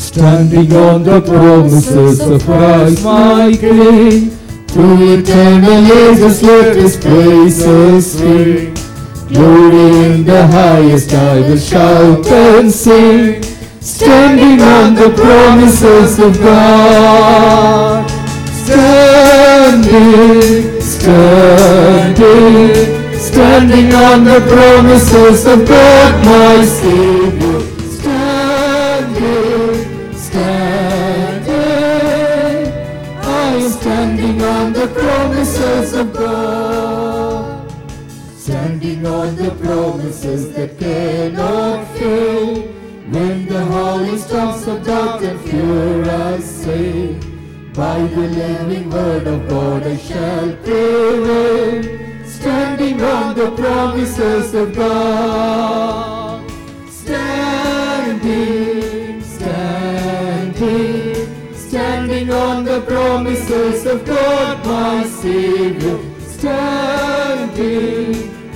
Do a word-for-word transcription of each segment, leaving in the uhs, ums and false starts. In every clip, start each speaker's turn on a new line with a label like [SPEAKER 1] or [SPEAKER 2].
[SPEAKER 1] standing on the promises of Christ my King. Through eternal ages let His praises ring. Glory in the highest I will shout and sing, standing on the promises of God. Standing, standing, standing on the promises of God my Savior. Standing, standing, I am standing on the promises of God. Standing on the promises that cannot fail. When the holy storms of doubt and fear assail, by the living word of God I shall prevail. Standing on the promises of God. Standing, standing, standing on the promises of God my Savior. Standing,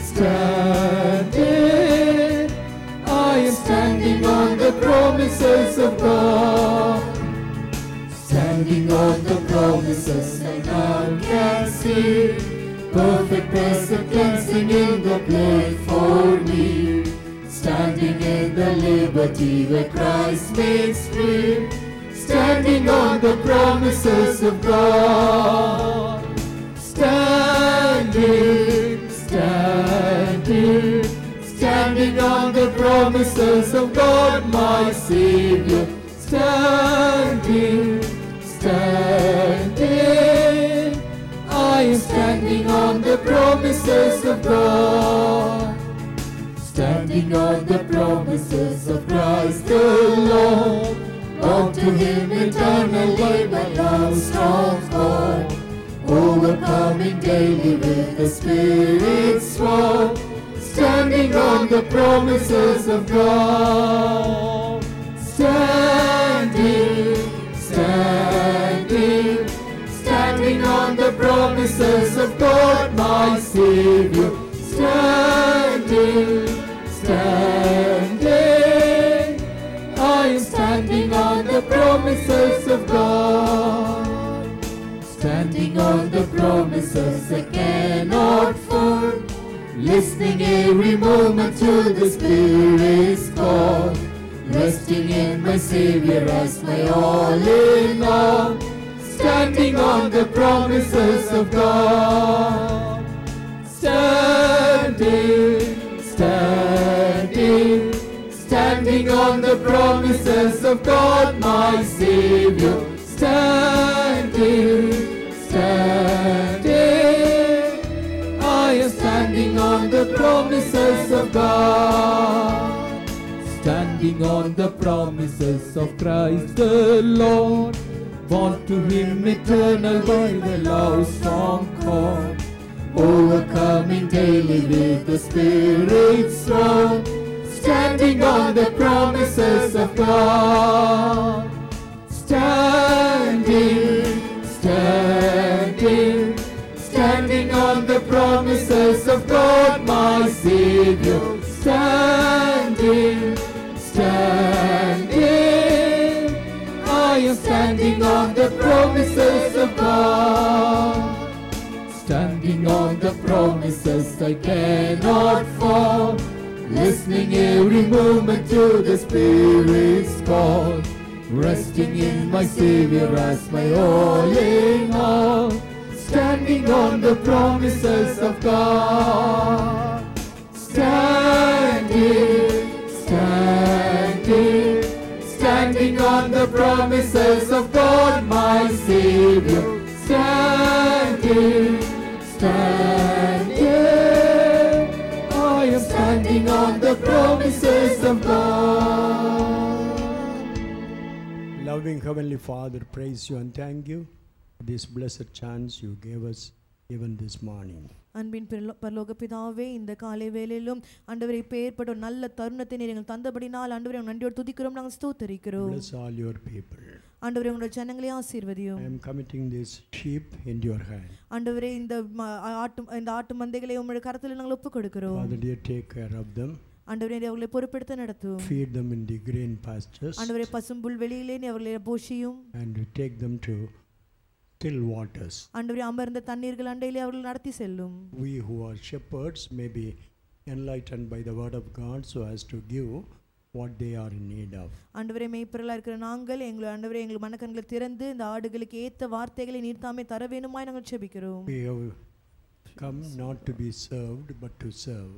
[SPEAKER 1] standing, I am standing on the promises of God. Standing on the promises that none can see. Perfect present cleansing in the blood for me. Standing in the liberty where Christ makes free. Standing on the promises of God. Standing, standing, standing on the promises of God my Savior. Standing, standing, I am standing on the promises of God. Standing on the promises of Christ the Lord. Bound to Him eternally by love's strong cord. Overcoming daily with the Spirit's sword. Standing on the promises of God. Standing, standing, standing on the promises of God my Savior. Standing, standing, I am standing on the promises of God. Standing on the promises I cannot fall. Listening every moment to the Spirit's call. Resting in my Savior as my all in all. Standing on the promises of God. Standing, standing, standing on the promises of God my Savior. Standing, standing, I am standing on the promises of God. Standing on the promises of Christ the Lord. Born to Him eternal by the love's strong cord. Overcoming daily with the Spirit's sword. Standing on the promises of God. Standing, standing, standing on the promises of God my Savior. Standing, standing, I am standing on the promises of God. Standing on the promises I cannot fall. Listening every moment to the Spirit's call. Resting in my Savior as my all in all. Standing on the promises of God. Standing, standing, standing on the promises of God my Savior. Standing, standing, I am standing on the promises of God.
[SPEAKER 2] Loving Heavenly Father, praise you and thank you for this blessed chance you gave us even this morning.
[SPEAKER 3] அன்பின் பரலோக பிதாவே, இந்த காலை வேளையிலும் ஆண்டவரே இப்பேற்பட்ட ஒரு நல்ல தருணத்தை நீர் எங்களுக்கு தந்தபடினால் ஆண்டவரே நன்றியோடு துதிக்கிறோம், நாங்கள் ஸ்தோத்திரிக்கிறோம்.
[SPEAKER 2] Bless all your people.
[SPEAKER 3] ஆண்டவரே உங்களுடைய ஜனங்களை ஆசீர்வதியும்.
[SPEAKER 2] I am committing this sheep into your hand.
[SPEAKER 3] ஆண்டவரே இந்த ஆட்டு இந்த ஆட்டு மந்தைகளை உம்முடைய கரத்தில் நாங்கள் ஒப்புக் கொடுக்கிறோம்.
[SPEAKER 2] Father dear, take care of them.
[SPEAKER 3] ஆண்டவரே நீர் அவர்களை பொறுப்பெடுத்து நடத்தும்.
[SPEAKER 2] Feed them in the green pastures.
[SPEAKER 3] ஆண்டவரே பசும்புல் வெளியிலே நீர் அவர்களை போஷியும்.
[SPEAKER 2] And take them to still waters.
[SPEAKER 3] ஆண்டவரே அமர்ந்த தண்ணீர்கள் அண்டையிலே அவர்கள் நடத்தி செல்லும்.
[SPEAKER 2] We who are shepherds may be enlightened by the word of God so as to give what they are in need of.
[SPEAKER 3] ஆண்டவரே மேய்ப்பர்களாக இருக்கிற நாங்கள் எங்கள் ஆண்டவரே எங்கள் மனக்கண்களை திறந்து இந்த ஆடுகளுக்கு ஏத்த வார்த்தைகளை நீர் தாமே தர வேண்டுமாய் நாங்கள் ஜெபிக்கிறோம்.
[SPEAKER 2] We have come not to be served but to serve.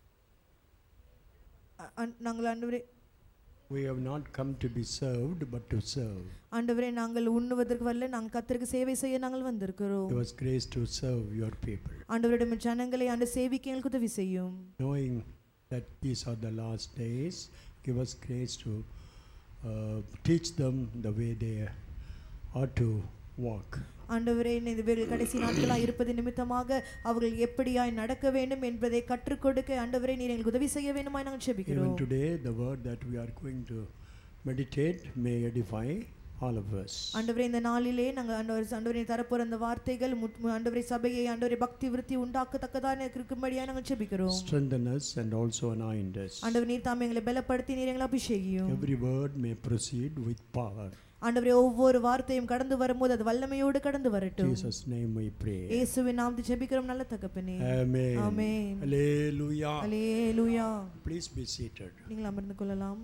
[SPEAKER 3] நாங்கள் ஆண்டவரே
[SPEAKER 2] We have not come to be served but to serve.
[SPEAKER 3] ஆண்டவரே நாங்கள் உண்ணுவதற்கு வரல, நாங்கள் கர்த்தருக்கு சேவை செய்ய நாங்கள் வந்திருக்கிறோம்.
[SPEAKER 2] Give us grace to serve your people.
[SPEAKER 3] ஆண்டவரே உம்முடைய ஜனங்களை ஆண்டு சேவிக்க எங்களுக்கு உதவி செய்யும்.
[SPEAKER 2] Knowing that these are the last days, give us grace to uh, teach them the way they ought to walk.
[SPEAKER 3] ஆண்டவரே இந்த வேளையில் கடைசி நாட்களாக இருப்பது நிமித்தமாக அவர்கள் எப்படியாய் நடக்க வேண்டும் என்பதை கற்றுக் கொடுக்க ஆண்டவரே நீர் எங்களுக்கு உதவி செய்ய வேண்டுமாய் நாங்கள் ஜெபிக்கிறோம்.
[SPEAKER 2] Even today the word that we are going to meditate may edify all of us.
[SPEAKER 3] ஆண்டவரே இந்த நாளிலே நாங்கள் ஆண்டவரே ஆண்டவரே தரப்போற அந்த வார்த்தைகள் ஆண்டவரே சபையை ஆண்டவரே பக்தி விருத்தி உண்டாக்கத்தக்கதாக இருக்கும்படியாக நாங்கள் ஜெபிக்கிறோம்.
[SPEAKER 2] Strengthen us and also anoint us.
[SPEAKER 3] ஆண்டவரே நீர் தாமே எங்களை பலப்படுத்தி நீர் எங்களை அபிஷேகியும்.
[SPEAKER 2] Every word may proceed with power.
[SPEAKER 3] ஆண்டவரே ஒவ்வொரு வார்த்தையும் கடந்து வரும்போது அது வல்லமையோடு கடந்து வரட்டும்.
[SPEAKER 2] Jesus name we pray.
[SPEAKER 3] இயேசுவின் நாமத்தில் ஜெபிக்கிறோம் நல்ல தகப்பனே.
[SPEAKER 2] Amen.
[SPEAKER 3] Amen.
[SPEAKER 2] Hallelujah.
[SPEAKER 3] Hallelujah.
[SPEAKER 2] Please be seated.
[SPEAKER 3] நீங்கள் அமர்ந்து கொள்ளலாம்.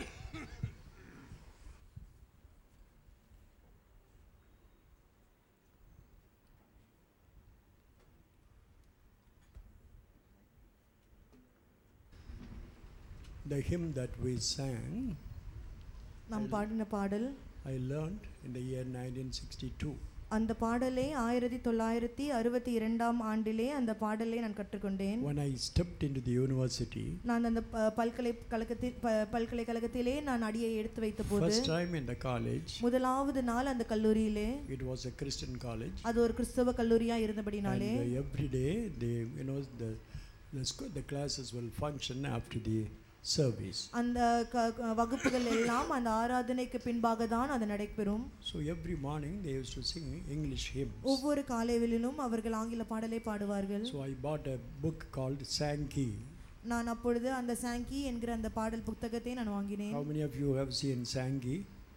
[SPEAKER 2] The hymn that we sang,
[SPEAKER 3] நாம் பாடின பாடல்
[SPEAKER 2] I learned in the year nineteen sixty-two.
[SPEAKER 3] அந்த பாடலை ஆயிரத்தி தொள்ளாயிரத்தி அறுபத்தி இரண்டாம் ஆண்டிலே அந்த பாடலை நான் கற்றுக்கொண்டேன்.
[SPEAKER 2] When I stepped into the university,
[SPEAKER 3] நான் அந்த பல்கலைக்கழகத்தில் பல்கலைக்கழகத்திலே நான் அடியை எடுத்து வைத்த போது,
[SPEAKER 2] first time in the college,
[SPEAKER 3] முதலாவது நாள் அந்த கல்லூரியிலே,
[SPEAKER 2] it was a Christian college,
[SPEAKER 3] அது ஒரு கிறிஸ்தவ கல்லூரியா இருந்தபடினாலே,
[SPEAKER 2] and every day they, you know, the the, the classes will function after the service.
[SPEAKER 3] அந்த வகுப்புகள் எல்லாம் அந்த ஆராதனைக்கு பின்பாக தான் அது நடைபெறும்.
[SPEAKER 2] So every morning they used to sing English hymns.
[SPEAKER 3] ஒவ்வொரு காலையிலும் அவர்கள் ஆங்கில பாடலை பாடுவார்கள்.
[SPEAKER 2] So I bought a book called Sankey.
[SPEAKER 3] நான் அப்பொழுது அந்த சாங்கி என்கிற அந்த பாடல் புத்தகத்தை நான் வாங்கினேன்.
[SPEAKER 2] How many of you have seen Sankey?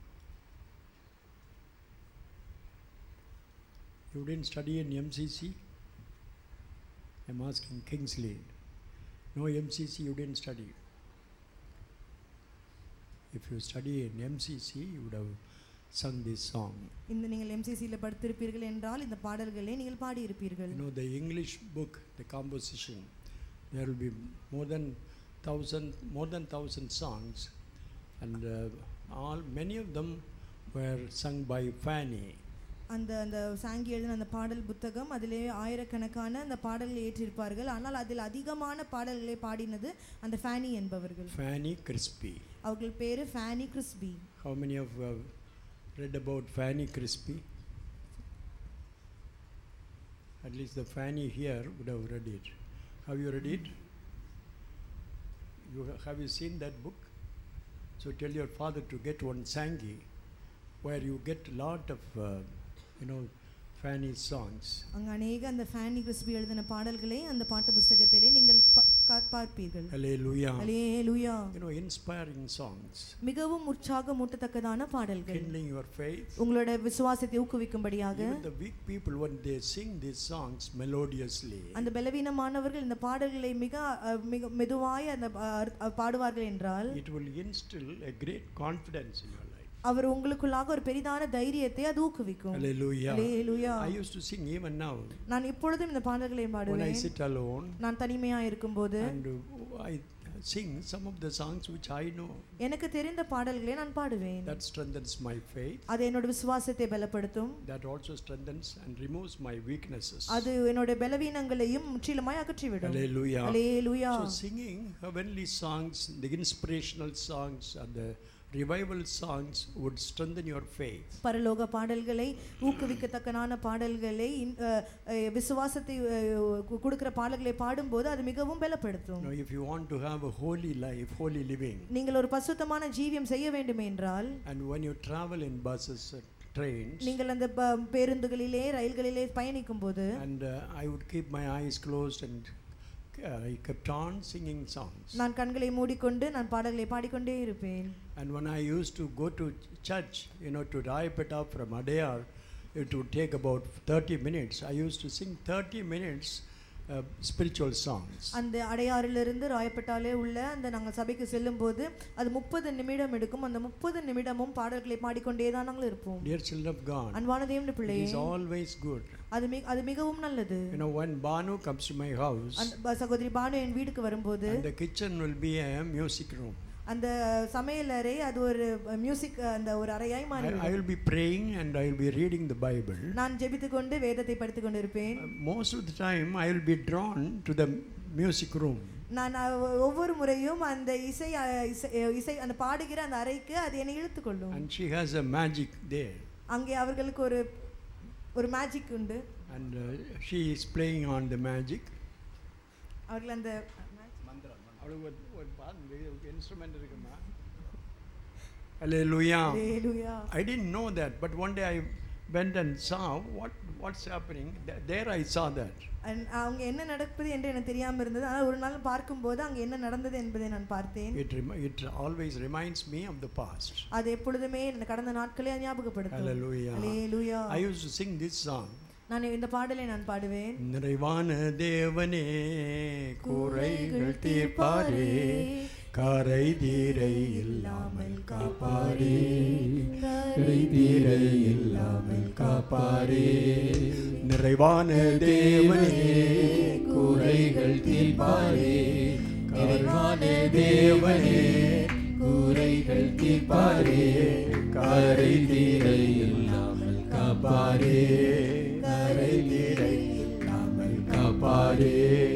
[SPEAKER 2] You didn't study in M C C? I'm asking Kingsley. No M C C, you didn't study. If you study in M C C, you would have sung this song.
[SPEAKER 3] இந்த நீங்கள் M C C ல படித்திருப்பீர்கள் என்றால் இந்த பாடல்களை நீங்கள் பாடி இருப்பீர்கள்.
[SPEAKER 2] You know the English book, the composition, there will be more than thousand, more than thousand songs, and uh, all many of them were sung by Fanny.
[SPEAKER 3] அந்த அந்த சாங்கி எழுதின அந்த பாடல் புத்தகம் அதிலே ஆயிரக்கணக்கான அந்த பாடல்களை ஏற்றிருப்பார்கள். ஆனால் அதில் அதிகமான பாடல்களை பாடினது அந்த ஃபேனி என்பவர்கள்.
[SPEAKER 2] Fanny Crispy.
[SPEAKER 3] அவர்கள் பேரு Fanny Crispy.
[SPEAKER 2] How many of you have read about Fanny Crispy? At least the Fanny here would have read it. Have you read it? You have you seen that book? So tell your father to get one Sangi, where you get a lot of uh, you know Fanny songs.
[SPEAKER 3] அங்க अनेक அந்த pheni crispy எழுதின பாடல்களை அந்த பாட்டு புத்தகத்திலே நீங்கள் பார்ப்பீர்கள்.
[SPEAKER 2] Hallelujah.
[SPEAKER 3] Hallelujah.
[SPEAKER 2] You know inspiring songs.
[SPEAKER 3] மிகவும் உற்சாகமூட்டத்தக்கதான பாடல்கள்.
[SPEAKER 2] Kindling your faith.
[SPEAKER 3] உங்களுடைய விசுவாசத்தை ஊக்குவிக்கும்படியாக.
[SPEAKER 2] Even the weak people when they sing these songs melodiously.
[SPEAKER 3] அந்த பலவீனமானவர்கள் இந்த பாடல்களை மிக மிக மெதுவாய் அந்த பாடுவார்கள் என்றால்
[SPEAKER 2] it will instill a great confidence in your life.
[SPEAKER 3] அவர் உங்களுக்குள்ளாக ஒரு பெரிதான தைரியத்தை அது ஊக்குவிக்கும்.
[SPEAKER 2] Hallelujah.
[SPEAKER 3] Hallelujah.
[SPEAKER 2] I used to sing even now.
[SPEAKER 3] நான் இப்பொழுதும் இந்த பாடல்களை பாடுவேன்.
[SPEAKER 2] When I sit alone.
[SPEAKER 3] நான் தனிமையா இருக்கும்போது.
[SPEAKER 2] And I sing some of the songs which I know.
[SPEAKER 3] எனக்கு தெரிந்த பாடல்களை நான் பாடுவேன்.
[SPEAKER 2] That strengthens my faith.
[SPEAKER 3] அது என்னோட விசுவாசத்தை பலப்படுத்தும்.
[SPEAKER 2] That also strengthens and removes my weaknesses.
[SPEAKER 3] அது என்னோட பலவீனங்களையும் முற்றிலுமாய் அகற்றிவிடும்.
[SPEAKER 2] Hallelujah.
[SPEAKER 3] Hallelujah.
[SPEAKER 2] So singing heavenly songs, the inspirational songs and the revival songs would strengthen your faith.
[SPEAKER 3] பரலோக பாடல்களை ஊக்குவிக்கத்தக்கனான பாடல்களை விசுவாசத்தை கொடுக்கிற பாடல்களை பாடும்போது அது மிகவும் பலப்படுத்தும்.
[SPEAKER 2] Now if you want to have a holy life, holy living.
[SPEAKER 3] நீங்கள் ஒரு பரிசுத்தமான ஜீவியம் செய்ய வேண்டும் என்றால்
[SPEAKER 2] and when you travel in buses, trains,
[SPEAKER 3] நீங்கள் அந்த பேருந்துகளிலே ரயில்களிலே பயணிக்கும்போது
[SPEAKER 2] and uh, I would keep my eyes closed and I kept on singing songs.
[SPEAKER 3] நான் கண்களை மூடிக்கொண்டு நான் பாடல்களை பாடிக்கொண்டே இருப்பேன்.
[SPEAKER 2] And when I used to go to church, you know, to Rayapeta from Adayar, it would take about thirty minutes. I used to sing thirty minutes uh, spiritual songs.
[SPEAKER 3] அந்த அடையாறிலிருந்து ராயப்பட்டாலே உள்ள அந்த நாங்கள் சபைக்கு செல்லும்போது அது முப்பது நிமிடம் எடுக்கும். அந்த முப்பது நிமிடமும் பாடல்களை பாடிக்கொண்டே தான் நாங்கள் இருப்போம்.
[SPEAKER 2] Dear children of God,
[SPEAKER 3] அன்பான தேவனுடைய பிள்ளையே,
[SPEAKER 2] it is always good.
[SPEAKER 3] அது அது மிகவும் நல்லது.
[SPEAKER 2] You know, when Banu comes to my house,
[SPEAKER 3] அந்த சகோதரி பானு என் வீட்டுக்கு வரும்போது,
[SPEAKER 2] and the kitchen will be a music room.
[SPEAKER 3] அந்த சமையல் அறை அது ஒரு மியூசிக் அந்த ஒரு அறையாய் மாறிவிடும்.
[SPEAKER 2] I will be praying and I will be reading the Bible.
[SPEAKER 3] நான் ஜெபித்துக்கொண்டு வேதத்தை படித்துக் கொண்டிருப்பேன்.
[SPEAKER 2] Most of the time I will be drawn to the music room.
[SPEAKER 3] நான் ஒவ்வொரு முறையும் அந்த இசை இசை அந்த பாடுகிற அந்த அறைக்கு அது என்னை இழுத்துக்கொள்ளும்.
[SPEAKER 2] And she has a magic there.
[SPEAKER 3] அங்கே அவர்களுக்கு ஒரு ஒரு மேஜிக் உண்டு.
[SPEAKER 2] And uh, she is playing on the magic.
[SPEAKER 3] அவர்கள் அந்த
[SPEAKER 2] அவளுக்கு ஒரு ஒரு இன்ஸ்ட்ருமென்ட் இருக்குமா? Hallelujah.
[SPEAKER 3] Hallelujah.
[SPEAKER 2] I didn't know that, but one day I went and saw what what's happening. There I saw that.
[SPEAKER 3] அவங்க என்ன நடக்குது என்று எனக்கு தெரியாம இருந்தது. ஆனால் ஒரு நாள் பார்க்கும்போது அங்கே என்ன நடந்தது என்பதை நான் பார்த்தேன்.
[SPEAKER 2] It it always reminds me of the past.
[SPEAKER 3] அது எப்பொழுதுமே கடந்த நாட்களை ஞாபகப்படுத்தும்.
[SPEAKER 2] Hallelujah.
[SPEAKER 3] Hallelujah.
[SPEAKER 2] I used to sing this song.
[SPEAKER 3] நான் இந்த பாடலை நான் பாடுவேன்.
[SPEAKER 2] நிறைவான தேவனே குறைகள் தீர்ப்பாரே, கரை தீரை இல்லாமல் காப்பாரே, கரை தீரை இல்லாமல் காப்பாரே. நிறைவான தேவனே குறைகள் தீர்ப்பாரே, நிறைவான தேவனே குறைகள் தீர்ப்பாரே, கரை தீரை இல்லாமல் காப்பாரே, கரை தீரை இல்லாமல் காப்பாரே.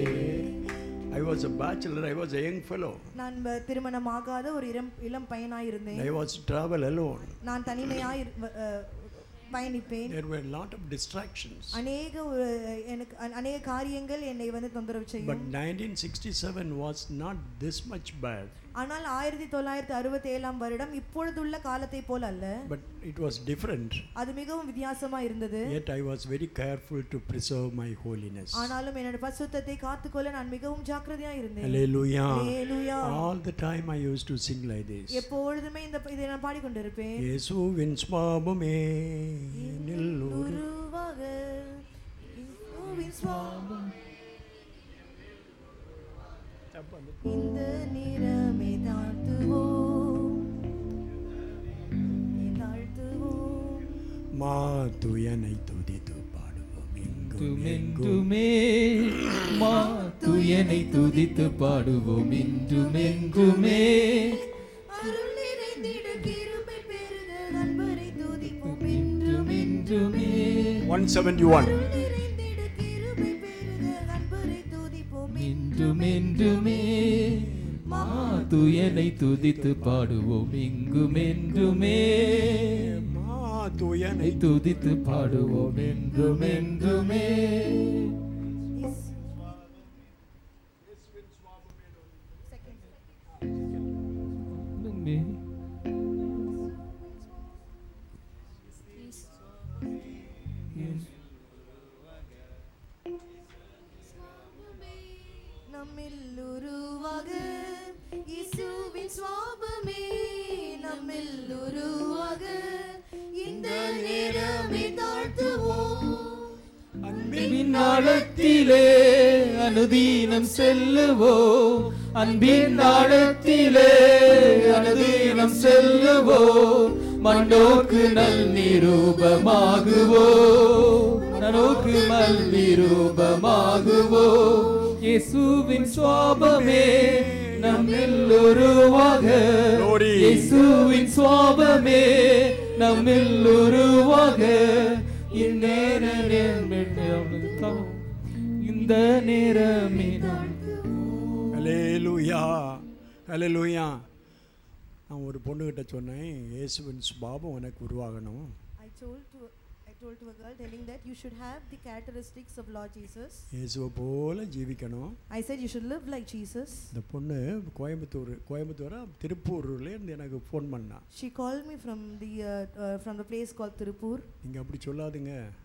[SPEAKER 2] I was a bachelor, I was a young fellow.
[SPEAKER 3] நான் திருமணமாகாத ஒரு இளம் பையனாய் இருந்தேன்.
[SPEAKER 2] I was travel alone.
[SPEAKER 3] நான் தனிமையாய் பயணிப்பேன்.
[SPEAKER 2] There were a lot of distractions.
[SPEAKER 3] அநேக எனக்கு அநேக காரியங்கள் என்னை வந்து தொந்தரவு செய்யும்.
[SPEAKER 2] But nineteen sixty-seven was not this much bad.
[SPEAKER 3] ஆனால் ஆயிரத்து தொள்ளாயிரத்து அறுபத்தேழாம் வருடம் இப்பொழுதுள்ள காலத்தை போல அல்ல.
[SPEAKER 2] But it was different.
[SPEAKER 3] அது மிகவும் வித்தியாசமா இருந்தது.
[SPEAKER 2] Yet I was very careful to preserve my holiness.
[SPEAKER 3] ஆனாலும் என்னோட பரிசுத்தத்தை காத்துக்கொள்ள நான் மிகவும் ஜாக்கிரதையா இருந்தேன்.
[SPEAKER 2] Hallelujah.
[SPEAKER 3] Hallelujah.
[SPEAKER 2] All the time I used to sing like this.
[SPEAKER 3] எப்பொழுதுமே இந்த இதை நான் பாடிக்கொண்டிருப்பேன்.
[SPEAKER 2] இயேசுவின் ஸ்வாபமே நில்லுருவாக,
[SPEAKER 3] இயேசுவின் ஸ்வாபம் இந்த நிறமே தாழ்த்துவோம், தாழ்த்துவோம்.
[SPEAKER 2] மாதுயனை துதித்து பாடுவோம்
[SPEAKER 1] இன்றுமென்றுமே, மாதுயனை துதித்து பாடுவோம் இன்றுமென்றுமே.
[SPEAKER 3] அருள் நிறைந்திட கிருபை பெருக அன்பரை துதிப்போம் இன்றுமென்றுமே.
[SPEAKER 2] one seventy-one.
[SPEAKER 1] இன்றுமென்றுமே மாதுயனை துதித்து பாடுவோம் இங்குமென்றுமே,
[SPEAKER 2] மாதுயனை
[SPEAKER 1] துதித்து பாடுவோம் என்றுமென்றுமே.
[SPEAKER 3] நம்மில் உருவாக இயேசுவின் சுவாபமே, நம்மில் உருவாக இந்த நேரமே தாழ்த்துவோம்.
[SPEAKER 1] அன்பின் ஆழத்திலே அனுதீனம் செல்லுவோம், அன்பின் ஆழத்திலே அனுதீனம் செல்லுவோம். மண்ணோக்கு நல் நிரூபமாகுவோம், மண்ணோக்கு நல் நிரூபமாகுவோம். இயேசுவின் சுவாபமே நம்மில் உருவாக, இயேசுவின் சுவாபமே நம்மில் உருவாக. இந்த நேரமே.
[SPEAKER 2] ஹல்லேலூயா, ஹல்லேலூயா. நான் ஒரு பொண்ணுகிட்ட சொன்னேன், இயேசுவின் சுபாவம் உனக்கு உருவாகணும்.
[SPEAKER 3] I told to I told to a girl telling that you should have the characteristics of Lord Jesus.
[SPEAKER 2] இயேசுவை போல ஜீவிக்கணும்.
[SPEAKER 3] I said you should live like Jesus.
[SPEAKER 2] இந்த பொண்ணு கோயம்புத்தூர் கோயம்புத்தூரா திருப்பூர்ல இருந்து எனக்கு ஃபோன் பண்ணா.
[SPEAKER 3] She called me from the uh, uh, from the place called Tirupur.
[SPEAKER 2] நீங்க அப்படி சொல்லாதீங்க.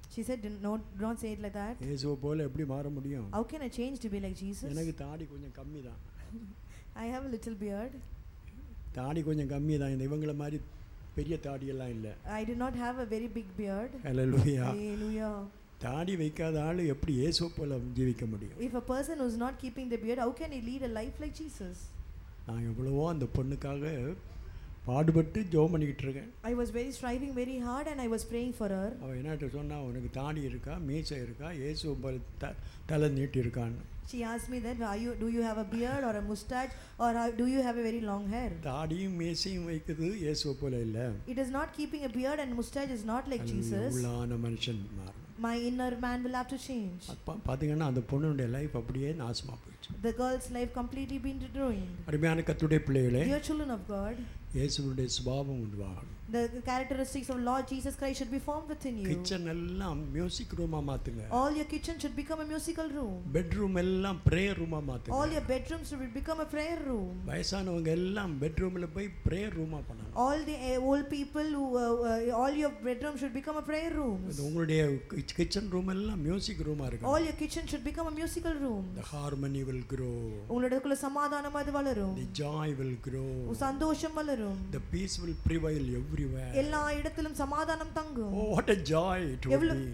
[SPEAKER 3] She said, "Do not, do not say it like that.
[SPEAKER 2] இயேசுவை போல எப்படி மாற முடியும்?
[SPEAKER 3] How can I change to be like Jesus?
[SPEAKER 2] எனக்கு தாடி கொஞ்சம் கம்மி தான்.
[SPEAKER 3] I have a little beard.
[SPEAKER 2] தாடி கொஞ்சம் கம்மி தான். இந்த இவங்கள மாதிரி பெரிய தாடி எல்லாம் இல்ல.
[SPEAKER 3] I do not have a very big beard.
[SPEAKER 2] Hallelujah.
[SPEAKER 3] Hallelujah.
[SPEAKER 2] தாடி வைக்காத ஆளு எப்படி இயேசுவை போல ஜீவிக்க முடியும்?
[SPEAKER 3] If a person who is not keeping the beard, how can he lead a life like Jesus?
[SPEAKER 2] நான் எவ்வளவோ அந்த பொண்ணுக்காக பாடுபட்டு ஜெபம் பண்ணிக்கிட்டு இருக்கேன்.
[SPEAKER 3] I was very striving very hard and I was praying for her.
[SPEAKER 2] அவ என்னட்ட சொன்னா, உனக்கு தாடி இருக்கா, மீசை இருக்கா, இயேசுவை போல தலை நீட்டி இருக்கான்னு.
[SPEAKER 3] She asked me that, are you, do you have a beard or a mustache or how, do you have a very long hair?
[SPEAKER 2] தாடியும் மீசையும் வைக்கிறது இயேசுவை போல இல்ல.
[SPEAKER 3] It is not keeping a beard and mustache is not like Jesus.
[SPEAKER 2] உள்ளான மனுஷன் மாறணும்.
[SPEAKER 3] My inner man will have to change.
[SPEAKER 2] பாத்தீங்கன்னா அந்த பொண்ணுடைய லைஃப் அப்படியே நாசமா போயிடுச்சு.
[SPEAKER 3] The girl's life completely been ruined.
[SPEAKER 2] அருமையான கர்த்தருடைய பிள்ளைகளே,
[SPEAKER 3] Dear children of God,
[SPEAKER 2] இயேசுவுடைய சுபாவம் உண்டாகணும்.
[SPEAKER 3] the characteristics of Lord Jesus Christ should be formed within you.
[SPEAKER 2] Kitchen எல்லாம் மியூசிக் ரூமா மாத்துங்க.
[SPEAKER 3] All your kitchen should become a musical room.
[SPEAKER 2] Bedroom எல்லாம் prayer ரூமா மாத்துங்க.
[SPEAKER 3] All your bedrooms should become a prayer room.
[SPEAKER 2] வயசானவங்க எல்லாம் பெட்ரூம்ல போய் பிரேயர் ரூமா பண்ணணும்.
[SPEAKER 3] All the uh, old people who uh, uh, all your bedrooms should become a prayer rooms.
[SPEAKER 2] உங்களுடைய கிச்சன் ரூம் எல்லாம் மியூசிக் ரூமா இருக்கணும்.
[SPEAKER 3] All your kitchen should become a musical room.
[SPEAKER 2] The harmony will grow.
[SPEAKER 3] உங்களுக்குள்ள சமாதானம் அது வளரும்.
[SPEAKER 2] The joy will grow.
[SPEAKER 3] சந்தோஷம் வளரும்.
[SPEAKER 2] The peace will prevail everywhere.
[SPEAKER 3] எல்லா இடத்திலும் சமாதானம் தங்கும்.
[SPEAKER 2] Oh, what a joy it will be.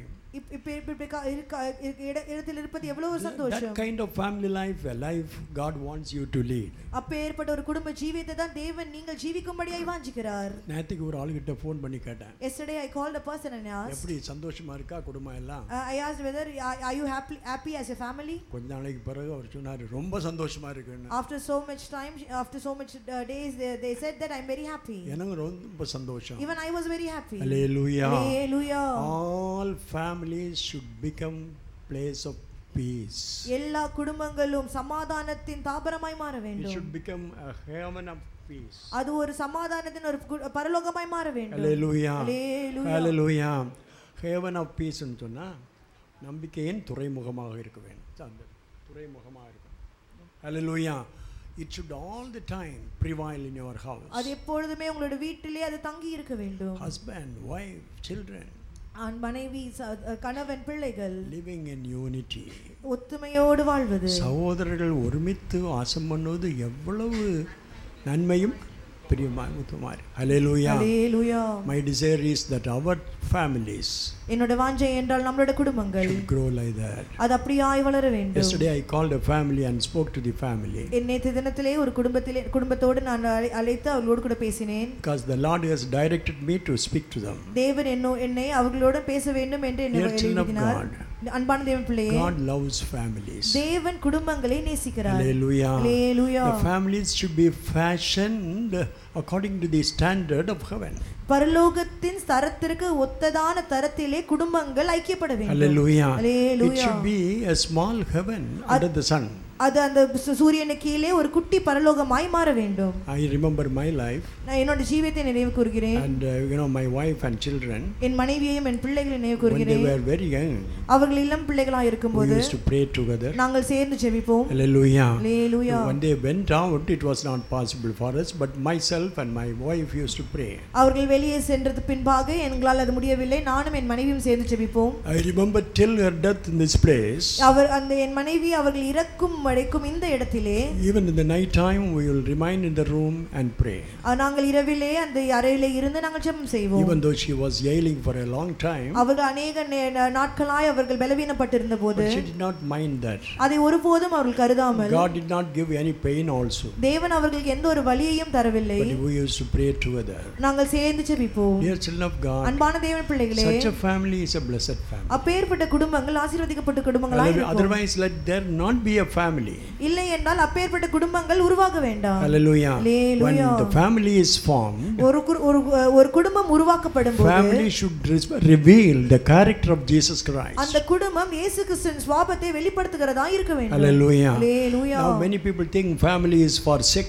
[SPEAKER 3] இடத்தில் இருப்பது எவ்வளவு சந்தோஷம்.
[SPEAKER 2] That kind of family life, a life God wants you to lead.
[SPEAKER 3] அப்பேற்பட்ட ஒரு குடும்ப ஜீவியத்தை தான் தேவன் நீங்கள் ஜீவிக்கும்படியாய் வாஞ்சிக்கிறார்.
[SPEAKER 2] நேத்துக்கு ஒரு ஆளுகிட்ட ஃபோன் பண்ணி கேட்டேன்.
[SPEAKER 3] Yesterday I called a person and asked,
[SPEAKER 2] எப்படி சந்தோஷமா இருக்கா குடும்பம் எல்லாம்?
[SPEAKER 3] I asked whether are you happy happy as a family?
[SPEAKER 2] கொஞ்ச நாளைக்கு பிறகு அவர் சொன்னாரு ரொம்ப சந்தோஷமா இருக்குன்னு.
[SPEAKER 3] After so much time, after so much uh, days they, they said that I'm very happy.
[SPEAKER 2] எனக்கு ரொம்ப சந்தோஷம்.
[SPEAKER 3] Even I was very happy.
[SPEAKER 2] Hallelujah.
[SPEAKER 3] Hallelujah.
[SPEAKER 2] All families should become place of peace.
[SPEAKER 3] எல்லா குடும்பங்களும் சமாதானத்தின் தாபரமாய் மாற வேண்டும்.
[SPEAKER 2] It should become a heaven of peace.
[SPEAKER 3] அது ஒரு சமாதானத்தின் ஒரு பரலோகமாய் மாற வேண்டும்.
[SPEAKER 2] Hallelujah.
[SPEAKER 3] Hallelujah.
[SPEAKER 2] Hallelujah. Heaven of peace ன்னு சொன்னா நம்பிக்கையின் துறைமுகமாக இருக்க வேண்டும். அந்த துறைமுகமாக இருக்கும். Hallelujah. It should all the time prevail in your house.
[SPEAKER 3] அது எப்பொழுதுமே உங்களுடைய வீட்டிலே அது தங்கி இருக்க வேண்டும்.
[SPEAKER 2] Husband, wife, children.
[SPEAKER 3] மனைவி, கணவன், பிள்ளைகள்
[SPEAKER 2] living in unity.
[SPEAKER 3] ஒத்துமையோடு வாழ்வது.
[SPEAKER 2] சகோதரர்கள் ஒருமித்து வாசம் பண்ணுவது எவ்வளவு நன்மையும் பிரியமாய். Hallelujah.
[SPEAKER 3] Hallelujah.
[SPEAKER 2] My desire is that our families
[SPEAKER 3] என்னோட வாஞ்சை என்றால் நம்மளுடைய குடும்பங்கள்
[SPEAKER 2] should grow like that.
[SPEAKER 3] அது அப்படியாய் வளர வேண்டும்.
[SPEAKER 2] Yesterday I called a family and spoke to the family.
[SPEAKER 3] நேற்று தினத்திலே ஒரு குடும்பத்திலே குடும்பத்தோடு நான் அழைத்து அவர்களோடு கூட பேசினேன்.
[SPEAKER 2] Because the Lord has directed me to speak to them.
[SPEAKER 3] தேவன் என்னை அவர்களோடு பேச வேண்டும் என்று என்னை எழுதினார். அன்பான தேவன் பிள்ளையே,
[SPEAKER 2] God loves families.
[SPEAKER 3] தேவன் குடும்பங்களை நேசிக்கிறார்.
[SPEAKER 2] Hallelujah.
[SPEAKER 3] Hallelujah.
[SPEAKER 2] The families should be fashioned according to the standard of heaven.
[SPEAKER 3] பரலோகத்தின் தரத்திற்கு ஒத்ததான தரத்திலே குடும்பங்கள் ஐக்கியப்பட வேண்டும்.
[SPEAKER 2] Hallelujah.
[SPEAKER 3] Hallelujah.
[SPEAKER 2] It should be a small heaven under the sun.
[SPEAKER 3] அது அந்த சூரியனுக்கு கீழே ஒரு குட்டி பரலோகமாய் மாற வேண்டும்.
[SPEAKER 2] I remember my life.
[SPEAKER 3] நான் என்னோட ஜீவியத்தை நினைவு கூர்கிறேன்.
[SPEAKER 2] And uh, you know my wife and children.
[SPEAKER 3] என் மனைவியையும் என் பிள்ளைகளையும் நினைவு கூர்கிறேன்.
[SPEAKER 2] When they were very young.
[SPEAKER 3] அவர்கள் இளம் பிள்ளைகளாய் இருக்கும்போது
[SPEAKER 2] we used to pray together.
[SPEAKER 3] நாங்கள் சேர்ந்து ஜெபிப்போம்.
[SPEAKER 2] Hallelujah.
[SPEAKER 3] Hallelujah.
[SPEAKER 2] When they went out, it was not possible for us, but myself and my wife used to pray.
[SPEAKER 3] அவர்கள் வெளியே சென்றது பின்பாக எங்களால் அது முடியவில்லை. நானும் என் மனைவியும் சேர்ந்து ஜெபிப்போம்.
[SPEAKER 2] I remember till her death in this place.
[SPEAKER 3] அவர் அந்த என் மனைவி அவர்கள் இறக்கும் வரைக்கும் இந்த இடத்திலே,
[SPEAKER 2] even in the night time we will remain in the room and pray.
[SPEAKER 3] நாங்கள் இரவிலே அந்த அறையிலே இருந்து நாங்கள் ஜெபம் செய்வோம்.
[SPEAKER 2] Even though she was ailing for a long time.
[SPEAKER 3] அவர்கள் अनेக நாட்களாய் அவர்கள் பலவீனப்பட்டிருந்த போது
[SPEAKER 2] she did not mind that.
[SPEAKER 3] அதை ஒருபோதும் அவர்கள் கருதாமல்,
[SPEAKER 2] God did not give any pain also.
[SPEAKER 3] தேவன் அவர்களுக்கு எந்த ஒரு வலியையும் தரவில்லை.
[SPEAKER 2] But we used to pray together.
[SPEAKER 3] நாங்கள் சேர்ந்து ஜெபிப்போம்.
[SPEAKER 2] Dear children of God,
[SPEAKER 3] அன்பான தேவன் பிள்ளைகளே,
[SPEAKER 2] such a family is a blessed family.
[SPEAKER 3] அப்பேற்பட்ட குடும்பங்கள் ஆசீர்வதிக்கப்பட்ட குடும்பங்களாய் இருக்கும்.
[SPEAKER 2] Otherwise let there not be a family.
[SPEAKER 3] இல்லை என்றால் அப்பேற்பட்ட குடும்பங்கள் உருவாக வேண்டாம்.
[SPEAKER 2] Hallelujah.
[SPEAKER 3] Hallelujah.
[SPEAKER 2] When the family is formed,
[SPEAKER 3] ஒரு ஒரு குடும்பம் உருவாக்கப்படும் போது
[SPEAKER 2] family should reveal the character of Jesus Christ.
[SPEAKER 3] அந்த குடும்பம் இயேசு கிறிஸ்துவின் சுபாவத்தை வெளிப்படுத்துகிறதா இருக்க வேண்டும்.
[SPEAKER 2] Hallelujah.
[SPEAKER 3] Hallelujah.
[SPEAKER 2] Now many people think family is for sex.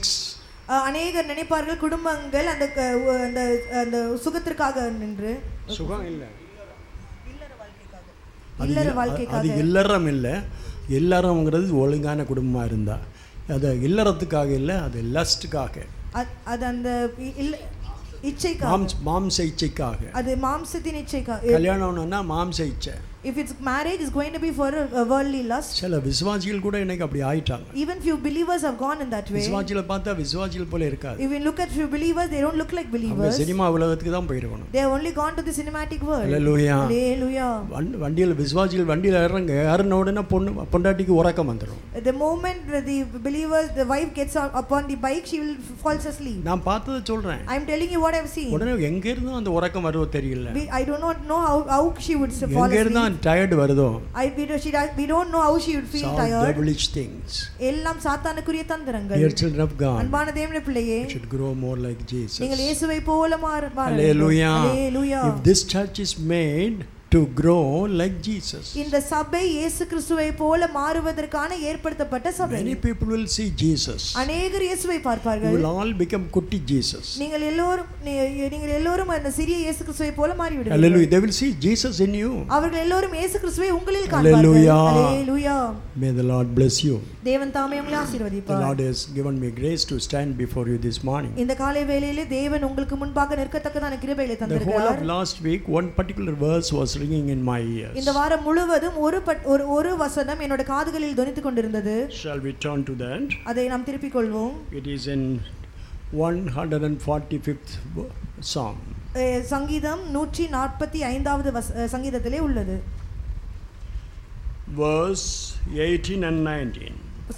[SPEAKER 3] அநேகர் நினைப்பார்கள் குடும்பங்கள் அந்த அந்த அந்த சுகத்திற்காக நின்று,
[SPEAKER 2] சுகம் இல்ல,
[SPEAKER 3] இல்லற வாழ்க்கைக்காக, இல்லற வாழ்க்கைக்காக.
[SPEAKER 2] அது இல்லறம் இல்ல. இல்லறம்ங்கிறது ஒழுங்கான குடும்பமா இருந்தா, அது இல்லறத்துக்காக இல்ல, அது லஸ்ட்காக.
[SPEAKER 3] அது அந்த இச்சைக்காக.
[SPEAKER 2] மாம்ச மாம்ச இச்சைக்காக.
[SPEAKER 3] அது மாம்சத்தின் இச்சைக்காக.
[SPEAKER 2] கல்யாணம்னா மாம்ச இச்சை.
[SPEAKER 3] If it's marriage is going to be for a worldly lust.
[SPEAKER 2] சில விசுவாசிகள் கூட இன்னைக்கு அப்படி ஆயிட்டாங்க.
[SPEAKER 3] Even few believers have gone in that way.
[SPEAKER 2] விசுவாசிகளை பார்த்தா விசுவாசிகள் போல இருக்காது.
[SPEAKER 3] If you look at few believers, they don't look like believers.
[SPEAKER 2] அவங்க சினிமா உலகத்துக்கு தான் போயிருக்கணும்.
[SPEAKER 3] They have only gone to the cinematic world.
[SPEAKER 2] Hallelujah.
[SPEAKER 3] Hallelujah.
[SPEAKER 2] வண்டியில விசுவாசிகள் வண்டியில ஏறங்க ஏறன உடனே பொண்ணு பொண்டாட்டிக்கு உறக்கம் வந்துரும்.
[SPEAKER 3] The moment the believers, the wife gets upon the bike, she will falls asleep.
[SPEAKER 2] நான் பார்த்தத சொல்றேன்.
[SPEAKER 3] I am telling you what I have seen.
[SPEAKER 2] உடனே எங்க இருந்து அந்த உறக்கம் வருதோ தெரியல.
[SPEAKER 3] I do not know how how she would fall asleep.
[SPEAKER 2] எங்க இருந்து டயர்ட் வருதோ.
[SPEAKER 3] I we do, she does, we don't know how she would feel
[SPEAKER 2] Some
[SPEAKER 3] tired.
[SPEAKER 2] devilish things.
[SPEAKER 3] எல்லாம் சாத்தானுக்குரிய தந்திரங்கள்.
[SPEAKER 2] Dear children of God,
[SPEAKER 3] அன்பான தேவனுடைய பிள்ளையே,
[SPEAKER 2] you should grow more like Jesus.
[SPEAKER 3] நீங்கள் இயேசுவை போல மாற மாற.
[SPEAKER 2] Hallelujah.
[SPEAKER 3] Hallelujah.
[SPEAKER 2] If this church is made to grow like Jesus,
[SPEAKER 3] இந்த சபை இயேசு கிறிஸ்துவை போல மாறுவதற்கான ஏற்படுத்தப்பட்ட சபை.
[SPEAKER 2] many people will see Jesus.
[SPEAKER 3] அநேகர் இயேசுவை பார்ப்பார்கள்.
[SPEAKER 2] You will all become குட்டி Jesus.
[SPEAKER 3] நீங்கள் எல்லோரும் நீங்கள் எல்லோரும் அந்த சிறிய இயேசு கிறிஸ்துவை போல மாறி விடுவீர்கள்.
[SPEAKER 2] Hallelujah. They will see Jesus in you.
[SPEAKER 3] அவர்கள் எல்லோரும் இயேசு கிறிஸ்துவை உங்களில் காண்பார்கள்.
[SPEAKER 2] Hallelujah.
[SPEAKER 3] Hallelujah.
[SPEAKER 2] May the Lord bless you.
[SPEAKER 3] தேவன் தாமே உங்களை ஆசீர்வதிப்பார்.
[SPEAKER 2] The Lord has given me grace to stand before you this morning.
[SPEAKER 3] இந்த காலை வேளையிலே தேவன் உங்களுக்கு முன்பாக நிற்கத்தக்கதான கிருபையை
[SPEAKER 2] The whole
[SPEAKER 3] தந்திருக்கிறார்.
[SPEAKER 2] of last week one particular verse was ringing in my ears.
[SPEAKER 3] இந்த வாரம் முழுவதும் ஒரு ஒரு ஒரு வசனம் என்னோட காதுகளில் தொனித்துக் கொண்டிருந்தது.
[SPEAKER 2] Shall we turn to that?
[SPEAKER 3] அதை நாம் திருப்பிக் கொள்வோம்.
[SPEAKER 2] It is in one hundred forty-fifth Psalm.
[SPEAKER 3] சங்கீதம் நூற்றி நாற்பத்தி ஐந்தாவது சங்கீதத்திலே உள்ளது.
[SPEAKER 2] Verse eighteen and nineteen.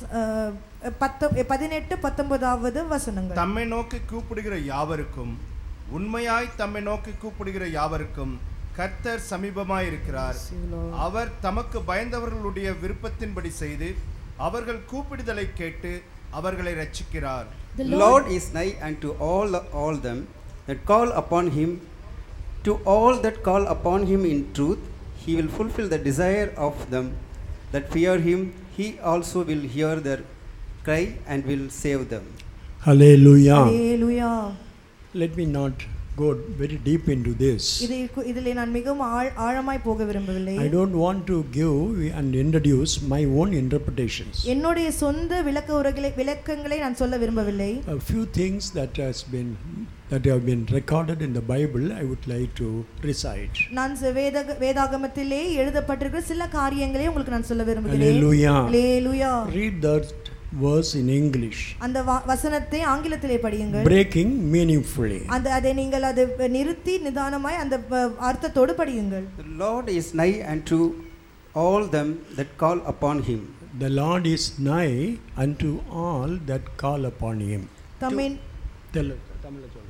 [SPEAKER 3] பதினெட்டு பத்தொன்பதாவது வசனங்கள்.
[SPEAKER 4] தம்மை நோக்கி கூப்பிடுகிற யாவருக்கும், உண்மையாய் தம்மை நோக்கி கூப்பிடுகிற யாவருக்கும் கர்த்தர் சமீபமாய் இருக்கிறார். அவர் தமக்கு பயந்தவர்களுடைய விருப்பத்தின்படி செய்து அவர்கள் கூப்பிடுதலை கேட்டு அவர்களை ரட்சிக்கிறார்.
[SPEAKER 5] The Lord is nigh unto all all them that call upon him, to all that call upon him in truth. He will fulfill the desire of them that fear him. He also will hear their cry and will save them.
[SPEAKER 2] Hallelujah.
[SPEAKER 3] Hallelujah.
[SPEAKER 2] Let me not go very deep into this.
[SPEAKER 3] இதை இதிலே நான் மிகவும் ஆழமாய் போக விரும்பவில்லை.
[SPEAKER 2] I don't want to give and introduce my own interpretations.
[SPEAKER 3] என்னுடைய சொந்த விளக்க உரைகளை விளக்கங்களை நான் சொல்ல விரும்பவில்லை.
[SPEAKER 2] A few things that has been that have been recorded in the Bible I would like to recite.
[SPEAKER 3] நான் வேத வேதாகமத்திலே எழுதப்பட்டிருக்கிற சில காரியங்களை உங்களுக்கு நான் சொல்ல விரும்புகிறேன்.
[SPEAKER 2] Hallelujah.
[SPEAKER 3] Hallelujah.
[SPEAKER 2] Read that verse in English.
[SPEAKER 3] அந்த வசனத்தை ஆங்கிலத்திலே படியுங்கள்.
[SPEAKER 2] Breaking meaningfully.
[SPEAKER 3] அந்த அதை நீங்கள் அதை நிறுத்தி நிதானமாய் அந்த அர்த்தத்தோடு படியுங்கள்.
[SPEAKER 5] The Lord is nigh unto all them that call upon him.
[SPEAKER 2] The Lord is nigh unto all that call upon him.
[SPEAKER 3] தம்மை
[SPEAKER 2] தமிழ்ல சொல்லுங்க.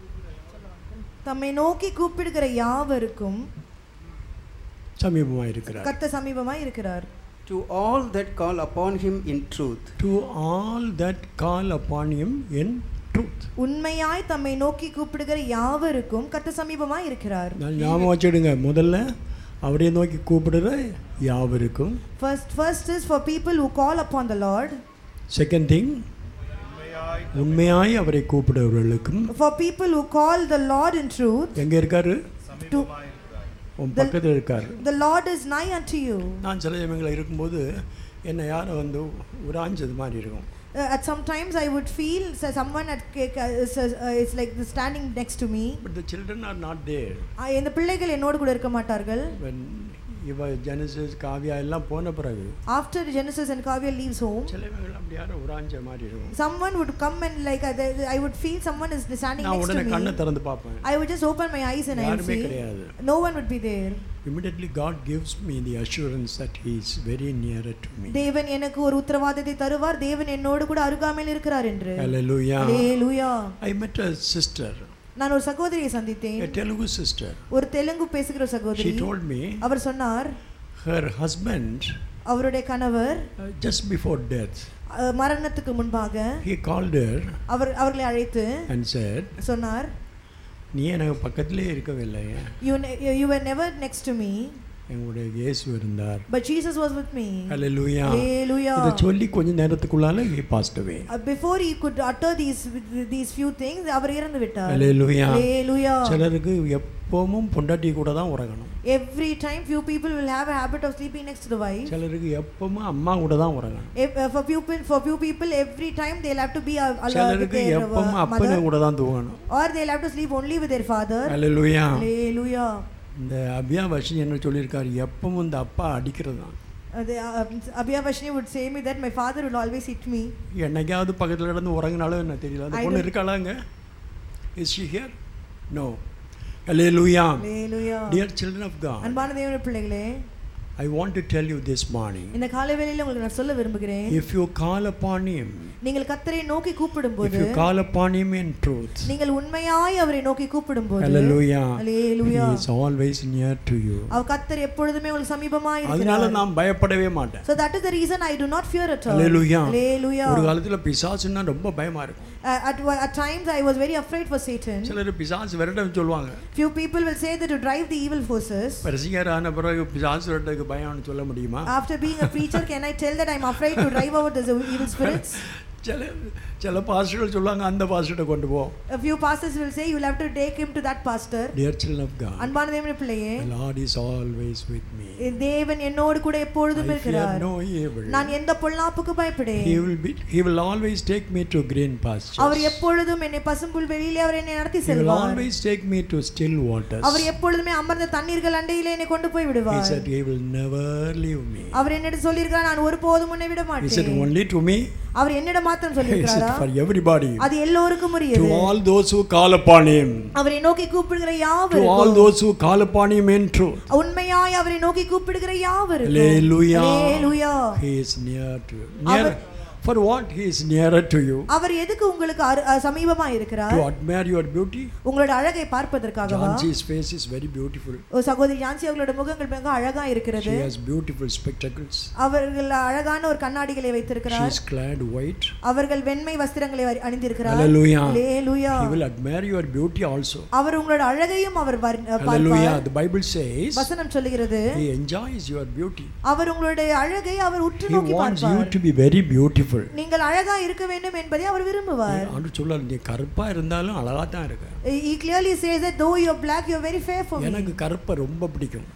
[SPEAKER 3] தம்மை நோக்கி கூப்பிடுகிற யாவருக்கும்
[SPEAKER 2] சமீபமாய் இருக்கிறார்.
[SPEAKER 3] கர்த்தர் சமீபமாய் இருக்கிறார்.
[SPEAKER 5] To all that call upon him in truth.
[SPEAKER 2] To all that call upon him in truth.
[SPEAKER 3] உண்மையாய் தம்மை நோக்கி கூப்பிடுகிற யாவருக்கும் கர்த்தர் சமீபமாய் இருக்கிறார்.
[SPEAKER 2] நான் ஞாபகம் வச்சிடுங்க, முதல்ல அவரை நோக்கி கூப்பிடுற யாவருக்கும்.
[SPEAKER 3] First first is for people who call upon the Lord.
[SPEAKER 2] Second thing, உண்மையாய் அவரை கூப்பிடுறவர்களுக்கும்.
[SPEAKER 3] For people who call the Lord in truth.
[SPEAKER 2] எங்க இருக்காரு? உன்
[SPEAKER 3] The,
[SPEAKER 2] பக்கத்தில் இருக்கார்.
[SPEAKER 3] the Lord is nigh unto you.
[SPEAKER 2] நான் சில சமயங்களில் இருக்கும்போது என்னை யாரும் வந்து உராஞ்சது மாதிரி இருக்கும்.
[SPEAKER 3] Uh, at sometimes I would feel so someone at uh, it's like standing next to me.
[SPEAKER 2] But the children are not there.
[SPEAKER 3] இந்த பிள்ளைகள் என்னோடு கூட இருக்க மாட்டார்கள்.
[SPEAKER 2] When இவ ஜெனசிஸ் காவியா எல்லாம் போன பிறகு,
[SPEAKER 3] after Genesis and Kavya leaves home,
[SPEAKER 2] சில சமயங்களில் அப்படி யாரும் உராஞ்ச மாதிரி இருக்கும்.
[SPEAKER 3] someone would come and like I would feel someone is standing
[SPEAKER 2] நான்
[SPEAKER 3] next to
[SPEAKER 2] உடனே
[SPEAKER 3] me.
[SPEAKER 2] கண்ணை திறந்து பார்ப்பேன்.
[SPEAKER 3] I would just open my eyes and I would see no one would be there.
[SPEAKER 2] Immediately God gives me the assurance that he is very near to me.
[SPEAKER 3] தேவன் எனக்கு ஒரு உத்தரவாதத்தை தருவார், தேவன் என்னோடு கூட அருகாமையில் இருக்கிறார் என்று.
[SPEAKER 2] Hallelujah.
[SPEAKER 3] Hallelujah.
[SPEAKER 2] I met a sister.
[SPEAKER 3] நான் ஒரு சகோதரியை சந்தித்தேன்.
[SPEAKER 2] A Telugu sister.
[SPEAKER 3] ஒரு தெலுங்கு பேசுகிற சகோதரி.
[SPEAKER 2] She told me
[SPEAKER 3] அவர் சொன்னார்,
[SPEAKER 2] her husband,
[SPEAKER 3] அவருடைய கணவர்
[SPEAKER 2] uh, just before death,
[SPEAKER 3] மரணத்துக்கு முன்பாக
[SPEAKER 2] he called her
[SPEAKER 3] அவர் அவர்களை அழைத்து
[SPEAKER 2] and said,
[SPEAKER 3] சொன்னார்,
[SPEAKER 2] நீ எனக்கு பக்கத்திலே இருக்கவில்லை,
[SPEAKER 3] you you were never next to me,
[SPEAKER 2] எங்களுடைய இயேசு இருந்தார்.
[SPEAKER 3] but Jesus was with me.
[SPEAKER 2] Hallelujah.
[SPEAKER 3] Hallelujah.
[SPEAKER 2] இத சொல்லி கொஞ்ச நேரத்துக்குள்ளால he passed away.
[SPEAKER 3] Uh, before he could utter these these few things, அவர் இறந்து விட்டார்.
[SPEAKER 2] Hallelujah.
[SPEAKER 3] Hallelujah.
[SPEAKER 2] சிலருக்கு எப்ப எப்பவும் பொண்டாட்டி கூட தான் உறங்கணும்.
[SPEAKER 3] Every time few people will have a habit of sleeping next to the wife.
[SPEAKER 2] சிலருக்கு எப்பவும் அம்மா கூட தான் உறங்கணும்.
[SPEAKER 3] If, uh, for people for few people every time they'll have to be uh, alone with
[SPEAKER 2] சிலருக்கு
[SPEAKER 3] their
[SPEAKER 2] எப்பவும்
[SPEAKER 3] uh,
[SPEAKER 2] அப்பனே
[SPEAKER 3] mother,
[SPEAKER 2] கூட தான் தூங்கணும்.
[SPEAKER 3] or they'll have to sleep only with their father.
[SPEAKER 2] Hallelujah.
[SPEAKER 3] Hallelujah.
[SPEAKER 2] இந்த அபியாவர்ஷினி என்ன சொல்லியிருக்காரு, எப்பவும் இந்த அப்பா அடிக்கிறது தான்.
[SPEAKER 3] Abhyavashni would say me that my father would always hit me.
[SPEAKER 2] என்னைக்காவது பக்கத்தில் கிடந்து உறங்கினாலும் என்ன தெரியல. அந்த பொண்ணு இருக்காளாங்க? Is she here? No. Hallelujah.
[SPEAKER 3] Hallelujah.
[SPEAKER 2] Dear children of God,
[SPEAKER 3] அன்பான தேவனுடைய பிள்ளைகளே,
[SPEAKER 2] I want to tell you this morning,
[SPEAKER 3] இந்த காலை வேளையில உங்களுக்கு நான் சொல்ல விரும்புகிறேன்,
[SPEAKER 2] if you call upon him,
[SPEAKER 3] நீங்கள் கர்த்தரை நோக்கி கூப்பிடும்போது,
[SPEAKER 2] if you call upon him in truth,
[SPEAKER 3] நீங்கள் உண்மையாய் அவரை நோக்கி கூப்பிடும்போது,
[SPEAKER 2] hallelujah,
[SPEAKER 3] hallelujah,
[SPEAKER 2] he is always near to you.
[SPEAKER 3] அவர் கர்த்தர் எப்பொழுதுமே உங்களுக்கு சமீபமாய் இருக்கிறார்.
[SPEAKER 2] அதனால நான் பயப்படவே மாட்டேன்.
[SPEAKER 3] So that is the reason I do not fear at all.
[SPEAKER 2] hallelujah.
[SPEAKER 3] Hallelujah.
[SPEAKER 2] ஒரு காலத்துல பிசாசுன்னா ரொம்ப பயமா இருக்கும்.
[SPEAKER 3] Uh, at, at times I was very afraid for Satan.
[SPEAKER 2] சிலர் பிசாசு விரட்ட சொல்லுவாங்க.
[SPEAKER 3] Few people will say that to drive the evil forces.
[SPEAKER 2] பிரசங்கரான பிறகு பிசாசு விரட்டக்கு பயம்னு சொல்ல முடியுமா?
[SPEAKER 3] After being a preacher, can I tell that I'm afraid to drive out the evil spirits?
[SPEAKER 2] சில சில பாஸ்டர்கள் சொல்லுவாங்க அந்த பாஸ்டரை கொண்டு போ.
[SPEAKER 3] A few pastors will say you will have to take him to that pastor.
[SPEAKER 2] Dear children of God,
[SPEAKER 3] அன்பான தேவனுடைய பிள்ளையே,
[SPEAKER 2] the Lord is always with me.
[SPEAKER 3] தேவன் என்னோடு கூட எப்பொழுதும் இருக்கிறார்.
[SPEAKER 2] no evil.
[SPEAKER 3] நான் எந்த பொல்லாப்புக்கு பயப்படேன்.
[SPEAKER 2] He will be, he will always take me to green pastures.
[SPEAKER 3] அவர் எப்பொழுதும் என்னை பசும்புல் வெளியிலே அவர் என்னை நடத்தி
[SPEAKER 2] He will
[SPEAKER 3] செல்வார்.
[SPEAKER 2] always take me to still waters.
[SPEAKER 3] அவர் எப்பொழுதுமே அமர்ந்த தண்ணீர்கள் அண்டையிலே என்னை கொண்டு போய் விடுவார்.
[SPEAKER 2] He said he will never leave me.
[SPEAKER 3] அவர் என்னிடம் சொல்லியிருக்கிறார், நான் ஒருபோதும் உன்னை விட மாட்டேன்.
[SPEAKER 2] He said only to me.
[SPEAKER 3] அவர் என்னிடம் மாத்திரம் சொல்லியிருக்கிறாரா?
[SPEAKER 2] For everybody.
[SPEAKER 3] அது எல்லோருக்கும் உரியது.
[SPEAKER 2] To all those who call upon him.
[SPEAKER 3] அவரை நோக்கி கூப்பிடுகிற யாவருக்கும்.
[SPEAKER 2] To all those who call upon him in truth.
[SPEAKER 3] உண்மையாய் அவரை நோக்கி கூப்பிடுகிற யாவருக்கும்.
[SPEAKER 2] Hallelujah.
[SPEAKER 3] Hallelujah.
[SPEAKER 2] He is near to you. Near for what? He is nearer to you.
[SPEAKER 3] அவர் எதுக்கு உங்களுக்கு சமீபமா இருக்கிறார்?
[SPEAKER 2] To admire your beauty.
[SPEAKER 3] உங்களுடைய அழகை பார்ப்பதற்காகவா?
[SPEAKER 2] Jansi's face is very beautiful.
[SPEAKER 3] ஓ சகோதரி ஜான்சி அவர்களுடைய முகங்கள் மிக அழகா இருக்கிறது.
[SPEAKER 2] She has beautiful spectacles.
[SPEAKER 3] அவர்கள் அழகான ஒரு கண்ணாடிகளை வைத்திருக்கிறார்.
[SPEAKER 2] She is clad white.
[SPEAKER 3] அவர்கள் வெண்மை வஸ்திரங்களை அணிந்திருக்கிறார்.
[SPEAKER 2] Hallelujah.
[SPEAKER 3] Hallelujah.
[SPEAKER 2] He will admire your beauty also.
[SPEAKER 3] அவர் உங்களுடைய அழகையும் அவர் பார்ப்பார்.
[SPEAKER 2] Hallelujah. The Bible says,
[SPEAKER 3] வசனம் சொல்லுகிறது,
[SPEAKER 2] he enjoys your beauty.
[SPEAKER 3] அவர் உங்களுடைய அழகை அவர் உற்று நோக்கி பார்ப்பார்.
[SPEAKER 2] He wants you to be very beautiful.
[SPEAKER 3] நீங்கள் அழகா இருக்க வேண்டும் என்பதை அவர் விரும்புவார்.
[SPEAKER 2] ஆண்டு சொல்றார், நீ கருப்பா இருந்தாலும் அழகா தான் இருக்க.
[SPEAKER 3] He clearly says that though you are black you are very fair for me.
[SPEAKER 2] எனக்கு கருப்பு ரொம்ப பிடிக்கும்.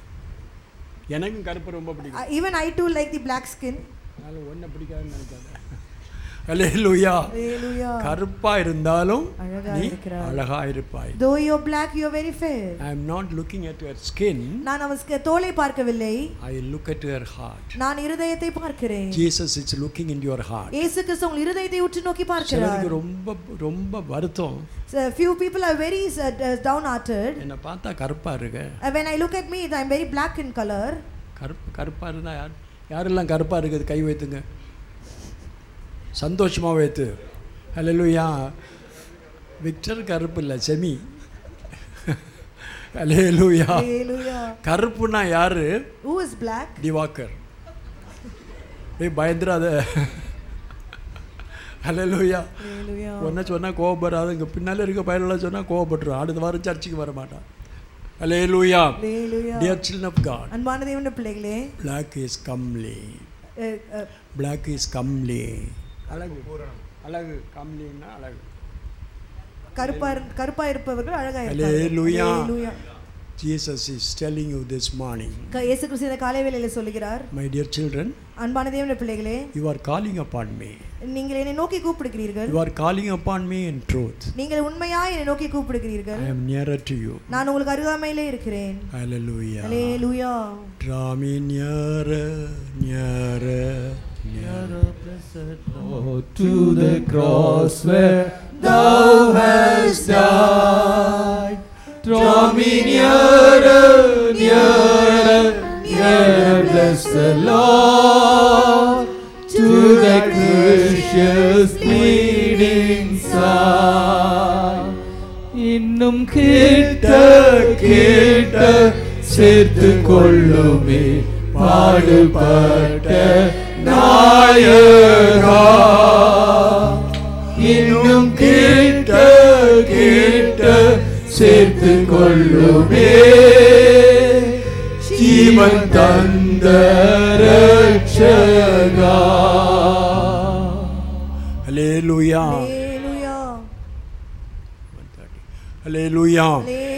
[SPEAKER 2] எனக்கு கருப்பு ரொம்ப பிடிக்கும்.
[SPEAKER 3] Even I too like the black skin.
[SPEAKER 2] அதனால ஒண்ணு பிடிக்காதுன்னு நினைக்காத. Hallelujah.
[SPEAKER 3] Hallelujah.
[SPEAKER 2] கருப்பா இருந்தாலும்
[SPEAKER 3] நீ
[SPEAKER 2] அழகா இருப்பாய்.
[SPEAKER 3] Though you are black you are very fair.
[SPEAKER 2] I am not looking at your skin.
[SPEAKER 3] நான் அவளுடைய தோலை பார்க்கவில்லை.
[SPEAKER 2] I look at your heart.
[SPEAKER 3] நான் இருதயத்தை பார்க்கிறேன்.
[SPEAKER 2] Jesus is looking into your heart.
[SPEAKER 3] இயேசு கிறிஸ்து உங்கள் இருதயத்தை உற்று நோக்கி பார்க்கிறார்.
[SPEAKER 2] சிலருக்கு ரொம்ப ரொம்ப வருத்தம்.
[SPEAKER 3] So few people are very uh, downhearted.
[SPEAKER 2] என்ன பார்த்தா கருப்பா இருக்கு.
[SPEAKER 3] When I look at me I am very black in color.
[SPEAKER 2] கருப்பு கருப்பா இருந்தா யார் யாரெல்லாம் கருப்பா இருக்குது கை வைத்துங்க. சந்தோஷமா வைத்து. ஹல்லேலூயா. விக்டர் கருப்பு இல்ல, செமி. ஹல்லேலூயா.
[SPEAKER 3] ஹல்லேலூயா.
[SPEAKER 2] கருப்புனா யாரு?
[SPEAKER 3] Who is black?
[SPEAKER 2] திவாகர். ஏய் பயந்துராத. ஹல்லேலூயா.
[SPEAKER 3] ஹல்லேலூயா.
[SPEAKER 2] ஒன்ன சொன்னா கோபப்படாத, இங்க பின்னால இருக்க பையனெல்லாம் சொன்னா கோபப்பட்டுரும். அடுத்த வாரம் சர்ச்சுக்கு வர மாட்டான். ஹல்லேலூயா.
[SPEAKER 3] ஹல்லேலூயா.
[SPEAKER 2] Dear children of God.
[SPEAKER 3] அன்பான தேவனுடைய பிள்ளைகளே,
[SPEAKER 2] black is comely.
[SPEAKER 3] uh, uh,
[SPEAKER 2] black is comely. அழகு அழகு கம்லின்னா அழகு.
[SPEAKER 3] கருப்பா கருப்பா இருப்பவர்கள் அழகா இருப்பார்கள்.
[SPEAKER 2] Hallelujah.
[SPEAKER 3] Hallelujah.
[SPEAKER 2] Jesus is telling you this morning.
[SPEAKER 3] இயேசு கிறிஸ்து இந்த காலை வேளையிலே சொல்கிறார்,
[SPEAKER 2] My dear children,
[SPEAKER 3] அன்பான தேவனுடைய பிள்ளைகளே,
[SPEAKER 2] you are calling upon me.
[SPEAKER 3] நீங்கள் என்னை நோக்கி கூப்பிடுகிறீர்கள்.
[SPEAKER 2] You are calling upon me in truth.
[SPEAKER 3] நீங்கள் உண்மையாய் என்னை நோக்கி கூப்பிடுகிறீர்கள்.
[SPEAKER 2] I am nearer to you.
[SPEAKER 3] நான் உங்களுக்கு அருகாமையிலே இருக்கிறேன்.
[SPEAKER 2] Hallelujah.
[SPEAKER 3] Hallelujah.
[SPEAKER 2] Draw me nearer, nearer, nearer,
[SPEAKER 1] blessed Lord, to the cross where thou hast died. Draw me nearer, nearer, nearer, blessed Lord, to the precious bleeding side. இன்னும் கிட்ட கிட்ட சேர்த்து கொள்ளுமே பாடுபட்ட நாயகா. இன்னும் கிட்ட கிட்ட சேர்த்து கொள்ளுமே ஜீவன் தந்த ரட்சகா.
[SPEAKER 2] Hallelujah.
[SPEAKER 3] Hallelujah.
[SPEAKER 2] Hallelujah.
[SPEAKER 3] Hallelujah.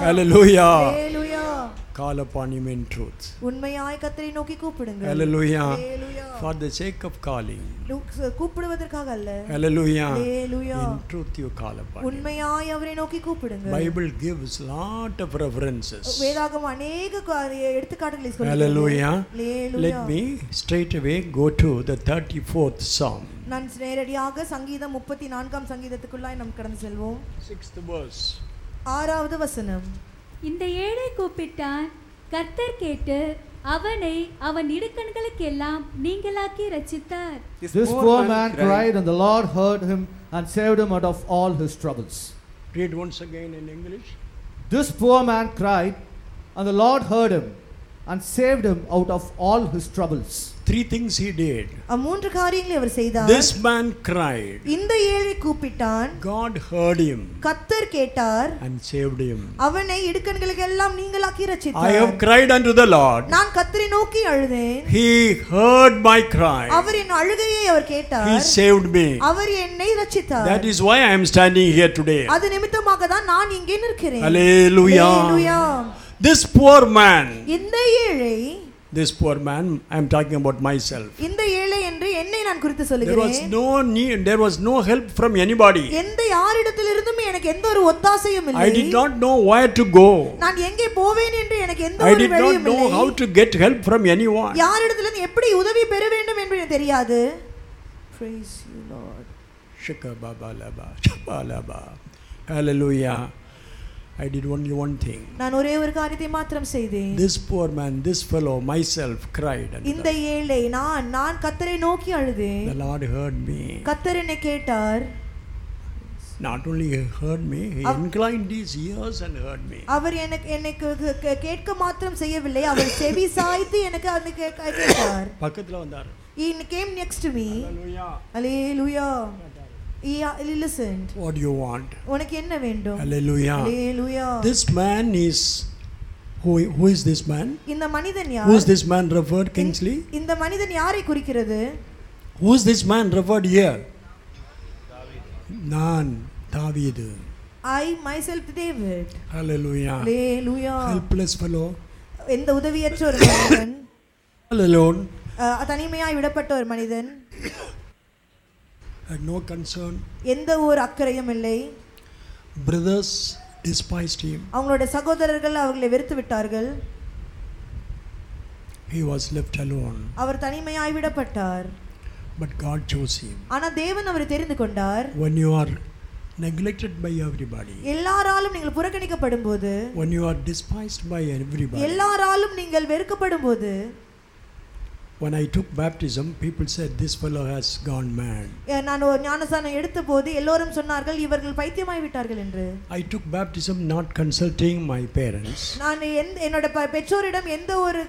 [SPEAKER 2] Hallelujah.
[SPEAKER 3] Hallelujah.
[SPEAKER 2] Call upon him in truth.
[SPEAKER 3] உண்மையாய் கர்த்தரை நோக்கி கூப்பிடுங்கள்.
[SPEAKER 2] Hallelujah.
[SPEAKER 3] Hallelujah.
[SPEAKER 2] For the sake of calling.
[SPEAKER 3] கூப்பிடுவதற்காக அல்ல.
[SPEAKER 2] Hallelujah.
[SPEAKER 3] Hallelujah.
[SPEAKER 2] In truth you call upon him.
[SPEAKER 3] உண்மையாய் அவரை நோக்கி கூப்பிடுங்கள்.
[SPEAKER 2] Bible gives lot of references.
[SPEAKER 3] வேதாகமம் அநேக எடுத்துக்காட்டுகளை சொல்லுகிறது.
[SPEAKER 2] Hallelujah.
[SPEAKER 3] Hallelujah.
[SPEAKER 2] Let me straight away go to the thirty-fourth Psalm.
[SPEAKER 3] நான் நேரடியாக சங்கீதம் முப்பத்தி நான்காம் சங்கீதத்துக்குள்ளாய் நாம் கடந்து செல்வோம்.
[SPEAKER 2] Sixth verse.
[SPEAKER 3] ஆறாவது வசனம்.
[SPEAKER 6] இந்த ஏழை கூப்பிட்டான், கர்த்தர் கேட்டு அவனை அவன் இடுக்கண்களுக்கெல்லாம் நீங்களாக்கி ரட்சித்தார்.
[SPEAKER 1] This poor man cried, and the Lord heard him and saved him out of all his troubles.
[SPEAKER 2] Read once again in English.
[SPEAKER 1] This poor man cried, and the Lord heard him and saved him out of all his troubles.
[SPEAKER 2] Three things he did.
[SPEAKER 3] மூன்று காரியங்களை அவர் செய்தார்.
[SPEAKER 2] This man cried.
[SPEAKER 3] இந்த ஏழை கூப்பிட்டான்.
[SPEAKER 2] God heard him.
[SPEAKER 3] கர்த்தர் கேட்டார்.
[SPEAKER 2] And saved him.
[SPEAKER 3] அவனை இடுக்கண்களுக்கெல்லாம் நீங்களாக்கி ரட்சித்தார்.
[SPEAKER 2] I have cried unto the Lord.
[SPEAKER 3] நான் கர்த்தரை நோக்கி அழுதேன்.
[SPEAKER 2] He heard my cry.
[SPEAKER 3] அவர் என் அழுகையை அவர் கேட்டார்.
[SPEAKER 2] He saved me.
[SPEAKER 3] அவர் என்னை ரட்சித்தார்.
[SPEAKER 2] That is why I am standing here today.
[SPEAKER 3] அது நிமித்தமாக தான் நான் இங்கே நிற்கிறேன்.
[SPEAKER 2] Hallelujah.
[SPEAKER 3] Hallelujah.
[SPEAKER 2] This poor man.
[SPEAKER 3] இந்த ஏழை.
[SPEAKER 2] This poor man, I am talking about myself.
[SPEAKER 3] இந்த ஏழை என்று என்னை நான் குறித்து
[SPEAKER 2] There
[SPEAKER 3] சொல்கிறேன்.
[SPEAKER 2] was no need, there was no help from anybody.
[SPEAKER 3] எந்த யாரிடத்திலிருந்தும் எனக்கு எந்த ஒரு ஒத்தாசையும் இல்லை.
[SPEAKER 2] I did not know where to go.
[SPEAKER 3] நான் எங்கே போவேன் என்று எனக்கு எந்த
[SPEAKER 2] I
[SPEAKER 3] ஒரு
[SPEAKER 2] did not
[SPEAKER 3] வழியும்
[SPEAKER 2] know
[SPEAKER 3] இல்லை.
[SPEAKER 2] how to get help from anyone.
[SPEAKER 3] யாரிடத்திலிருந்து எப்படி உதவி பெற வேண்டும் என்று எனக்கு தெரியாது. Praise you Lord.
[SPEAKER 2] Shakababalaba, shabalaba. Hallelujah. I did only one thing.
[SPEAKER 3] நான் ஒரே ஒரு காரியத்தை மாத்திரம் செய்தேன்.
[SPEAKER 2] This poor man, this fellow, myself cried.
[SPEAKER 3] இந்த ஏழை நான் நான் கர்த்தரை நோக்கி அழுதேன்.
[SPEAKER 2] The Lord heard me.
[SPEAKER 3] கர்த்தர் என்னை கேட்டார்.
[SPEAKER 2] Not only he heard me, he inclined his ears and heard me.
[SPEAKER 3] அவர் எனக்கு எனக்கு கேட்க மாத்திரம் செய்யவில்லை, அவர் செவி சாய்த்து எனக்கு அதை கேட்டார்.
[SPEAKER 2] பக்கத்துல வந்தார்.
[SPEAKER 3] He came next to me.
[SPEAKER 2] Hallelujah.
[SPEAKER 3] Hallelujah. He listened.
[SPEAKER 2] What do you want?
[SPEAKER 3] உனக்கு என்ன வேண்டும்?
[SPEAKER 2] Hallelujah.
[SPEAKER 3] Hallelujah.
[SPEAKER 2] This man is who who is this man?
[SPEAKER 3] இந்த மனிதன் யார்?
[SPEAKER 2] Who is this man referred, Kingsley?
[SPEAKER 3] இந்த மனிதன் யாரை குறிக்கிறது?
[SPEAKER 2] Who is this man referred here? நான் தாவீது.
[SPEAKER 3] I myself David.
[SPEAKER 2] Hallelujah.
[SPEAKER 3] Hallelujah.
[SPEAKER 2] Helpless fellow.
[SPEAKER 3] எந்த உதவியற்ற ஒரு மனிதன்.
[SPEAKER 2] All alone.
[SPEAKER 3] தனிமையாய் விடப்பட்ட ஒரு மனிதன்.
[SPEAKER 2] Had no concern.
[SPEAKER 3] எந்த ஒரு அக்கறையும் இல்லை.
[SPEAKER 2] Brothers despised him.
[SPEAKER 3] அவங்களுடைய சகோதரர்கள் அவர்களை வெறுத்து விட்டார்கள்.
[SPEAKER 2] He was left alone.
[SPEAKER 3] Our தனிமையாய் விடப்பட்டார்.
[SPEAKER 2] But God chose him.
[SPEAKER 3] ஆனா தேவன் அவரை தெரிந்து கொண்டார்.
[SPEAKER 2] When you are neglected by everybody,
[SPEAKER 3] எல்லாராலும் நீங்கள் புறக்கணிக்கப்படும்போது,
[SPEAKER 2] when you are despised by everybody,
[SPEAKER 3] எல்லாராலும் நீங்கள் வெறுக்கப்படும்போது,
[SPEAKER 2] when I took baptism, people said this fellow has gone mad.
[SPEAKER 3] நான் ஞானஸ்நானம் எடுத்தபோது எல்லோரும் சொன்னார்கள் இவர்கள் பைத்தியமாய் விட்டார்கள் என்று.
[SPEAKER 2] I took baptism not consulting my parents.
[SPEAKER 3] நான் என்னோட பெற்றோரிடம் எந்த ஒரு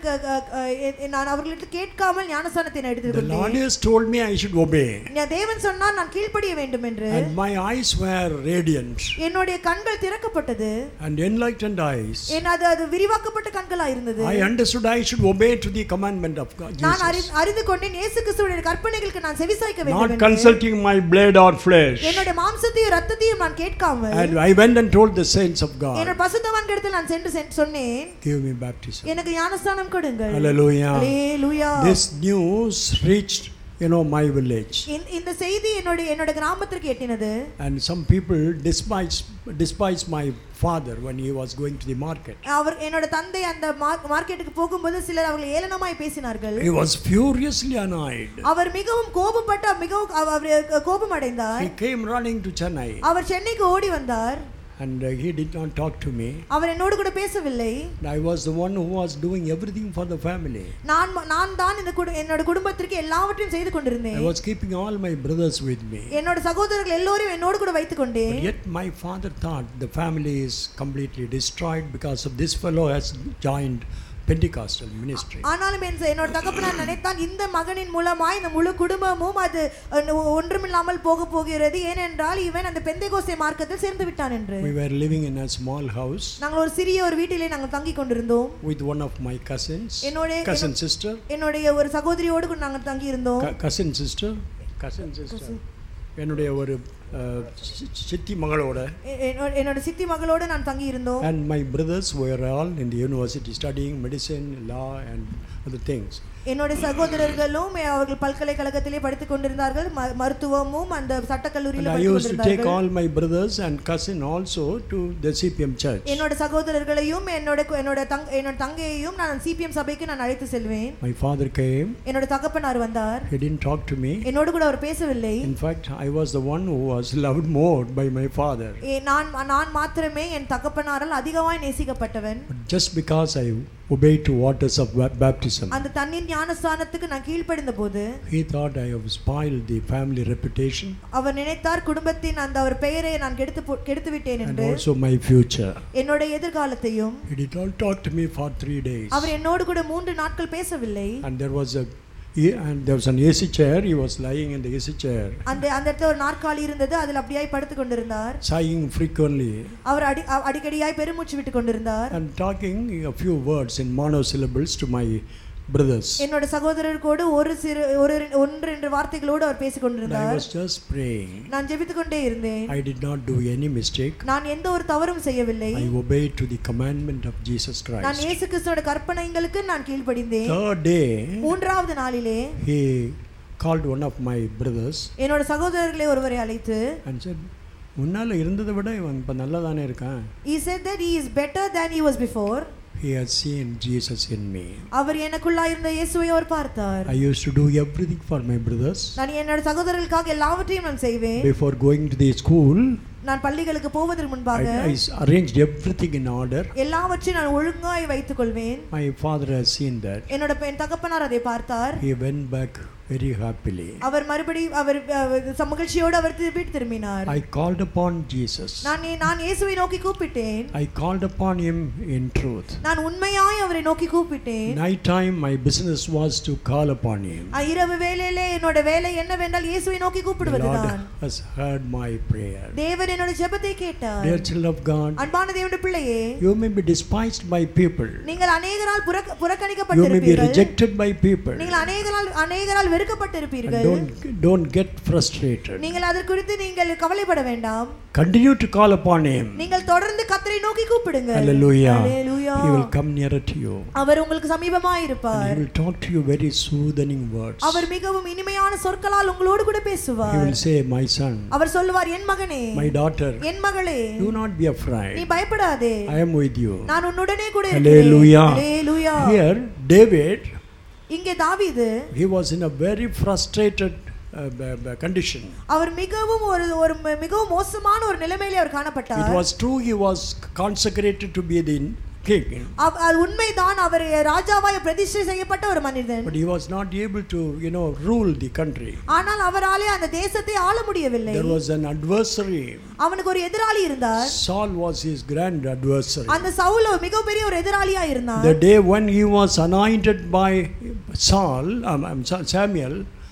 [SPEAKER 3] நான் அவர்களிடம் கேட்காமல் ஞானஸ்நானத்தை எடுத்துக்கொண்டேன்.
[SPEAKER 2] The Lord has told me I should obey.
[SPEAKER 3] தேவன் சொன்னார் நான் கீழ்ப்படிய வேண்டும் என்று.
[SPEAKER 2] And my eyes were radiant.
[SPEAKER 3] என்னுடைய கண்கள் திறக்கப்பட்டது.
[SPEAKER 2] And enlightened eyes.
[SPEAKER 3] என்னது அது விரிவாக்கப்பட்ட கண்களாய் இருந்தது.
[SPEAKER 2] I understood I should obey to the commandment of God.
[SPEAKER 3] நான் அறிந்து கொண்டேன் இயேசு கிறிஸ்துவின் கற்பனைகளுக்கு நான் செவிசாய்க்க வேண்டும் என்று.
[SPEAKER 2] Not consulting my blood or flesh.
[SPEAKER 3] என்னோட மாம்சத்தையும் இரத்தத்தையும் நான் கேட்காமல்.
[SPEAKER 2] And I went and told the saints of God.
[SPEAKER 3] என்னோட பரிசுத்தவான்களிடத்தில் நான் சென்று சொன்னேன்.
[SPEAKER 2] Give me baptism.
[SPEAKER 3] எனக்கு ஞானஸ்நானம் கொடுங்கள்.
[SPEAKER 2] Hallelujah.
[SPEAKER 3] Hallelujah.
[SPEAKER 2] This news reached, you know, my village.
[SPEAKER 3] இந்த செய்தி என்னோட என்னோட கிராமத்திற்கு எட்டினது.
[SPEAKER 2] And some people despise despise my father when he was going to the market.
[SPEAKER 3] அவர் என்னோட தந்தை அந்த மார்க்கெட்டுக்கு போகும்போது சிலர் அவர்களை ஏளனமாய் பேசினார்கள்.
[SPEAKER 2] He was furiously annoyed.
[SPEAKER 3] அவர் மிகவும் கோபப்பட்டு மிகவும் அவர் கோபம் அடைந்தார்.
[SPEAKER 2] He came running to Chennai.
[SPEAKER 3] அவர் சென்னைக்கு ஓடி வந்தார்.
[SPEAKER 2] And uh, he did not talk to me.
[SPEAKER 3] அவர் என்னோடு கூட பேசவில்லை.
[SPEAKER 2] I was the one who was doing everything for the family.
[SPEAKER 3] நான் நான் தான் இந்த என்னோட குடும்பத்திற்கு எல்லாவற்றையும் செய்து கொண்டிருந்தேன்.
[SPEAKER 2] I was keeping all my brothers with me.
[SPEAKER 3] என்னோட சகோதரர்கள் எல்லோரையும் என்னோடு கூட வைத்துக் கொண்டேன்.
[SPEAKER 2] But yet my father thought the family is completely destroyed because of this fellow has joined Pentecostal ministry.
[SPEAKER 3] ஆனாலும் என்னோட தகப்பனார் நினைத்தான் இந்த மகனின் மூலமாய் இந்த முழு குடும்பமும் அது ஒன்றுமில்லாமல் போக போகிறது ஏனென்றால் இவன் அந்த பெந்தேகோஸ்தே மார்க்கத்தில் சேர்ந்து விட்டான் என்று.
[SPEAKER 2] We were living in a small house.
[SPEAKER 3] நாங்கள் ஒரு சிறிய ஒரு வீட்டிலே நாங்கள் தங்கிக் கொண்டிருந்தோம்.
[SPEAKER 2] With one of my cousins.
[SPEAKER 3] என்னோட
[SPEAKER 2] cousin sister.
[SPEAKER 3] என்னோட ஒரு சகோதரியோடு நாங்கள் தங்கி இருந்தோம்.
[SPEAKER 2] cousin sister. cousin sister. என்னுடைய ஒரு சித்தி மகளோட
[SPEAKER 3] எ- என்னோட- என்னோட சித்தி மகளோடு நான் தங்கி இருந்தோம்.
[SPEAKER 2] and my brothers were all in the university studying medicine, law and other things.
[SPEAKER 3] என்னோட சகோதரர்களும் அவர்கள் பல்கலைக்கழகத்திலே படித்துக் கொண்டிருந்தார்கள். ம- மருத்துவமும் அந்த
[SPEAKER 2] And
[SPEAKER 3] சட்டக்கல்லூரியில்
[SPEAKER 2] I
[SPEAKER 3] படித்துக்
[SPEAKER 2] used to take
[SPEAKER 3] கொண்டிருந்தார்கள்.
[SPEAKER 2] all my brothers and cousin also to the C P M church.
[SPEAKER 3] என்னோட சகோதரர்களையும் என்னோட கு- என்னோட தங் என்னோட தங்கையையும் நான் சிபிஎம் சபைக்கு நான் அழைத்து செல்வேன்.
[SPEAKER 2] My father came,
[SPEAKER 3] என்னோட தகப்பனார் வந்தார்.
[SPEAKER 2] he didn't talk to me.
[SPEAKER 3] என்னோடு கூட அவர் பேசவில்லை.
[SPEAKER 2] In fact, I was the one who was loved more by my father.
[SPEAKER 3] ஏ- நான் நான் மாத்திரமே என் தகப்பனாரால் அதிகமாய் நேசிக்கப்பட்டவன்.
[SPEAKER 2] But just because I obeyed to waters of ba- baptism,
[SPEAKER 3] அந்த தண்ணீர் ஞானஸ்தானத்துக்கு நான் கீழ்ப்படிந்த போது
[SPEAKER 2] he thought I have spoiled the family reputation
[SPEAKER 3] அவர் நினைத்தார் குடும்பத்தின் அந்த ஒரு பெயரை நான் கெடுத்து போ- கெடுத்து விட்டேன்
[SPEAKER 2] and
[SPEAKER 3] என்று.
[SPEAKER 2] also my future.
[SPEAKER 3] என்னோட எதிர்காலத்தையும்.
[SPEAKER 2] He did not talk to me for three days.
[SPEAKER 3] அவர் என்னோடு கூட மூன்று நாட்கள் பேசவில்லை.
[SPEAKER 2] And there was a he- and there was an A C chair. He was lying in the A C chair,
[SPEAKER 3] அந்த அந்த இடத்துல ஒரு நாற்காலி இருந்தது. அதில் அப்படியாய் படுத்துக் கொண்டிருந்தார்.
[SPEAKER 2] sighing frequently
[SPEAKER 3] அவர் அடி அ- அடிக்கடியாய் பெருமூச்சு விட்டு கொண்டிருந்தார்.
[SPEAKER 2] and talking a few words in monosyllables to my brothers.
[SPEAKER 3] என்னோட சகோதரர்களோடு ஒரு சிறு ஒரு ரெண்டு- ஒன்று ரெண்டு வார்த்தைகளோடு அவர் பேசிக்
[SPEAKER 2] And I
[SPEAKER 3] கொண்டிருந்தார்.
[SPEAKER 2] was just praying.
[SPEAKER 3] நான் ஜெபித்துக் கொண்டே இருந்தேன்.
[SPEAKER 2] I did not do any mistake.
[SPEAKER 3] நான் எந்த ஒரு தவறும் செய்யவில்லை.
[SPEAKER 2] I obeyed to the commandment of Jesus
[SPEAKER 3] நான்
[SPEAKER 2] Christ.
[SPEAKER 3] இயேசு கிறிஸ்துவோட கற்பனைகளுக்கு நான் கீழ்ப்படிந்தேன்.
[SPEAKER 2] Third day,
[SPEAKER 3] மூன்றாவது நாளிலே
[SPEAKER 2] he called one of my brothers
[SPEAKER 3] என்னோட சகோதரர்களை ஒருவரை அழைத்து
[SPEAKER 2] and said, முன்னால இருந்ததை விட இவன் இப்போ நல்லா தானே இருக்கான்.
[SPEAKER 3] he said that he is better than he was before.
[SPEAKER 2] He has seen Jesus in me.
[SPEAKER 3] அவர் எனக்குள்ளாய் இருந்த இயேசுவை அவர் பார்த்தார்.
[SPEAKER 2] I used to do everything for my brothers.
[SPEAKER 3] நான் என்னோட சகோதரர்களுக்காக எல்லாவற்றையும் நான் செய்வேன்.
[SPEAKER 2] Before going to the school,
[SPEAKER 3] நான் பள்ளிகளுக்கு போவதற்கு முன்பாக
[SPEAKER 2] I, I arranged everything in order.
[SPEAKER 3] எல்லாவற்றையும் நான் ஒழுங்காய் வைத்துக் கொள்வேன்.
[SPEAKER 2] My father has seen that.
[SPEAKER 3] என்னோட பெண் தகப்பனார் அதை பார்த்தார்.
[SPEAKER 2] He went back very happily.
[SPEAKER 3] அவர் மறுபடி அவர் அஹ், மகிழ்ச்சியோடு அவர் திருப்பி திரும்பினார்.
[SPEAKER 2] I called upon Jesus.
[SPEAKER 3] நான் நான் இயேசுவை நோக்கி கூப்பிட்டேன்.
[SPEAKER 2] I called upon him in truth.
[SPEAKER 3] நான் உண்மையாய் அவரை நோக்கி கூப்பிட்டேன்.
[SPEAKER 2] Night time, my business was to call upon him.
[SPEAKER 3] அஹ், இரவு வேளையிலே என்னோட வேலை என்னவென்றால் இயேசுவை நோக்கி
[SPEAKER 2] The
[SPEAKER 3] கூப்பிடுவதுதான்.
[SPEAKER 2] Lord has heard my prayer.
[SPEAKER 3] தேவன் என்னோட ஜெபத்தை கேட்டார்.
[SPEAKER 2] Dear children of God,
[SPEAKER 3] அன்பான தேவனுடைய பிள்ளையே,
[SPEAKER 2] you may be despised by people.
[SPEAKER 3] நீங்கள் அநேகரால் புறக்க-
[SPEAKER 2] You may be
[SPEAKER 3] புறக்கணிக்கப்பட்டிருப்பீர்கள்.
[SPEAKER 2] rejected by people.
[SPEAKER 3] நீங்கள் அநேகரால் அநேகரால்
[SPEAKER 2] And
[SPEAKER 3] வெறுக்கப்பட்டிருப்பீர்கள்.
[SPEAKER 2] don't, don't get frustrated.
[SPEAKER 3] நீங்கள் அதற்கு குறித்து நீங்கள் கவலைப்பட வேண்டாம்.
[SPEAKER 2] Continue to call upon him.
[SPEAKER 3] நீங்கள் தொடர்ந்து கர்த்தரை நோக்கி கூப்பிடுங்க.
[SPEAKER 2] Hallelujah.
[SPEAKER 3] Hallelujah.
[SPEAKER 2] He will come nearer to you.
[SPEAKER 3] அவர் உங்களுக்கு சமீபமாய்
[SPEAKER 2] And he
[SPEAKER 3] இருப்பார்.
[SPEAKER 2] will talk to you very soothing words.
[SPEAKER 3] அவர் மிகவும் இனிமையான சொற்களால் உங்களோடு கூட
[SPEAKER 2] He
[SPEAKER 3] பேசுவார்.
[SPEAKER 2] will say, my son,
[SPEAKER 3] அவர் சொல்லுவார், என் மகனே,
[SPEAKER 2] my daughter,
[SPEAKER 3] என் மகளே,
[SPEAKER 2] do not be
[SPEAKER 3] நீ
[SPEAKER 2] afraid.
[SPEAKER 3] பயப்படாதே,
[SPEAKER 2] I am with you.
[SPEAKER 3] நான் உன்னுடனே கூட
[SPEAKER 2] Hallelujah.
[SPEAKER 3] இருக்கிறேன். Hallelujah.
[SPEAKER 2] Here, David,
[SPEAKER 3] இங்கே தாவீது
[SPEAKER 2] he was in a very frustrated uh, b- b- condition.
[SPEAKER 3] அவர் மிகவும் ஒரு ஒரு மிகவும் மோசமான ஒரு நிலைமையிலே அவர்
[SPEAKER 2] It
[SPEAKER 3] காணப்பட்டார்.
[SPEAKER 2] was true he was consecrated to be the king,
[SPEAKER 3] அவ- அது உண்மைதான், அவர் ராஜாவாய் பிரதிஷ்டை செய்யப்பட்ட ஒரு மனிதன்.
[SPEAKER 2] but he was not able to, you know, rule the country.
[SPEAKER 3] ஆனால் அவராலே அந்த தேசத்தை ஆள முடியவில்லை.
[SPEAKER 2] There was an adversary.
[SPEAKER 3] அவனுக்கு ஒரு எதிராளி இருந்தார்.
[SPEAKER 2] Saul was his grand adversary.
[SPEAKER 3] அந்த சவுல் மிகப்பெரிய ஒரு எதிராளியா இருந்தார்.
[SPEAKER 2] The day when he was anointed by Saul, um, um, Sa- Samuel,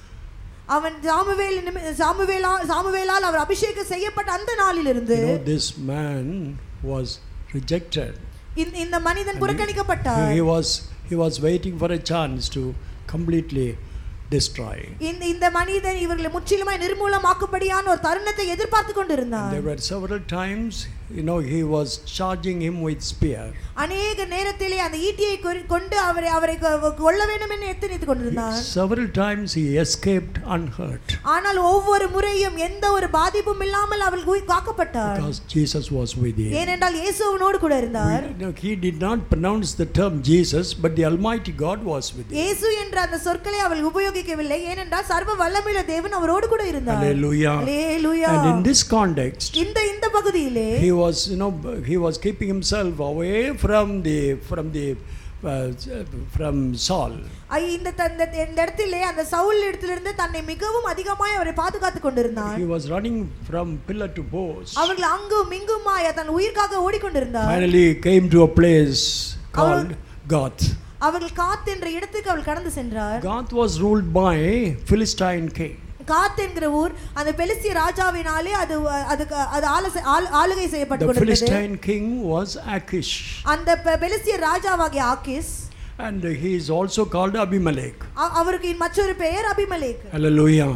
[SPEAKER 3] அவன் சாமுவேல் நிமி- சாமுவேலா சாமுவேலால் அவர் அபிஷேகம் செய்யப்பட்ட அந்த நாளிலிருந்து
[SPEAKER 2] you know, this man was rejected.
[SPEAKER 3] இந்த- இந்த மனிதன்
[SPEAKER 2] He,
[SPEAKER 3] புறக்கணிக்கப்பட்டார்.
[SPEAKER 2] he was he was waiting for a chance to completely destroy.
[SPEAKER 3] இந்த இந்த மனிதன் இவர்களை முற்றிலுமாய் நிர்மூலமாக்கும்படியான ஒரு தருணத்தை எதிர்பார்த்து கொண்டிருந்தார்.
[SPEAKER 2] There were several times, you know, he was charging him with spear.
[SPEAKER 3] அநேக நேரத்திலே அந்த ஈட்டியை கொ- கொண்டு அவரை அவரை கொ- கொல்ல வேண்டும் என்று எத்தனித்துக் கொண்டிருந்தார்.
[SPEAKER 2] Several times he escaped unhurt
[SPEAKER 3] ஆனால் ஒவ்வொரு முறையும் எந்த ஒரு பாதிப்பும் இல்லாமல் அவள் உயிர் காக்கப்பட்டார்.
[SPEAKER 2] because Jesus was with him.
[SPEAKER 3] ஏனென்றால் இயேசுவோடு கூட இருந்தார்.
[SPEAKER 2] We- no, he did not pronounce the term Jesus, but the Almighty God was with him.
[SPEAKER 3] இயேசு என்ற அந்த சொற்களை அவள் உபயோகிக்கவில்லை, ஏனென்றால் சர்வ வல்லமையுள்ள தேவன் அவரோடு கூட இருந்தார்.
[SPEAKER 2] Hallelujah.
[SPEAKER 3] Hallelujah.
[SPEAKER 2] And in this context,
[SPEAKER 3] இந்த இந்த பகுதியிலே
[SPEAKER 2] he was, you know, he was keeping himself away from the from the uh, from Saul.
[SPEAKER 3] ஐ, இந்த த- இந்த இந்த இடத்திலே அந்த சவுல் இடத்திலிருந்து தன்னை மிகவும் அதிகமாய் அவரை பாதுகாத்துக் கொண்டிருந்தான்.
[SPEAKER 2] He was running from pillar to post.
[SPEAKER 3] அவர்கள் அங்கும் இங்குமாய் தன் உயிர்க்காக ஓடிக்கொண்டிருந்தார்.
[SPEAKER 2] Finally came to a place called Gath.
[SPEAKER 3] அவர்கள் காத் என்ற இடத்துக்கு அவள் கடந்து சென்றார்.
[SPEAKER 2] Gath was ruled by Philistine king.
[SPEAKER 3] காத் என்கிற ஊர் அந்த பெலிஸ்திய ராஜாவினாலே அது அதுக்கு அது ஆள- ஆள- ஆளுகை செய்யப்பட்டு
[SPEAKER 2] The
[SPEAKER 3] கொண்டிருந்தது.
[SPEAKER 2] Philistine king was Achish,
[SPEAKER 3] அந்த பெ- பெலிஸ்திய ராஜாவாகிய Axis,
[SPEAKER 2] and he is also called Abimelech.
[SPEAKER 3] அ- அவருக்கு மற்றொரு பெயர் Abimelech.
[SPEAKER 2] Hallelujah.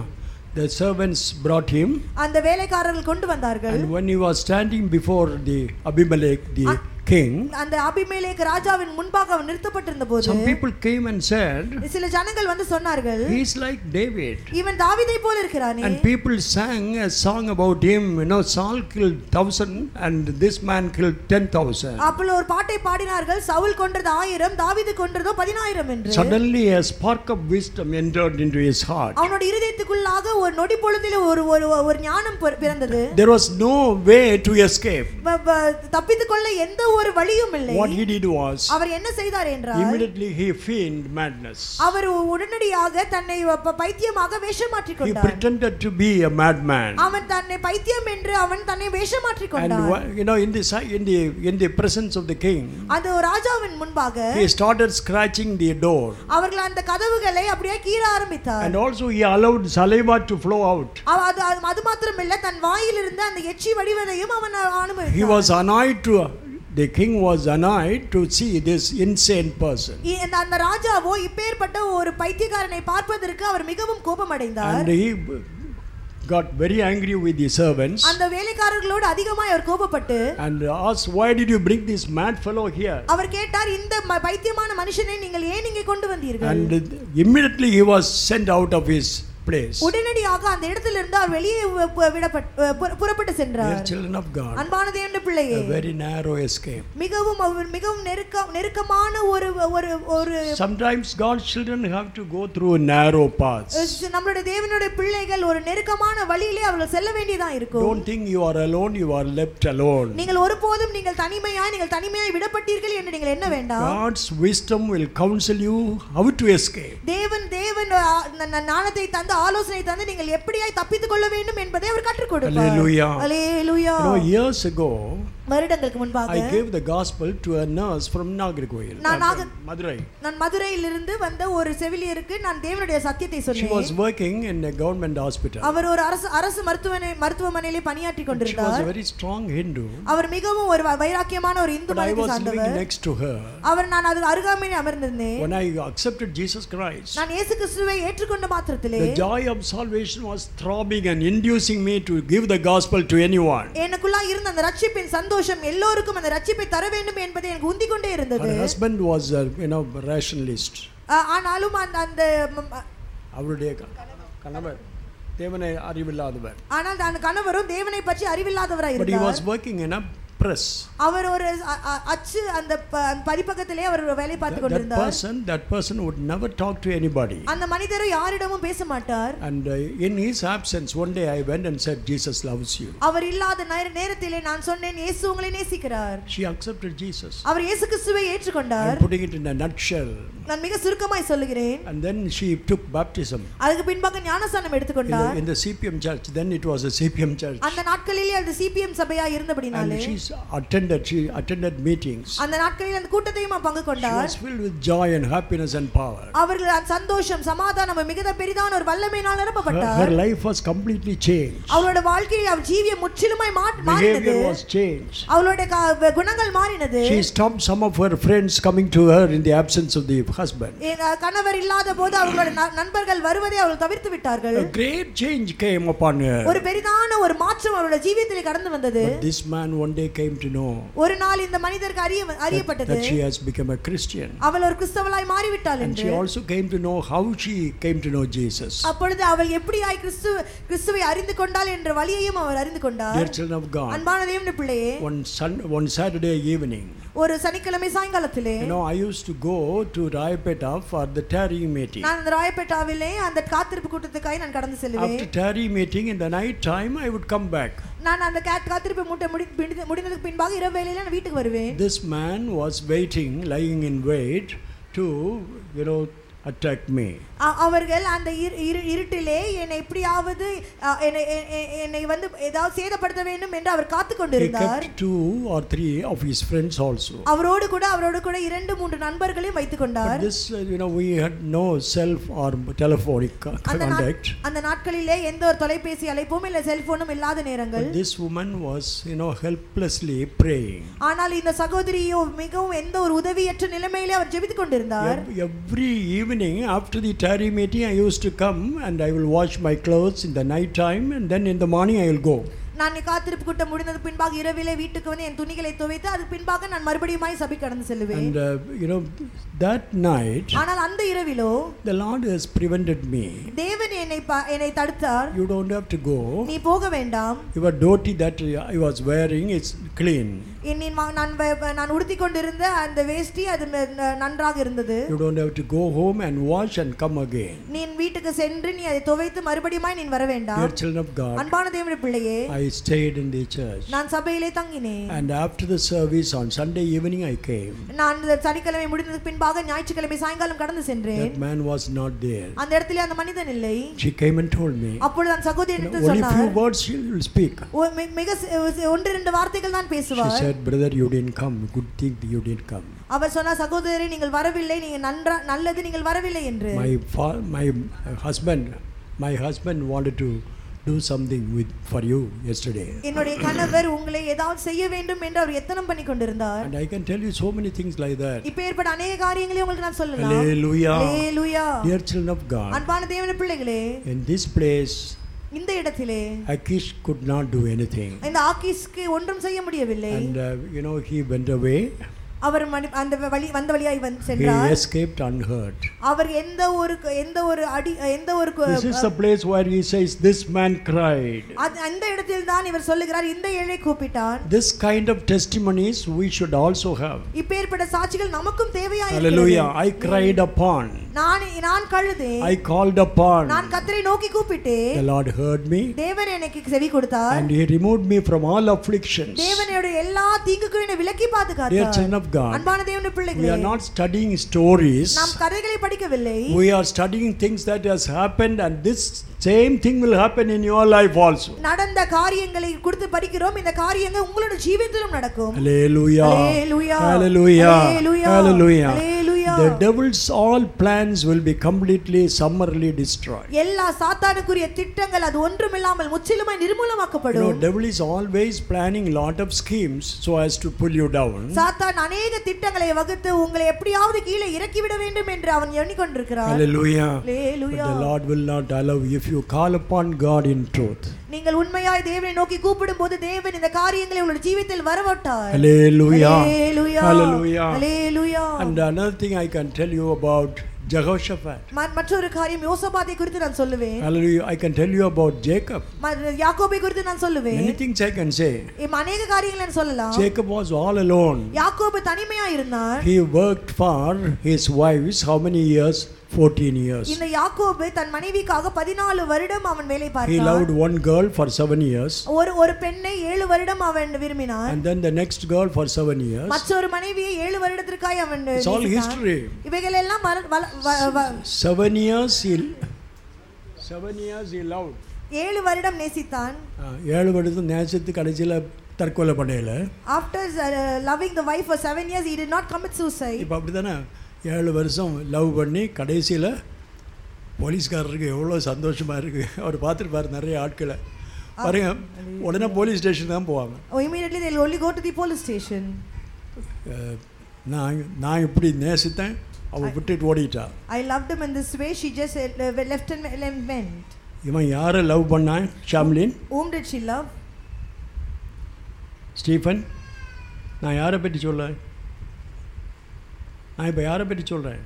[SPEAKER 2] the servants brought him,
[SPEAKER 3] அந்த வேலைக்காரர்கள் கொண்டு வந்தார்கள்.
[SPEAKER 2] and when he was standing before the Abimelech, the king,
[SPEAKER 3] அந்த அபிமெலேக் ராஜாவின் முன்பாக அவன் நிறுத்தப்பட்டிருந்த போது
[SPEAKER 2] some people came and said,
[SPEAKER 3] சில ஜனங்கள் வந்து சொன்னார்கள்,
[SPEAKER 2] he is like David.
[SPEAKER 3] இவன் தாவீதை போல இருக்கிறானே.
[SPEAKER 2] And people sang a song about him, you know, Saul killed thousand and this man killed ten thousand.
[SPEAKER 3] அப்போ ஒரு பாட்டை பாடினார்கள், சவுல் கொன்றது ஆயிரம், தாவீது கொன்றதோ பதினாயிரம் என்று.
[SPEAKER 2] Suddenly a spark of wisdom entered into his heart.
[SPEAKER 3] அவனுடைய இதயத்துக்குள்ளாக ஒரு நொடி பொழுதில் ஒரு ஒரு ஞானம் பிறந்தது.
[SPEAKER 2] There was no way to escape.
[SPEAKER 3] தப்பித்துக்கொள்ள எந்த ஒரு வழியும் இல்லை.
[SPEAKER 2] What he did was,
[SPEAKER 3] அவர் என்ன செய்தார் என்றால்,
[SPEAKER 2] immediately he feigned madness.
[SPEAKER 3] அவர் உடனடியாக தன்னை பைத்தியமாக வேஷம் மாற்றிக்
[SPEAKER 2] He
[SPEAKER 3] கொண்டார்.
[SPEAKER 2] pretended to be a madman.
[SPEAKER 3] அவன் தன்னை பைத்தியம் என்று அவன் தன்னை வேஷம் மாற்றிக் கொண்டார்.
[SPEAKER 2] And you know, in the in the in the presence of the king,
[SPEAKER 3] அந்த ராஜாவின் முன்பாக
[SPEAKER 2] he started scratching the door.
[SPEAKER 3] அவர்கள் அந்த கதவுகளை அப்படியே கீற ஆரம்பித்தார்.
[SPEAKER 2] And also he allowed saliva to flow out.
[SPEAKER 3] அது அது மாத்திரமல்ல, தன் வாயிலிருந்து அந்த எச்சி வடிவதையும் அவன் அனுபவித்தார்.
[SPEAKER 2] He was annoyed to The king was annoyed to see this insane person.
[SPEAKER 3] அந்த ராஜாவோ இப்பேற்பட்ட ஒரு பைத்தியக்காரனை பார்ப்பதற்கு அவர் மிகவும் கோபமடைந்தார்.
[SPEAKER 2] And he got very angry with the servants.
[SPEAKER 3] அந்த வேலைக்காரர்களோடு அதிகமாய் அவர் கோபப்பட்டு
[SPEAKER 2] and asked, why did you bring this mad fellow here?
[SPEAKER 3] அவர் கேட்டார், இந்த பைத்தியமான மனுஷனை நீங்கள் ஏன் இங்கே கொண்டு வந்தீர்கள்?
[SPEAKER 2] And immediately he was sent out of his place.
[SPEAKER 3] உடனடியாக அந்த இடத்திலிருந்து அவர் வெளியே விடப்பட்டு புறப்பட்டு சென்றார்.
[SPEAKER 2] Dear children of God,
[SPEAKER 3] அன்பான தேவனுடைய பிள்ளையே,
[SPEAKER 2] a very narrow escape.
[SPEAKER 3] மிகவும் மிகவும் நெருக்க நெருக்கமான ஒரு ஒரு ஒரு
[SPEAKER 2] Sometimes God's children have to go through narrow paths.
[SPEAKER 3] நம்மளுடைய தேவனுடைய பிள்ளைகள் ஒரு நெருக்கமான வழியிலே அவர்கள் செல்ல வேண்டியதா இருக்கும்.
[SPEAKER 2] Don't think you are alone, you are left alone.
[SPEAKER 3] நீங்கள் ஒருபோதும் நீங்கள் தனிமையாய் நீங்கள் தனிமையாய் விடப்பட்டீர்கள் என்று நீங்கள் எண்ண வேண்டாம்.
[SPEAKER 2] God's wisdom will counsel you how to escape.
[SPEAKER 3] தேவன் தேவன் ஞானத்தை தந்து ஆலோசனை தந்து நீங்கள் எப்படியாய் தப்பித்துக் கொள்ள வேண்டும் என்பதை அவர் கற்றுக் கொடுப்பார்.
[SPEAKER 2] Hallelujah.
[SPEAKER 3] Hallelujah.
[SPEAKER 2] You know, years ago,
[SPEAKER 3] வருடங்களுக்கு முன்பாக
[SPEAKER 2] I gave the gospel to a nurse from Nagarkoil, Madurai.
[SPEAKER 3] நான் மதுரையிலிருந்து வந்த ஒரு செவிலியருக்கு நான் தேவனுடைய சத்தியத்தை சொன்னேன்.
[SPEAKER 2] She was working in a government hospital.
[SPEAKER 3] அவர் ஒரு அரசு அரசு மருத்துவமனை மருத்துவமனையிலே பணியாற்றி கொண்டிருந்தார்.
[SPEAKER 2] She was a very strong Hindu.
[SPEAKER 3] அவர் மிகவும் ஒரு வைராக்கியமான ஒரு இந்து மதத்தை சார்ந்தவர்.
[SPEAKER 2] I was living next to her.
[SPEAKER 3] அவர் நான் அது அருகாமையில் அமர்ந்திருந்தேன்.
[SPEAKER 2] When I accepted Jesus Christ,
[SPEAKER 3] நான் இயேசு கிறிஸ்துவை ஏற்றுக்கொண்ட மாத்திரத்திலே
[SPEAKER 2] the joy of salvation was throbbing and inducing me to give the gospel to anyone.
[SPEAKER 3] எனக்குள்ள இருந்த அந்த ரட்சிப்பின் சந்தோஷம் எல்லோருக்கும் அந்த ரட்சிப்பை தர வேண்டும் என்பதை எனக்கு உந்திக் கொண்டே இருந்தது.
[SPEAKER 2] Her husband was a, you know, rationalist.
[SPEAKER 3] ஆனாலும் அந்த அந்த
[SPEAKER 2] அவருடைய கணவர் தேவனை அறிவில்லாதவர்.
[SPEAKER 3] ஆனால் அந்த கணவரும் தேவனை பற்றி அறிவில்லாதவராய் இருந்தார்.
[SPEAKER 2] But he was working in a press.
[SPEAKER 3] அவர் ஒரு அச்சு அந்த பதிப்பகத்திலே அவர் வேலை பார்த்து கொண்டிருந்தார்.
[SPEAKER 2] That person that person would never talk to anybody.
[SPEAKER 3] அந்த மனிதர் யாரிடமும் பேச மாட்டார்.
[SPEAKER 2] And uh, in his absence one day I went and said, Jesus loves you.
[SPEAKER 3] அவர் இல்லாத நேரத்திலே நான் சொன்னேன், இயேசு உங்களை நேசிக்கிறார்.
[SPEAKER 2] She accepted Jesus.
[SPEAKER 3] அவர் இயேசு கிறிஸ்துவை ஏற்றுக்கொண்டார்.
[SPEAKER 2] I'm putting it in a nutshell.
[SPEAKER 3] நான் மிக சுருக்கமாய் சொல்கிறேன்.
[SPEAKER 2] And then she took baptism.
[SPEAKER 3] அதுக்கு பின்பாக ஞானஸ்நானம் எடுத்துக்கொண்டார்.
[SPEAKER 2] In the C P M church. Then it was a C P M church.
[SPEAKER 3] அந்த நாட்களிலே அது C P M சபையா இருந்தபடினாலே
[SPEAKER 2] and she attended she attended meetings.
[SPEAKER 3] அந்த நாட்களில் அந்த கூட்டத்தையும் பங்கு கொண்டார்.
[SPEAKER 2] She was filled with joy and happiness and power.
[SPEAKER 3] அவர்கள் சந்தோஷம் சமாதானம் மிகுந்த பெரிதான ஒரு வல்லமையினால் நிரப்பப்பட்டார்.
[SPEAKER 2] Her life was completely changed.
[SPEAKER 3] அவளுடைய வாழ்க்கை அவள் ஜீவியம் முற்றிலுமாய் மாறினது.
[SPEAKER 2] Behavior was changed.
[SPEAKER 3] அவளுடைய குணங்கள் மாறினது.
[SPEAKER 2] She stopped some of her friends coming to her in the absence of the husband.
[SPEAKER 3] கணவர் இல்லாத போது அவளுடைய நண்பர்கள் வருவதை அவள் தவிர்த்து விட்டார்கள்.
[SPEAKER 2] A great change came upon her.
[SPEAKER 3] ஒரு பெரிதான ஒரு மாற்றம் அவளுடைய ஜீவியத்தில் கடந்து வந்தது.
[SPEAKER 2] But this man one day came to know
[SPEAKER 3] ஒரு நாள் இந்த மனிதருக்கு அறிய அறியப்பட்டது
[SPEAKER 2] that she has become a Christian.
[SPEAKER 3] அவள் ஒரு கிறிஸ்தவளாய் மாறிவிட்டாள் என்று.
[SPEAKER 2] And she also came to know how she came to know Jesus.
[SPEAKER 3] அப்பொழுது அவள் எப்படியாய் கிறிஸ்து கிறிஸ்துவை அறிந்து கொண்டாள் என்ற வழியையும் அவள் அறிந்து கொண்டார்.
[SPEAKER 2] Dear children of God,
[SPEAKER 3] அன்பான தேவனுடைய பிள்ளையே,
[SPEAKER 2] one one Saturday evening,
[SPEAKER 3] ஒரு சனிக்கிழமை சாயங்காலத்திலே,
[SPEAKER 2] you know, I used to go to Rayapeta for the tarrying meeting.
[SPEAKER 3] நான் ராயப்பேட்டாவிலே அந்த காத்திருப்பு கூட்டத்துக்காக நான் கடந்து செல்வேன்.
[SPEAKER 2] After tarrying meeting in the night time I would come back.
[SPEAKER 3] நான் அந்த காத்திருப்பு மூட்டை முடிந்ததுக்கு பின்பாக இரவு வேளையில நான் வீட்டுக்கு வருவேன்.
[SPEAKER 2] This man was waiting, lying in wait to, you know, attack me.
[SPEAKER 3] அவர்கள் அந்த இருட்டிலே என்னை எப்படியாவது என்னை வந்து ஏதாவது சேதப்படுத்த வேண்டும் என்று அவர் காத்து கொண்டிருந்தார்.
[SPEAKER 2] He kept two or three of his friends also.
[SPEAKER 3] அவரோடு கூட அவரோடு கூட இரண்டு மூன்று நண்பர்களையும் வைத்துக் கொண்டார்.
[SPEAKER 2] But this, you know, we had no cell or telephonic contact.
[SPEAKER 3] அந்த நாட்களிலே எந்த ஒரு தொலைபேசி அழைப்பும் இல்ல செல்போனும் இல்லாத நேரங்கள்.
[SPEAKER 2] But this woman was, you know, helplessly praying.
[SPEAKER 3] ஆனால் இந்த சகோதரியோ மிகவும் எந்த ஒரு உதவியற்ற நிலைமையிலே அவர் ஜெபித்துக் கொண்டிருந்தார்.
[SPEAKER 2] Every evening after the prayer meeting, I used to come and I will wash my clothes in the night time, and then in the morning I will go.
[SPEAKER 3] நான் காத்திருப்பு கூட்டம் முடிந்தது பின்பாக இரவிலே வீட்டுக்கு வந்து என் துணிகளை துவைத்து அதுக்கு பின்பாக நான் மறுபடியுமாய் சபை கடந்து செல்வேன்.
[SPEAKER 2] And uh, you know that night,
[SPEAKER 3] ஆனால் அந்த இரவிலோ
[SPEAKER 2] the Lord has prevented me.
[SPEAKER 3] தேவன் என்னை என்னை தடுத்தார்.
[SPEAKER 2] You don't have to go.
[SPEAKER 3] நீ போக வேண்டாம்.
[SPEAKER 2] Your dhoti that I was wearing is clean.
[SPEAKER 3] இன்னின் நான் நான் உடுத்திக் கொண்டிருந்த அந்த வேஷ்டி அது நன்றாக இருந்தது.
[SPEAKER 2] You don't have to go home and wash and come again.
[SPEAKER 3] நீ வீட்டுக்கு சென்று நீ அதை துவைத்து மறுபடியுமாய் நீ வர வேண்டாம்.
[SPEAKER 2] Dear children of God,
[SPEAKER 3] அன்பான தேவனுடைய பிள்ளையே,
[SPEAKER 2] I stayed in the church.
[SPEAKER 3] நான் சபையிலே தங்கினேன்.
[SPEAKER 2] And after the service on Sunday evening I came.
[SPEAKER 3] நான் சனிக்கிழமை முடிந்ததுக்கு பின்பாக ஞாயிற்றுக்கிழமை சாயங்காலம் கடந்து சென்றேன்.
[SPEAKER 2] That man was not there.
[SPEAKER 3] அந்த இடத்திலே அந்த மனிதன் இல்லை.
[SPEAKER 2] She came and told me.
[SPEAKER 3] அப்பொழுது அந்த சகோதரி எனக்கு
[SPEAKER 2] சொன்னார். Only few words she will speak.
[SPEAKER 3] மிக ஒன்று இரண்டு வார்த்தைகள் தான் பேசுவார்.
[SPEAKER 2] She said, brother, you didn't come. Good thing you didn't come.
[SPEAKER 3] அவர் சொன்னார், சகோதரி நீங்கள் வரவில்லை, நீங்க நன்றா நல்லது நீங்கள் வரவில்லை என்று.
[SPEAKER 2] My my husband my husband wanted to do something with for you yesterday.
[SPEAKER 3] என்னுடைய கணவர் உங்களை ஏதாவது செய்ய வேண்டும் என்று அவர் எத்தனம் பண்ணி கொண்டிருந்தார்.
[SPEAKER 2] And I can tell you so many things like that.
[SPEAKER 3] இப்பேற்பட்ட अनेक காரியங்களை உங்களுக்கு நான் சொல்லலாம்.
[SPEAKER 2] Hallelujah.
[SPEAKER 3] Hallelujah.
[SPEAKER 2] Dear children of God,
[SPEAKER 3] அன்பான தேவனுடைய பிள்ளைகளே,
[SPEAKER 2] in this place
[SPEAKER 3] இந்த இடத்திலே
[SPEAKER 2] Akish could not do anything.
[SPEAKER 3] இந்த ஆகிஸ்க்கு ஒன்றும் செய்ய முடியவில்லை.
[SPEAKER 2] And uh, you know he went away.
[SPEAKER 3] அவர் அந்த வழி வந்த வழியாய் வந்து சென்றார்.
[SPEAKER 2] He escaped unhurt.
[SPEAKER 3] அவர் எந்த ஒரு எந்த ஒரு அடி எந்த ஒரு
[SPEAKER 2] This is the place where he says this man cried.
[SPEAKER 3] அந்த இடத்தில் தான் இவர் சொல்லுகிறார், இந்த ஏழை கூப்பிட்டான்.
[SPEAKER 2] This kind of testimonies we should also have.
[SPEAKER 3] இப்பேற்பட்ட சாட்சிகள் நமக்கும் தேவையாய் இருக்கிறது.
[SPEAKER 2] Hallelujah. I cried upon.
[SPEAKER 3] நான் நான் கழுதேன்.
[SPEAKER 2] I called upon.
[SPEAKER 3] நான் கர்த்தரை நோக்கி கூப்பிட்டேன்.
[SPEAKER 2] The Lord heard me.
[SPEAKER 3] தேவன் எனக்கு செவி கொடுத்தார்.
[SPEAKER 2] And he removed me from all afflictions.
[SPEAKER 3] தேவன் என்னுடைய எல்லா தீங்குக்கும் என்னை விலக்கி பாதுகாத்தார்.
[SPEAKER 2] Dear children of God,
[SPEAKER 3] அன்பான தேவனுடைய பிள்ளைகளே,
[SPEAKER 2] we are not studying stories.
[SPEAKER 3] நாம் கதைகளை படிக்கவில்லை.
[SPEAKER 2] We are studying things that has happened, and this same thing will happen in your life also.
[SPEAKER 3] நடந்த காரியங்களை குறித்து படிக்கிறோம். இந்த காரியங்கள் உங்களுடைய ஜீவிதத்திலும் நடக்கும்.
[SPEAKER 2] Hallelujah.
[SPEAKER 3] Hallelujah.
[SPEAKER 2] Hallelujah. Hallelujah.
[SPEAKER 3] Hallelujah.
[SPEAKER 2] The devil's all plans will be completely summarily destroyed.
[SPEAKER 3] எல்லா சாத்தானுக்குரிய திட்டங்கள் அது ஒன்றுமில்லாமல் முற்றிலுமாய் நிர்மூலமாக்கப்படும்.
[SPEAKER 2] No, devil is always planning lot of schemes so as to pull you down.
[SPEAKER 3] சாத்தான் अनेक திட்டங்களை வகுத்து உங்களை எப்படியாவது கீழே இறக்கி விட வேண்டும் என்று அவன் எண்ணிக்கொண்டிருக்கிறான்.
[SPEAKER 2] Hallelujah.
[SPEAKER 3] Hallelujah.
[SPEAKER 2] But the Lord will not allow if you call upon God in truth.
[SPEAKER 3] நீங்கள் உண்மையாய் தேவனை நோக்கி கூப்பிடும்போது தேவன் இந்த காரியங்களை உங்களுடைய ஜீவிதத்தில் வரவட்டார்.
[SPEAKER 2] Hallelujah.
[SPEAKER 3] Hallelujah.
[SPEAKER 2] Hallelujah.
[SPEAKER 3] Hallelujah.
[SPEAKER 2] And another thing I can tell you about Jehoshaphat.
[SPEAKER 3] மற்றொரு காரியம் யோசபாத்தை குறித்து நான் சொல்லுவேன்.
[SPEAKER 2] Hallelujah. I can tell you about Jacob.
[SPEAKER 3] யாக்கோபை குறித்து நான் சொல்லுவேன்.
[SPEAKER 2] Many things I can say.
[SPEAKER 3] அநேக காரியங்களை நான் சொல்லலாம்.
[SPEAKER 2] Jacob was all alone.
[SPEAKER 3] யாக்கோபு தனிமையா இருந்தார்.
[SPEAKER 2] He worked for his wives how many years? fourteen years.
[SPEAKER 3] இந்த யாக்கோபு தன் மனைவிக்காக பதினாலு வருடம் அவன் வேலை பார்த்தான்.
[SPEAKER 2] He loved one girl for seven years.
[SPEAKER 3] ஒரு ஒரு பெண்ணை ஏழு வருடம் அவன் விரும்பினான்.
[SPEAKER 2] And then the next girl for seven years.
[SPEAKER 3] மற்றொரு மனைவியை ஏழு வருடத்திற்காக அவன்
[SPEAKER 2] It's all history.
[SPEAKER 3] இவைகள் எல்லாம்
[SPEAKER 2] seven years he seven years he loved.
[SPEAKER 3] ஏழு வருடம் நேசித்தான்.
[SPEAKER 2] ஏழு வருடம் நேசித்து கடைசில தற்கொலை பண்ணல.
[SPEAKER 3] After uh, loving the wife for seven years he did not commit suicide.
[SPEAKER 2] இப்ப அப்படிதானே ஏழு வருஷம் லவ் பண்ணி கடைசியில் போலீஸ்காரருக்கு எவ்வளோ சந்தோஷமாக இருக்குது. அவர் பார்த்துருப்பார் நிறைய ஆட்களை பாருங்க, உடனே போலீஸ் ஸ்டேஷன் தான் போவாங்க.
[SPEAKER 3] Oh, immediately they'll only go to the police station.
[SPEAKER 2] நான் நான் இப்படி நேசித்தேன், அவள் விட்டுட்டு ஓடிட்டா.
[SPEAKER 3] I loved him in this way, she just left and went.
[SPEAKER 2] இவன் யாரை லவ் பண்ணான்? Shamlin.
[SPEAKER 3] Whom did she love?
[SPEAKER 2] Stephen. நான் யாரை பற்றி சொல்ல நான் இப்போ யாரை பற்றி சொல்கிறேன்?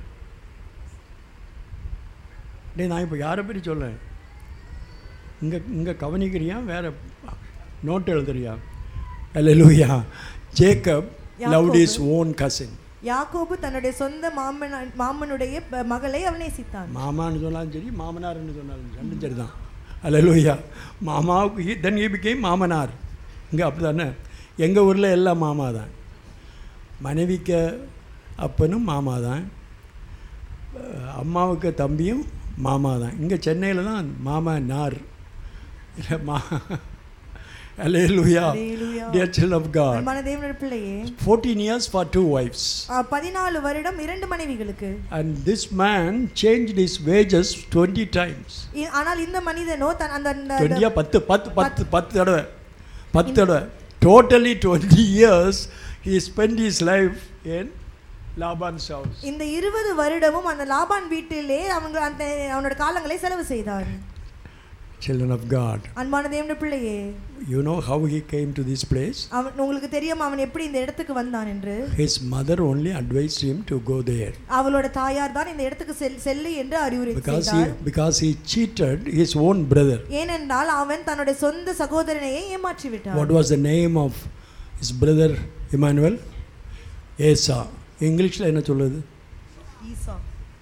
[SPEAKER 2] டே நான் இப்போ யாரை பற்றி சொல்கிறேன்? இங்கே இங்கே கவனிக்கிறியா வேறு நோட் எழுதுறியா? Hallelujah. Jacob loved his own cousin.
[SPEAKER 3] யாக்கோபு தன்னுடைய சொந்த மாமன் மாமனுடைய மகளை அவன் நேசித்தான்.
[SPEAKER 2] மாமான்னு சொன்னாலும் சரி, மாமனார்னு சொன்னாலும் ரெண்டும் சரி தான். அல்லேலூயா. மாமாவுக்கு then he became மாமனார். இங்கே அப்படி தானே, எங்கள் ஊரில் எல்லாம் மாமா தான். மனைவிக்கு அப்பனும் மாமா தான், அம்மாவுக்கு தம்பியும் மாமா தான். இங்கே சென்னையில் தான் மாமா நார் இல்லை மா. Hallelujah. Dear children of God.
[SPEAKER 3] தேவனுடைய பிள்ளையே,
[SPEAKER 2] fourteen years for two wives.
[SPEAKER 3] பதினாலு வருடம் இரண்டு மனைவிகளுக்கு.
[SPEAKER 2] And this man changed his wages twenty times.
[SPEAKER 3] ஆனால் இந்த மனிதனோ தன் அந்த
[SPEAKER 2] twenty பத்து பத்து பத்து பத்து தடவை பத்து தடவை totally twenty years he spent his life in Laban's house.
[SPEAKER 3] இந்த இருபது வருடமும் அந்த லாபான் வீட்டிலே அவங்க அந்த அவனோட காலங்களை செலவு செய்தான்.
[SPEAKER 2] Children of God.
[SPEAKER 3] அன்பான தேவனுடைய பிள்ளையே,
[SPEAKER 2] You know how he came to this place?
[SPEAKER 3] அவன் உங்களுக்கு தெரியும் அவன் எப்படி இந்த இடத்துக்கு வந்தான் என்று.
[SPEAKER 2] His mother only advised him to go there.
[SPEAKER 3] அவளோட தாயார் தான் இந்த இடத்துக்கு செல்லு என்று அறிவுரை
[SPEAKER 2] Because he
[SPEAKER 3] செய்தார்.
[SPEAKER 2] because he cheated his own brother.
[SPEAKER 3] ஏனென்றால் அவன் தன்னுடைய சொந்த சகோதரனையே ஏமாற்றி விட்டான்.
[SPEAKER 2] What was the name of his brother Emmanuel? Esau. இங்கிலீஷ்ல என்ன சொல்லுது?
[SPEAKER 3] ஈசா.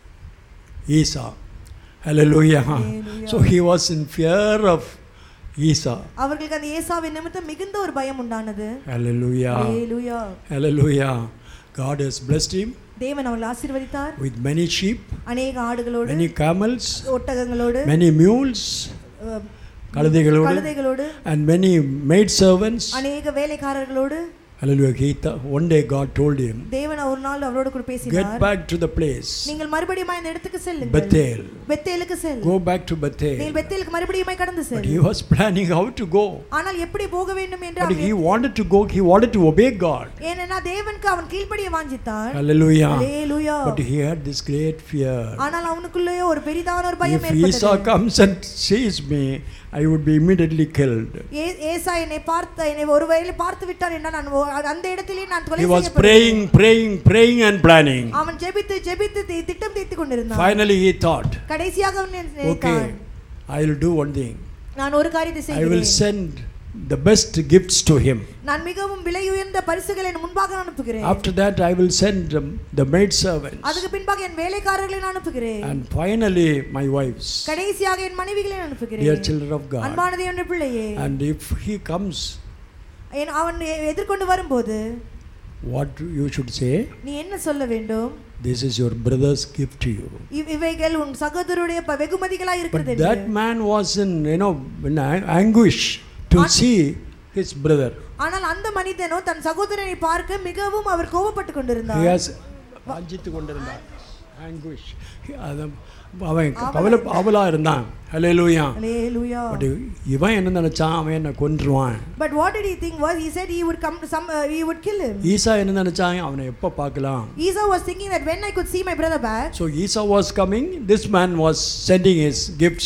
[SPEAKER 2] Esau. Hallelujah. Hallelujah. So he was in fear of Esau.
[SPEAKER 3] அவர்களுக்கு அந்த ஏசாவின் நிமித்தம் மிகுந்த ஒரு பயம் உண்டானது.
[SPEAKER 2] Hallelujah.
[SPEAKER 3] Hallelujah.
[SPEAKER 2] Hallelujah. God has blessed him
[SPEAKER 3] தேவன் அவனை ஆசீர்வதித்தார்.
[SPEAKER 2] with many sheep,
[SPEAKER 3] அநேக ஆடுகளோடு,
[SPEAKER 2] many camels,
[SPEAKER 3] ஒட்டகங்களோடு,
[SPEAKER 2] many mules, கழுதைகளோடு,
[SPEAKER 3] கழுதைகளோடு,
[SPEAKER 2] and many maid servants.
[SPEAKER 3] அநேக வேலைக்காரர்களோடு.
[SPEAKER 2] Hallelujah. He th- one day God told him,
[SPEAKER 3] தேவன் ஒரு நாள் அவரோடு கூட பேசினார்.
[SPEAKER 2] Get back to the place.
[SPEAKER 3] நீங்கள் மறுபடியும் இந்த இடத்துக்கு செல்லுங்கள்.
[SPEAKER 2] Bethel.
[SPEAKER 3] பெத்தேலுக்கு செல்.
[SPEAKER 2] Go back to Bethel.
[SPEAKER 3] நீங்கள் பெத்தேலுக்கு மறுபடியும் கடந்து செல்.
[SPEAKER 2] But he was planning how to go.
[SPEAKER 3] ஆனால் எப்படி போக வேண்டும் என்று
[SPEAKER 2] But
[SPEAKER 3] அவன்
[SPEAKER 2] he wanted to go. He wanted to obey God.
[SPEAKER 3] ஏனென்னா தேவனுக்கு அவன் கீழ்ப்படிய வாஞ்சித்தான்.
[SPEAKER 2] Hallelujah.
[SPEAKER 3] Hallelujah.
[SPEAKER 2] But he had this great fear.
[SPEAKER 3] ஆனால் அவனுக்குள்ளே ஒரு பெரிதான ஒரு பயம்
[SPEAKER 2] If
[SPEAKER 3] ஏற்பட்டது.
[SPEAKER 2] Esau comes and sees me, I would be immediately killed.
[SPEAKER 3] ஏசா என்னை பார்த்த என்னை ஒருவேளை பார்த்து விட்டார் என்றால் நான் அந்த இடத்திலே நான் கொலை
[SPEAKER 2] He was
[SPEAKER 3] செய்யப்படுவேன்.
[SPEAKER 2] praying, praying, praying and planning.
[SPEAKER 3] அவன் ஜெபித்து ஜெபித்து தி- திட்டம் தீர்த்து கொண்டிருந்தான்.
[SPEAKER 2] Finally he thought,
[SPEAKER 3] கடைசியாக அவன் நினைத்தான்,
[SPEAKER 2] okay, I will do one thing.
[SPEAKER 3] நான் ஒரு காரியத்தை
[SPEAKER 2] I will
[SPEAKER 3] செய்கிறேன்.
[SPEAKER 2] send the best gifts to him.
[SPEAKER 3] நான் மிகவும் விலை உயர்ந்த பரிசுகளை என் முன்பாக அனுப்புகிறேன்.
[SPEAKER 2] After that I will send um, the maid servants.
[SPEAKER 3] அதுக்கு பின்பாக என் வேலைக்காரர்களை நான் அனுப்புகிறேன்.
[SPEAKER 2] And finally my wives.
[SPEAKER 3] கடைசியாக என் மனைவிகளை நான் அனுப்புகிறேன்.
[SPEAKER 2] Dear children of God.
[SPEAKER 3] அன்பான தேவனுடைய பிள்ளையே,
[SPEAKER 2] And if he comes,
[SPEAKER 3] என் அவன் எதிர்கொண்டு வரும்போது
[SPEAKER 2] what you should say?
[SPEAKER 3] நீ என்ன சொல்ல வேண்டும்?
[SPEAKER 2] This is your brother's gift to you.
[SPEAKER 3] இவ்- இவைகள் உன் சகோதரருடைய ப- வெகுமதிகளாய்
[SPEAKER 2] But
[SPEAKER 3] இருக்கிறது
[SPEAKER 2] that
[SPEAKER 3] என்று.
[SPEAKER 2] man was in, you know, in an- anguish to see his brother.
[SPEAKER 3] ஆனால் அந்த மனிதனோ தன் சகோதரனை பார்க்க மிகவும் அவர் கோபப்பட்டு
[SPEAKER 2] He
[SPEAKER 3] கொண்டிருந்தார்.
[SPEAKER 2] has வாஞ்சித்து கொண்டிருந்தார். Anguish. He- அது- அவன் கவலை அவலா இருந்தான். Hallelujah.
[SPEAKER 3] Hallelujah.
[SPEAKER 2] But இவன் என்ன நினைச்சான், அவன் என்ன கொன்றுவான்.
[SPEAKER 3] But what did he think was he said he would come some uh, he would kill him.
[SPEAKER 2] ஈசா என்ன நினைச்சான், அவனை எப்ப பார்க்கலாம்.
[SPEAKER 3] Esau was thinking that when I could see my brother back.
[SPEAKER 2] So Esau was coming, this man was sending his gifts.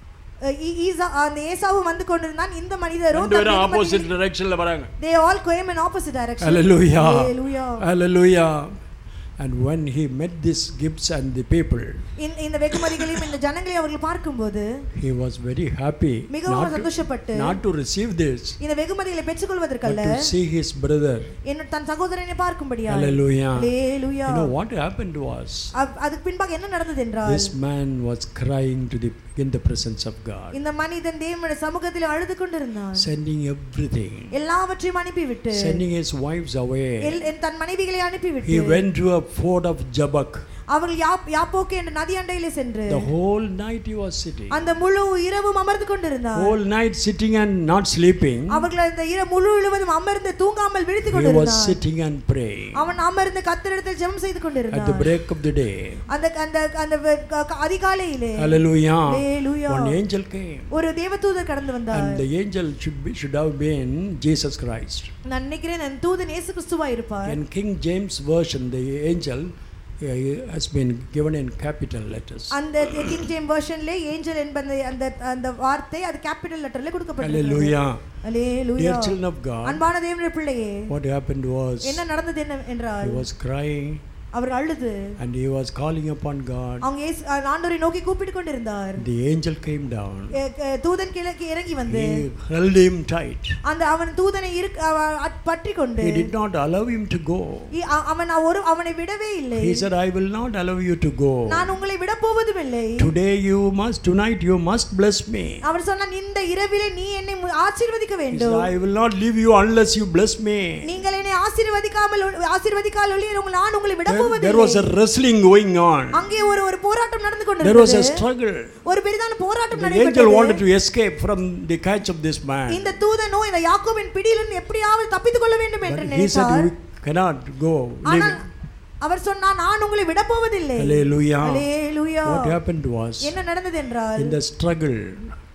[SPEAKER 3] ஈசா அந்த ஏசாவும் வந்து கொண்டிருந்தான், இந்த மனிதரும்
[SPEAKER 2] ரெண்டு பேரும் ஆப்போசிட் டைரக்ஷன்ல வராங்க.
[SPEAKER 3] they all came in opposite direction.
[SPEAKER 2] Hallelujah.
[SPEAKER 3] Hallelujah.
[SPEAKER 2] Hallelujah. And when he met these gifts and the people,
[SPEAKER 3] இந்த இந்த வெகுமதிகளையும் இந்த ஜனங்களை அவர்கள் பார்க்கும்போது
[SPEAKER 2] he was very happy
[SPEAKER 3] மிகவும்
[SPEAKER 2] not to,
[SPEAKER 3] சந்தோஷப்பட்டு
[SPEAKER 2] not to receive this,
[SPEAKER 3] இந்த வெகுமதிகளை
[SPEAKER 2] but
[SPEAKER 3] பெற்றுக்கொள்வதற்கல்ல
[SPEAKER 2] to see his brother.
[SPEAKER 3] என்ன தன் சகோதரனை பார்க்கும்படியாக.
[SPEAKER 2] Hallelujah.
[SPEAKER 3] Hallelujah.
[SPEAKER 2] You know what happened was,
[SPEAKER 3] அப்- அதுக்கு பின்பாக என்ன நடந்தது என்றால்
[SPEAKER 2] this man was crying to the in the presence of God,
[SPEAKER 3] இந்த மனிதன் தேவனுடைய சமூகத்தில் அழுது கொண்டிருந்தான்.
[SPEAKER 2] sending everything,
[SPEAKER 3] எல்லாவற்றையும் அனுப்பிவிட்டு
[SPEAKER 2] sending his wives away.
[SPEAKER 3] எல்- என் தன் மனைவிகளை அனுப்பிவிட்டு
[SPEAKER 2] He went to a ford of Jabbok.
[SPEAKER 3] அவர்கள் யாப்- யாப்போக்கு என்ற நதி அண்டையிலே சென்று
[SPEAKER 2] The whole night he was sitting.
[SPEAKER 3] அந்த முழு இரவும் அமர்ந்து கொண்டிருந்தார்.
[SPEAKER 2] Whole night sitting and not sleeping.
[SPEAKER 3] அவர்கள் அந்த இரவு முழு முழுவதும் அமர்ந்து தூங்காமல் விழித்துக்
[SPEAKER 2] He was
[SPEAKER 3] கொண்டிருந்தார்.
[SPEAKER 2] sitting and praying.
[SPEAKER 3] அவன் அமர்ந்து கர்த்தரிடத்தில் ஜெபம் செய்து
[SPEAKER 2] At the
[SPEAKER 3] கொண்டிருந்தான்.
[SPEAKER 2] break of the day.
[SPEAKER 3] அந்த அந்த அந்த வ- க- க- அதிகாலையிலே
[SPEAKER 2] Hallelujah.
[SPEAKER 3] Hallelujah.
[SPEAKER 2] One angel came.
[SPEAKER 3] ஒரு தேவதூதர் கடந்து வந்தார்.
[SPEAKER 2] And the angel should be, should have been Jesus Christ.
[SPEAKER 3] நான் நினைக்கிறேன் அந்த தூதன் இயேசு கிறிஸ்துவா இருப்பார்.
[SPEAKER 2] In King James version, the angel uh, has been given in capital letters.
[SPEAKER 3] அந்த கிங் ஜேம்ஸ் வெர்ஷன்ல ஏஞ்சல் என்பது அந்த அந்த வார்த்தை அது கேபிட்டல் லெட்டர்ல கொடுக்கப்பட்டிருக்கிறது.
[SPEAKER 2] Hallelujah.
[SPEAKER 3] Hallelujah.
[SPEAKER 2] Dear children of God,
[SPEAKER 3] அன்பான தேவனுடைய பிள்ளையே,
[SPEAKER 2] what happened was,
[SPEAKER 3] என்ன நடந்தது என்ன என்றால்
[SPEAKER 2] he was crying
[SPEAKER 3] அவர் அழுது
[SPEAKER 2] and he was calling upon God.
[SPEAKER 3] அவங்க இயேசு- ஆண்டவரை நோக்கி கூப்பிட்டு கொண்டிருந்தார்.
[SPEAKER 2] The angel came down.
[SPEAKER 3] எ- எ- தூதன் கிழக்கு இறங்கி வந்து
[SPEAKER 2] He held him tight.
[SPEAKER 3] அந்த அவன் தூதனை இருக்க அவ- அட்- பற்றி கொண்டு
[SPEAKER 2] He did not allow him to go.
[SPEAKER 3] இ- அ- அவன் ஒரு அவனை விடவே இல்லை.
[SPEAKER 2] He said, I will not allow you to go.
[SPEAKER 3] நான் உங்களை விட போவதும் இல்லை.
[SPEAKER 2] Today you must, tonight you must bless me.
[SPEAKER 3] அவர் சொன்னான், இந்த இரவிலே நீ என்னை மு- ஆசீர்வதிக்க
[SPEAKER 2] He said,
[SPEAKER 3] வேண்டும்.
[SPEAKER 2] I will not leave you unless you bless me.
[SPEAKER 3] நீங்கள் என்னை ஆசீர்வதிக்காமல் ஒ- ஆசீர்வதிக்கால் ஒழிய உங்களை நான் உங்களை விட
[SPEAKER 2] There, there was a
[SPEAKER 3] போவதில்லை.
[SPEAKER 2] wrestling going on.
[SPEAKER 3] அங்கே ஒரு ஒரு போராட்டம் நடந்து
[SPEAKER 2] There was a
[SPEAKER 3] கொண்டிருந்தது.
[SPEAKER 2] struggle.
[SPEAKER 3] ஒரு பெரிதான போராட்டம்
[SPEAKER 2] The angel wanted
[SPEAKER 3] நடைபெற்றது.
[SPEAKER 2] to escape from the catch of this man.
[SPEAKER 3] இந்த தூதனோ இந்த யாக்கோபின் பிடியிலிருந்து எப்படியாவது தப்பித்துக் கொள்ள வேண்டும் என்று
[SPEAKER 2] But he said,
[SPEAKER 3] நினைத்தார்.
[SPEAKER 2] you cannot go. Leave
[SPEAKER 3] ஆனால்
[SPEAKER 2] it.
[SPEAKER 3] அவர் சொன்னார், நான் உங்களை விட போவதில்லை.
[SPEAKER 2] Hallelujah.
[SPEAKER 3] Hallelujah.
[SPEAKER 2] What happened was,
[SPEAKER 3] என்ன நடந்தது என்றால்
[SPEAKER 2] in the struggle,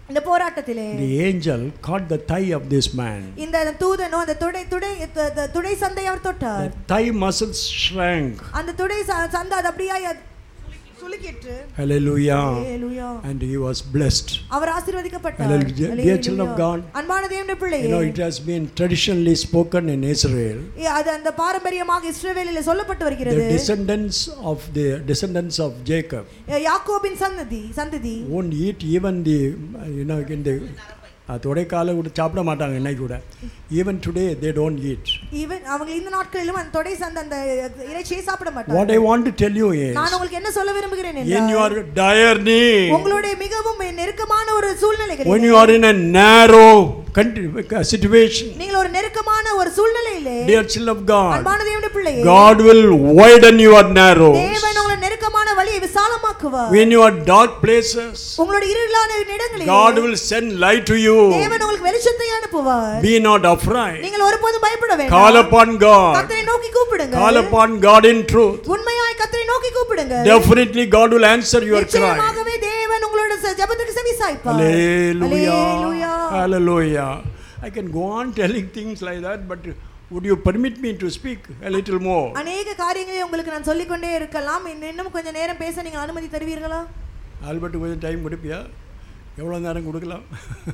[SPEAKER 3] இந்த போராட்டத்திலே
[SPEAKER 2] the angel caught the thigh of this man.
[SPEAKER 3] இந்த தூதனோ அந்த தொடை தொடை த- த- துடை சந்தை அவர் தொட்டார்.
[SPEAKER 2] The thigh muscles shrank.
[SPEAKER 3] அந்த துடை ச- சந்தை அது அப்படியே சுளுக்கிட்டு.
[SPEAKER 2] Hallelujah.
[SPEAKER 3] Hallelujah.
[SPEAKER 2] And he was blessed.
[SPEAKER 3] Our ஆசீர்வதிக்கப்பட்டார்.
[SPEAKER 2] Hallelujah. Dear children of God,
[SPEAKER 3] அன்பான தேவனுடைய பிள்ளையே,
[SPEAKER 2] you know it has been traditionally spoken in Israel.
[SPEAKER 3] அது அந்த பாரம்பரியமாக இஸ்ரவேலிலே சொல்லப்பட்டு
[SPEAKER 2] The
[SPEAKER 3] வருகிறது.
[SPEAKER 2] descendants of the descendants of Jacob
[SPEAKER 3] யாக்கோபின் சந்ததி சந்ததி
[SPEAKER 2] won't eat even the you know in the அதோட காலை கூட சாப்பிட மாட்டாங்க இன்னைக்கு கூட. Even today they don't eat.
[SPEAKER 3] Even அவங்க இந்த நாட்களிலும் அந்த தொடை சந்தை அந்த இறைச்சியை சாப்பிட
[SPEAKER 2] What
[SPEAKER 3] மாட்டாங்க.
[SPEAKER 2] I want to tell you is,
[SPEAKER 3] நான் உங்களுக்கு என்ன சொல்ல விரும்புகிறேன்
[SPEAKER 2] in
[SPEAKER 3] என்றால்,
[SPEAKER 2] your dire need,
[SPEAKER 3] உங்களுடைய மிகவும் நெருக்கமான ஒரு சூழ்நிலைகளில்,
[SPEAKER 2] when you are in a narrow country, situation,
[SPEAKER 3] நீங்கள் ஒரு நெருக்கமான ஒரு சூழ்நிலையிலே,
[SPEAKER 2] dear children of God,
[SPEAKER 3] அன்பான தேவனுடைய பிள்ளையே,
[SPEAKER 2] God will widen your narrows.
[SPEAKER 3] தேவன் உங்களுடைய நெருக்கமான வழியை விசாலமாக்குவார்.
[SPEAKER 2] When you are dark places,
[SPEAKER 3] உங்களுடைய இருளான இடங்களில்
[SPEAKER 2] God will send light to you.
[SPEAKER 3] தேவன் உங்களுக்கு வெளிச்சத்தை அனுப்புவார்.
[SPEAKER 2] Be not afraid.
[SPEAKER 3] நீங்கள் ஒருபோதும் பயப்பட வேண்டாம்.
[SPEAKER 2] Call upon God.
[SPEAKER 3] கர்த்தரை நோக்கி கூப்பிடுங்க.
[SPEAKER 2] Call upon God in truth.
[SPEAKER 3] உண்மையாய் கர்த்தரை நோக்கி கூப்பிடுங்க.
[SPEAKER 2] Definitely God will answer your cry.
[SPEAKER 3] நிச்சயமாகவே தேவன் உங்களுடைய ச- ஜெபத்துக்கு செவிசாய்ப்பார்.
[SPEAKER 2] Hallelujah.
[SPEAKER 3] Hallelujah.
[SPEAKER 2] Hallelujah. I can go on telling things like that, but would you permit me to speak a little more?
[SPEAKER 3] அநேக காரியங்களை உங்களுக்கு நான் சொல்லிக் கொண்டே இருக்கலாம். இன்னும் இன்னும் கொஞ்சம் நேரம் பேச நீங்கள் அனுமதி தருவீர்களா?
[SPEAKER 2] ஆல்பர்ட் கொஞ்சம் டைம் கொடுப்பியா? எவ்வளோ நேரம் கொடுக்கலாம்?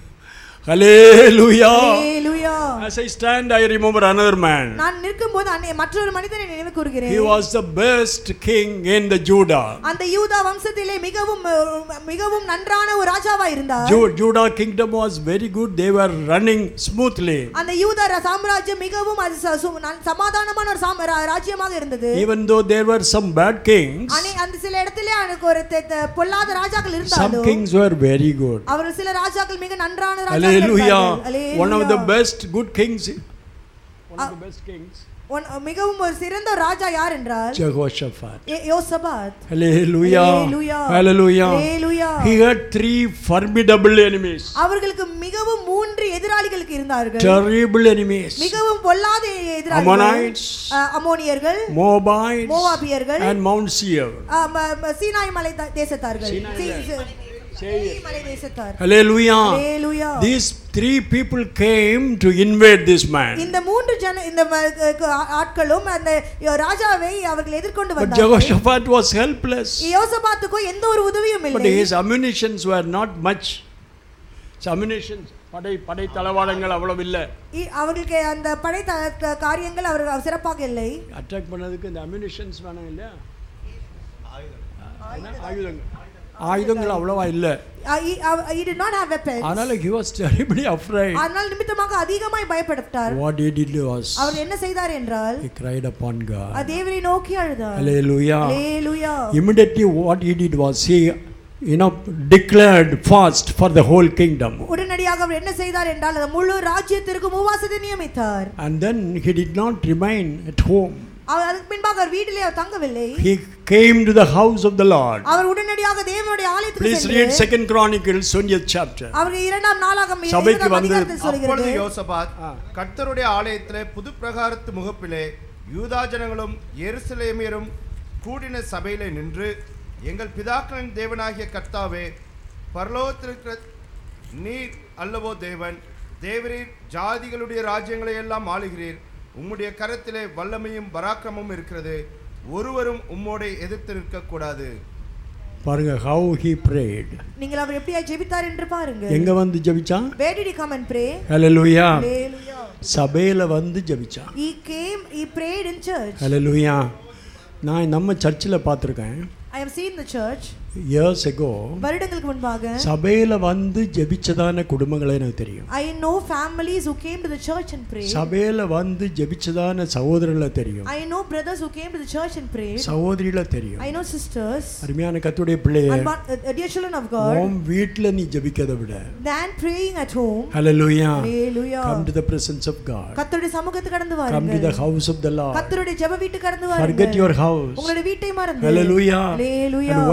[SPEAKER 2] Hallelujah.
[SPEAKER 3] Hallelujah.
[SPEAKER 2] As I stand, I remember another man.
[SPEAKER 3] நான் நிற்கும்போது அன்னை- மற்றொரு மனிதனை நினைவு கூறுகிறேன்.
[SPEAKER 2] He was the best king in the Judah.
[SPEAKER 3] அந்த யூதா வம்சத்திலே மிகவும் அஹ், மிகவும் நன்றான ஒரு ராஜாவா இருந்தார்.
[SPEAKER 2] Ju- Judah kingdom was very good. They were running smoothly.
[SPEAKER 3] அந்த யூதா ர- சாம்ராஜ்யம் மிகவும் அது ச- சு- நன்- சமாதானமான ஒரு சாம்- ரா- ராஜ்யமாக இருந்தது.
[SPEAKER 2] Even though there were some bad kings,
[SPEAKER 3] அனே- அந்த சில இடத்திலே எனக்கு ஒரு தெ- தெ- பொல்லாத ராஜாக்கள்
[SPEAKER 2] some
[SPEAKER 3] இருந்தாலும்
[SPEAKER 2] kings were very good.
[SPEAKER 3] அவர்கள் சில ராஜாக்கள் மிக நன்றான ராஜாக்கள்
[SPEAKER 2] Hallelujah.
[SPEAKER 3] இருந்தார்கள்.
[SPEAKER 2] One of the
[SPEAKER 3] Hallelujah.
[SPEAKER 2] best good kings. One of the best kings.
[SPEAKER 3] ஒன்- மிகவும் ஒரு சிறந்த ஒரு ராஜா யார் என்றால்
[SPEAKER 2] Jehoshaphat.
[SPEAKER 3] யே- யோசபாத்.
[SPEAKER 2] Hallelujah.
[SPEAKER 3] Hallelujah.
[SPEAKER 2] Hallelujah.
[SPEAKER 3] Hallelujah.
[SPEAKER 2] He had three formidable enemies.
[SPEAKER 3] அவர்களுக்கு மிகவும் மூன்று எதிராளிகளுக்கு இருந்தார்கள்.
[SPEAKER 2] Terrible enemies.
[SPEAKER 3] மிகவும் பொல்லாத எதிராளிகள்.
[SPEAKER 2] Ammonites,
[SPEAKER 3] ah, அம்மோனியர்கள்,
[SPEAKER 2] Moabites,
[SPEAKER 3] மோவாபியர்கள்,
[SPEAKER 2] and Mount Seir.
[SPEAKER 3] அஹ், ம- ம- சீனாய் மலை த- தேசத்தார்கள்.
[SPEAKER 2] சீனாய்
[SPEAKER 3] சீ-
[SPEAKER 2] மலை.
[SPEAKER 3] சீ- சீனாய் மலை தேசத்தார்.
[SPEAKER 2] Hallelujah.
[SPEAKER 3] Hallelujah.
[SPEAKER 2] These three people came to invade this man.
[SPEAKER 3] இந்த மூன்று ஜன இந்த ம- க- ஆட்களும் அந்த ராஜாவை அவர்கள் எதிர்கொண்டு
[SPEAKER 2] But
[SPEAKER 3] வந்தார்கள்.
[SPEAKER 2] Jehoshaphat was helpless.
[SPEAKER 3] யோசபாத்துக்கோ எந்த ஒரு உதவியும்
[SPEAKER 2] But
[SPEAKER 3] இல்லை.
[SPEAKER 2] his ammunitions were not much. His ammunitions, படை படை தளவாடங்கள் அவ்வளவு இல்லை.
[SPEAKER 3] இ- அவர்களுக்கு அந்த படை த- த- காரியங்கள் அவர்கள் சிறப்பாக இல்லை.
[SPEAKER 2] அட்டாக் பண்ணதுக்கு இந்த ammunitions வேணும் இல்லையா? ஆயுதங்கள் ஆயுதங்கள் அவ்வளவா இல்லை.
[SPEAKER 3] Uh, he, uh, he did not have weapons.
[SPEAKER 2] அதனால he was terribly afraid.
[SPEAKER 3] அதனால் நிமித்தமாக அதிகமாய் பயப்பட்டார்.
[SPEAKER 2] What he did was
[SPEAKER 3] அவர் என்ன செய்தார் என்றால்
[SPEAKER 2] he cried upon God.
[SPEAKER 3] அஹ், தேவனை நோக்கி அழுதார்.
[SPEAKER 2] Hallelujah.
[SPEAKER 3] Hallelujah.
[SPEAKER 2] Immediately what he did was he you know declared fast for the whole kingdom.
[SPEAKER 3] உடனடியாக அவர் என்ன செய்தார் என்றால் அந்த முழு ராஜ்யத்திற்கு உபவாசத்தை நியமித்தார்.
[SPEAKER 2] And then he did not remain at home.
[SPEAKER 3] அவர் அதுக்கு பின்பாக அவர் வீட்டிலே அவர் தங்கவில்லை.
[SPEAKER 2] He came to the house of the Lord.
[SPEAKER 3] அவர் உடனடியாக தேவனுடைய ஆலயத்துக்கு
[SPEAKER 2] Please
[SPEAKER 3] சென்று
[SPEAKER 2] read Second Chronicles twentieth chapter.
[SPEAKER 3] அவர் இரண்டாம் நாளாகம்
[SPEAKER 2] சபைக்கு
[SPEAKER 3] இரண்டாம்
[SPEAKER 2] வந்து
[SPEAKER 3] அதிகாரத்தில்
[SPEAKER 4] அப்பொழுது
[SPEAKER 3] சொல்கிறது.
[SPEAKER 4] யோசபாத் கர்த்தருடைய ஆலயத்திலே புது பிரகாரத்து முகப்பிலே யூதா ஜனங்களும் எருசலேமியரும் கூடின சபையிலே நின்று, எங்கள் பிதாக்களின் தேவனாகிய கர்த்தாவே, பரலோகத்திலிருக்கிற நீர் அல்லவோ தேவன், தேவரீர் ஜாதிகளுடைய ராஜ்யங்களை எல்லாம் ஆளுகிறீர், உம்முடைய கரத்திலே வல்லமையும் பராக்கிரமும் இருக்கிறது, ஒருவரும் உம்மோடே எதிர்த்து நிற்க கூடாது.
[SPEAKER 2] பாருங்க how he prayed.
[SPEAKER 3] நீங்கள் அவர் எப்படியா ஜெபித்தார் என்று பாருங்க.
[SPEAKER 2] எங்க வந்து ஜெபிச்சான்?
[SPEAKER 3] Where did he come and pray?
[SPEAKER 2] Hallelujah.
[SPEAKER 3] Hallelujah.
[SPEAKER 2] சபையில வந்து ஜெபிச்சான்.
[SPEAKER 3] He came, he prayed in church.
[SPEAKER 2] Hallelujah. நான் நம்ம சர்ச்சில் பார்த்துருக்கேன்.
[SPEAKER 3] I have seen the church
[SPEAKER 2] years ago.
[SPEAKER 3] வருடங்களுக்கு முன்பாக
[SPEAKER 2] சபையில வந்து ஜெபிச்சதான குடும்பங்களை எனக்கு தெரியும்.
[SPEAKER 3] I know families who came to the church and prayed.
[SPEAKER 2] சபையில வந்து ஜெபிச்சதான சகோதரர்களை தெரியும்.
[SPEAKER 3] I know brothers who came to the church and prayed.
[SPEAKER 2] சகோதரிகளை தெரியும்.
[SPEAKER 3] I know sisters.
[SPEAKER 2] அருமையான கர்த்தருடைய பிள்ளையே,
[SPEAKER 3] And but, uh, dear children of God,
[SPEAKER 2] உன் வீட்ல நீ ஜெபிக்கிறதை விட
[SPEAKER 3] than praying at home.
[SPEAKER 2] Hallelujah.
[SPEAKER 3] Hallelujah.
[SPEAKER 2] Come to the presence of God.
[SPEAKER 3] கர்த்தருடைய சமூகத்துக்கு கடந்து
[SPEAKER 2] Come to
[SPEAKER 3] வாருங்கள்.
[SPEAKER 2] the house of the Lord.
[SPEAKER 3] கர்த்தருடைய ஜெப வீட்டுக்கு கடந்து வாருங்கள்.
[SPEAKER 2] Forget your house.
[SPEAKER 3] உங்களுடைய வீட்டை மறந்து.
[SPEAKER 2] Hallelujah.
[SPEAKER 3] Hallelujah.
[SPEAKER 2] And when you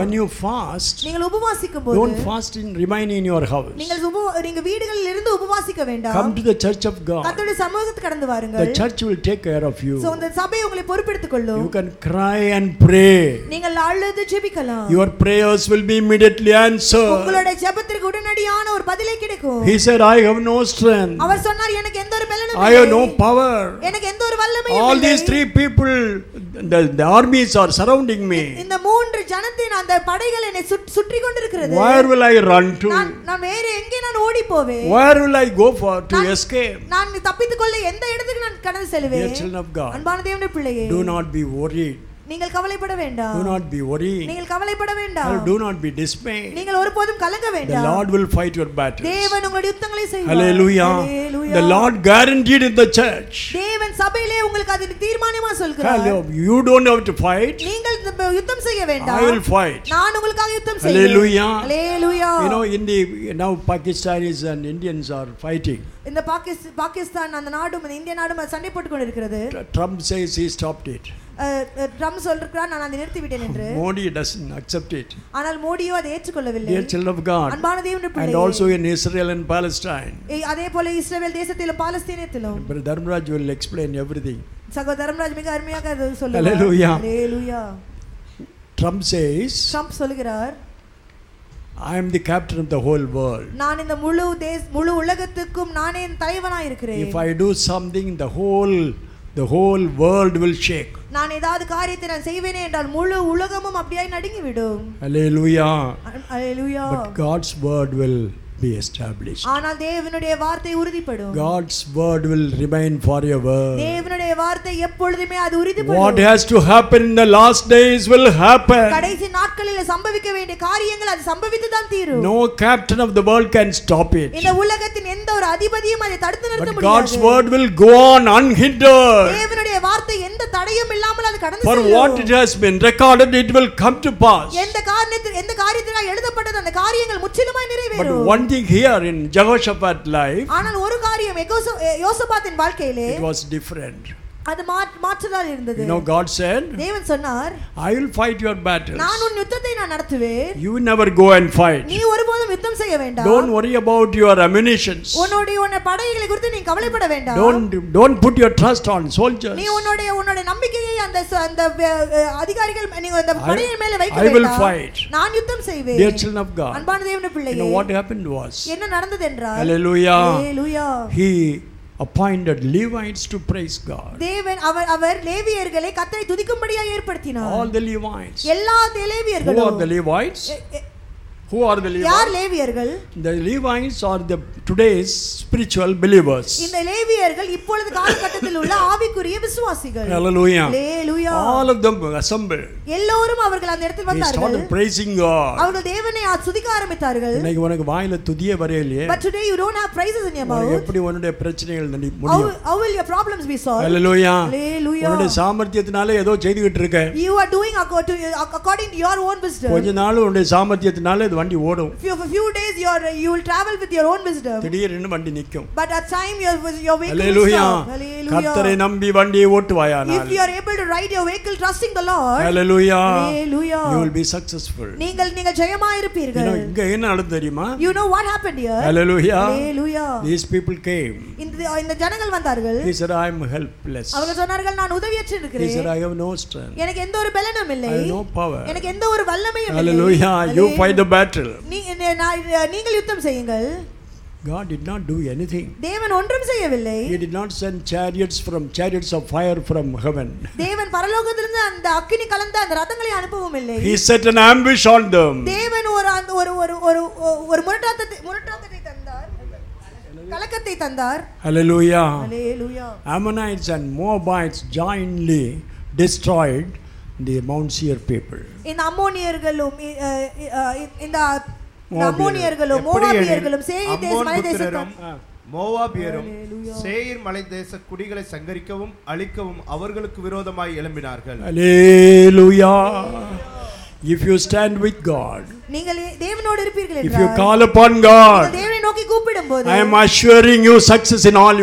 [SPEAKER 2] fast,
[SPEAKER 3] நீங்கள் உபவாசிக்கும் போது
[SPEAKER 2] don't fast in remain in your house.
[SPEAKER 3] நீங்கள் உப- நீங்க வீடுகளில் இருந்து உபவாசிக்க வேண்டாம்.
[SPEAKER 2] Come to the church of God.
[SPEAKER 3] கர்த்தருடைய சமூகத்துக்கு கடந்து
[SPEAKER 2] The
[SPEAKER 3] வாருங்கள்.
[SPEAKER 2] church will take care of you.
[SPEAKER 3] So அந்த சபை உங்களை பொறுப்பெடுத்துக் கொள்ளும்.
[SPEAKER 2] You can cry and pray.
[SPEAKER 3] நீங்கள் அழுது ஜெபிக்கலாம்.
[SPEAKER 2] Your prayers will be immediately answered.
[SPEAKER 3] உங்களுடைய ஜெபத்திற்கு உடனடியான ஒரு பதிலே கிடைக்கும்.
[SPEAKER 2] He said, I have no strength.
[SPEAKER 3] அவர் சொன்னார் எனக்கு எந்த ஒரு பலனும்
[SPEAKER 2] I have
[SPEAKER 3] இல்லை.
[SPEAKER 2] no power.
[SPEAKER 3] எனக்கு எந்த ஒரு வல்லமையும்
[SPEAKER 2] All
[SPEAKER 3] இல்லை.
[SPEAKER 2] these three people, the, the armies are surrounding me.
[SPEAKER 3] இந்த மூன்று ஜனத்தின் அந்த படைகள் என்னை சுற்றி- சுற்றி கொண்டிருக்கிறது.
[SPEAKER 2] Where will I run to?
[SPEAKER 3] நான் நான் வேற எங்கே நான் ஓடி போவேன்?
[SPEAKER 2] Where will I go for to escape?
[SPEAKER 3] நான் தப்பித்துக் கொள்ள எந்த இடத்துக்கு நான் கடந்து
[SPEAKER 2] Dear
[SPEAKER 3] செல்வேன்?
[SPEAKER 2] children of God,
[SPEAKER 3] அன்பான தேவனுடைய பிள்ளையே,
[SPEAKER 2] do not be worried.
[SPEAKER 3] நீங்கள் கவலைப்பட வேண்டாம்.
[SPEAKER 2] Do not be worried.
[SPEAKER 3] நீங்கள் கவலைப்பட வேண்டாம்.
[SPEAKER 2] Do not be dismayed.
[SPEAKER 3] நீங்கள் ஒருபோதும் கலங்க
[SPEAKER 2] The
[SPEAKER 3] வேண்டாம்.
[SPEAKER 2] Lord will fight your battles.
[SPEAKER 3] தேவன் உங்களுடைய யுத்தங்களை செய்வார்.
[SPEAKER 2] Hallelujah.
[SPEAKER 3] Hallelujah.
[SPEAKER 2] The Lord guaranteed in the church.
[SPEAKER 3] தேவன் சபையிலே உங்களுக்கு அது தீர்மானமா சொல்கிறார்.
[SPEAKER 2] Hallelujah. You don't have to fight.
[SPEAKER 3] நீங்கள் இந்த யுத்தம் செய்ய வேண்டாம்.
[SPEAKER 2] I will fight.
[SPEAKER 3] நான் உங்களுக்காக யுத்தம் செய்வேன்.
[SPEAKER 2] Hallelujah.
[SPEAKER 3] Hallelujah.
[SPEAKER 2] You know, in the now Pakistanis and Indians are fighting.
[SPEAKER 3] இந்த பாகிஸ்தான் பாகிஸ்தான் அந்த நாடும் இந்த இந்திய நாடும் சண்டை போட்டுக் கொண்டிருக்கிறது.
[SPEAKER 2] Trump says he stopped it.
[SPEAKER 3] Trump சொல்றார் நான் அதை நிறுத்தி விட்டேன் என்று.
[SPEAKER 2] Modi doesn't accept it.
[SPEAKER 3] ஆனால் மோடியோ அதை ஏற்றுக்கொள்ளவில்லை.
[SPEAKER 2] Dear children of God.
[SPEAKER 3] அன்பான தேவனுடைய பிள்ளையே.
[SPEAKER 2] And also in Israel and Palestine.
[SPEAKER 3] அதே போல இஸ்ரவேல் தேசத்திலும் பாலஸ்தீனத்திலும்.
[SPEAKER 2] Brother Dharmraj will explain everything.
[SPEAKER 3] சகோதரர் தர்மராஜ் மிக அருமையாக அதை சொல்லுவார்.
[SPEAKER 2] Hallelujah.
[SPEAKER 3] Hallelujah.
[SPEAKER 2] Trump says,
[SPEAKER 3] Trump சொல்கிறார்,
[SPEAKER 2] I am the captain of the whole world.
[SPEAKER 3] நான் இந்த முழு தேச முழு உலகத்துக்கும் நானே தலைவனாய் இருக்கிறேன்.
[SPEAKER 2] If I do something, the whole the whole world will shake.
[SPEAKER 3] நான் ஏதாவது காரியத்தை நான் செய்வேனே என்றால் முழு உலகமும் அப்படியே நடுங்கி விடும்.
[SPEAKER 2] Hallelujah.
[SPEAKER 3] Hallelujah.
[SPEAKER 2] But God's word will be established.
[SPEAKER 3] ஆனால் தேவனுடைய வார்த்தை உறுதிப்படும்.
[SPEAKER 2] God's word will remain forever.
[SPEAKER 3] தேவனுடைய வார்த்தை எப்பொழுதுமே அது உறுதிப்படும்.
[SPEAKER 2] What has to happen in the last days will happen.
[SPEAKER 3] கடைசி நாட்களில் சம்பவிக்க வேண்டிய காரியங்கள் அது சம்பவித்து தான் தீரும்.
[SPEAKER 2] No captain of the world can stop it.
[SPEAKER 3] இந்த உலகத்தின் எந்த ஒரு அதிபதியும் அதை தடுத்து நிறுத்த முடியாது.
[SPEAKER 2] But God's word will go on unhindered.
[SPEAKER 3] தேவனுடைய வார்த்தை எந்த தடையும் இல்லாமல் அது கடந்து
[SPEAKER 2] For
[SPEAKER 3] செல்லும்.
[SPEAKER 2] what it has been recorded, it will come to pass.
[SPEAKER 3] எந்த காரியத்தில் எந்த காரியத்திற்காக எழுதப்பட்டது அந்த காரியங்கள் முற்றிலுமாய் நிறைவேறும்.
[SPEAKER 2] But one thing here in Jehoshaphat's life,
[SPEAKER 3] ஆனால் ஒரு காரியம் யோசபாத்தின் வாழ்க்கையிலே
[SPEAKER 2] it was different.
[SPEAKER 3] அது மாற்றதால் இருந்தது.
[SPEAKER 2] You know, God said,
[SPEAKER 3] தேவன் சொன்னார்,
[SPEAKER 2] I will fight your battles.
[SPEAKER 3] நான் உன் யுத்தத்தை நான் நடத்துவேன்.
[SPEAKER 2] You never go and fight.
[SPEAKER 3] நீ ஒருபோதும் யுத்தம் செய்ய வேண்டாம்.
[SPEAKER 2] Don't worry about your ammunitions.
[SPEAKER 3] உன்னுடைய உன்னுடைய படைகளை குறித்து நீ கவலைப்பட வேண்டாம்.
[SPEAKER 2] Don't don't put your trust on soldiers.
[SPEAKER 3] நீ உன்னுடைய உன்னுடைய நம்பிக்கையை அந்த அந்த அதிகாரிகள் நீ அந்த படையின் மேலே வைக்க
[SPEAKER 2] வேண்டாம். I will fight.
[SPEAKER 3] நான் யுத்தம் செய்வேன்.
[SPEAKER 2] Dear children of God.
[SPEAKER 3] அன்பான தேவனுடைய பிள்ளையே.
[SPEAKER 2] You know what happened was,
[SPEAKER 3] என்ன நடந்தது என்றால்,
[SPEAKER 2] Hallelujah.
[SPEAKER 3] Hallelujah.
[SPEAKER 2] He appointed Levites to praise God.
[SPEAKER 3] தேவன் அவர் அவர் லேவியர்களை கர்த்தரை துதிக்கும்படியாக ஏற்படுத்தினார்.
[SPEAKER 2] All the Levites.
[SPEAKER 3] எல்லா லேவியர்களும்.
[SPEAKER 2] Who are the Levites? Who are the Levites?
[SPEAKER 3] யார் லேவியர்கள்?
[SPEAKER 2] The Levites are the today's spiritual believers.
[SPEAKER 3] இந்த லேவியர்கள் இப்பொழுது காலகட்டத்தில் உள்ள ஆவிக்குரிய விசுவாசிகள்.
[SPEAKER 2] Hallelujah.
[SPEAKER 3] Hallelujah.
[SPEAKER 2] All of them assembled.
[SPEAKER 3] எல்லோரும் அவர்கள் அந்த இடத்தில்
[SPEAKER 2] They
[SPEAKER 3] வந்தார்கள்.
[SPEAKER 2] started praising God.
[SPEAKER 3] அவர்கள் தேவனை துதிக்க ஆரம்பித்தார்கள்.
[SPEAKER 2] இன்னைக்கு உனக்கு வாயில துதியே வரையலையே.
[SPEAKER 3] But today you don't have praises in your mouth.
[SPEAKER 2] எப்படி உன்னுடைய பிரச்சனைகள் முடியும்?
[SPEAKER 3] How, how will your problems be solved?
[SPEAKER 2] Hallelujah.
[SPEAKER 3] Hallelujah.
[SPEAKER 2] உன்னுடைய சாமர்த்தியத்தினால ஏதோ செய்துகிட்டு இருக்க.
[SPEAKER 3] You are doing according to your own wisdom.
[SPEAKER 2] கொஞ்ச நாள் உன்னுடைய சாமர்த்தியத்தினால இது வண்டி ஓடும்.
[SPEAKER 3] For a few days you are you will travel with your own wisdom.
[SPEAKER 2] திடீர்னு வண்டி நிக்கும்.
[SPEAKER 3] But at time your your vehicle will
[SPEAKER 2] Hallelujah.
[SPEAKER 3] stop. Hallelujah.
[SPEAKER 2] கர்த்தரை நம்பி வண்டியை ஓட்டுவாயானால்.
[SPEAKER 3] If you are able to ride your vehicle trusting the Lord.
[SPEAKER 2] Hallelujah.
[SPEAKER 3] Hallelujah.
[SPEAKER 2] You will be successful.
[SPEAKER 3] நீங்கள் நீங்கள் ஜெயமாய் இருப்பீர்கள்.
[SPEAKER 2] You know இங்க என்ன நடந்தது தெரியுமா?
[SPEAKER 3] You know what happened here?
[SPEAKER 2] Hallelujah.
[SPEAKER 3] Hallelujah.
[SPEAKER 2] These people came.
[SPEAKER 3] இந்த இந்த ஜனங்கள் வந்தார்கள்.
[SPEAKER 2] He said, I am helpless.
[SPEAKER 3] அவர்கள் சொன்னார்கள் நான் உதவியற்று இருக்கிறேன்.
[SPEAKER 2] He said, I have no strength.
[SPEAKER 3] எனக்கு எந்த ஒரு பலனும் இல்லை.
[SPEAKER 2] I have no power.
[SPEAKER 3] எனக்கு எந்த ஒரு வல்லமையும் இல்லை.
[SPEAKER 2] Hallelujah. You fight the battle.
[SPEAKER 3] நீங்கள் யுத்தம் செய்யுங்கள்.
[SPEAKER 2] God did not do anything.
[SPEAKER 3] தேவன் ஒன்றும் செய்யவில்லை.
[SPEAKER 2] He did not send chariots from chariots of fire from heaven.
[SPEAKER 3] தேவன் பரலோகத்திலிருந்து அந்த அக்கினி கலந்த அந்த ரதங்களை அனுப்பவும் இல்லை.
[SPEAKER 2] He set an ambush on them.
[SPEAKER 3] தேவன் ஒரு ஒரு ஒரு ஒரு ஒரு முரட்டாட்டத்தை முரட்டாட்டத்தை தந்தார். கலக்கத்தை தந்தார்.
[SPEAKER 2] Hallelujah.
[SPEAKER 3] Hallelujah.
[SPEAKER 2] Ammonites and Moabites jointly destroyed the Mount Seir people.
[SPEAKER 3] இந்த அம்மோனியர்களும் இந்த அம்மோனியர்களும் மோவாபியர்களும் சேயீர் தேச மலை தேசத்தார்
[SPEAKER 4] மோவாபியரும் சேயீர் மலை தேச குடிகளை சங்கரிக்கவும் அழிக்கவும் அவர்களுக்கு விரோதமாய் எழும்பினார்கள்.
[SPEAKER 2] Hallelujah. If you stand with God,
[SPEAKER 3] நீங்கள் தேவனோடு இருப்பீர்கள் என்றால்,
[SPEAKER 2] if you call upon God,
[SPEAKER 3] தேவனை நோக்கி கூப்பிடும்போது,
[SPEAKER 2] I am assuring you success in all your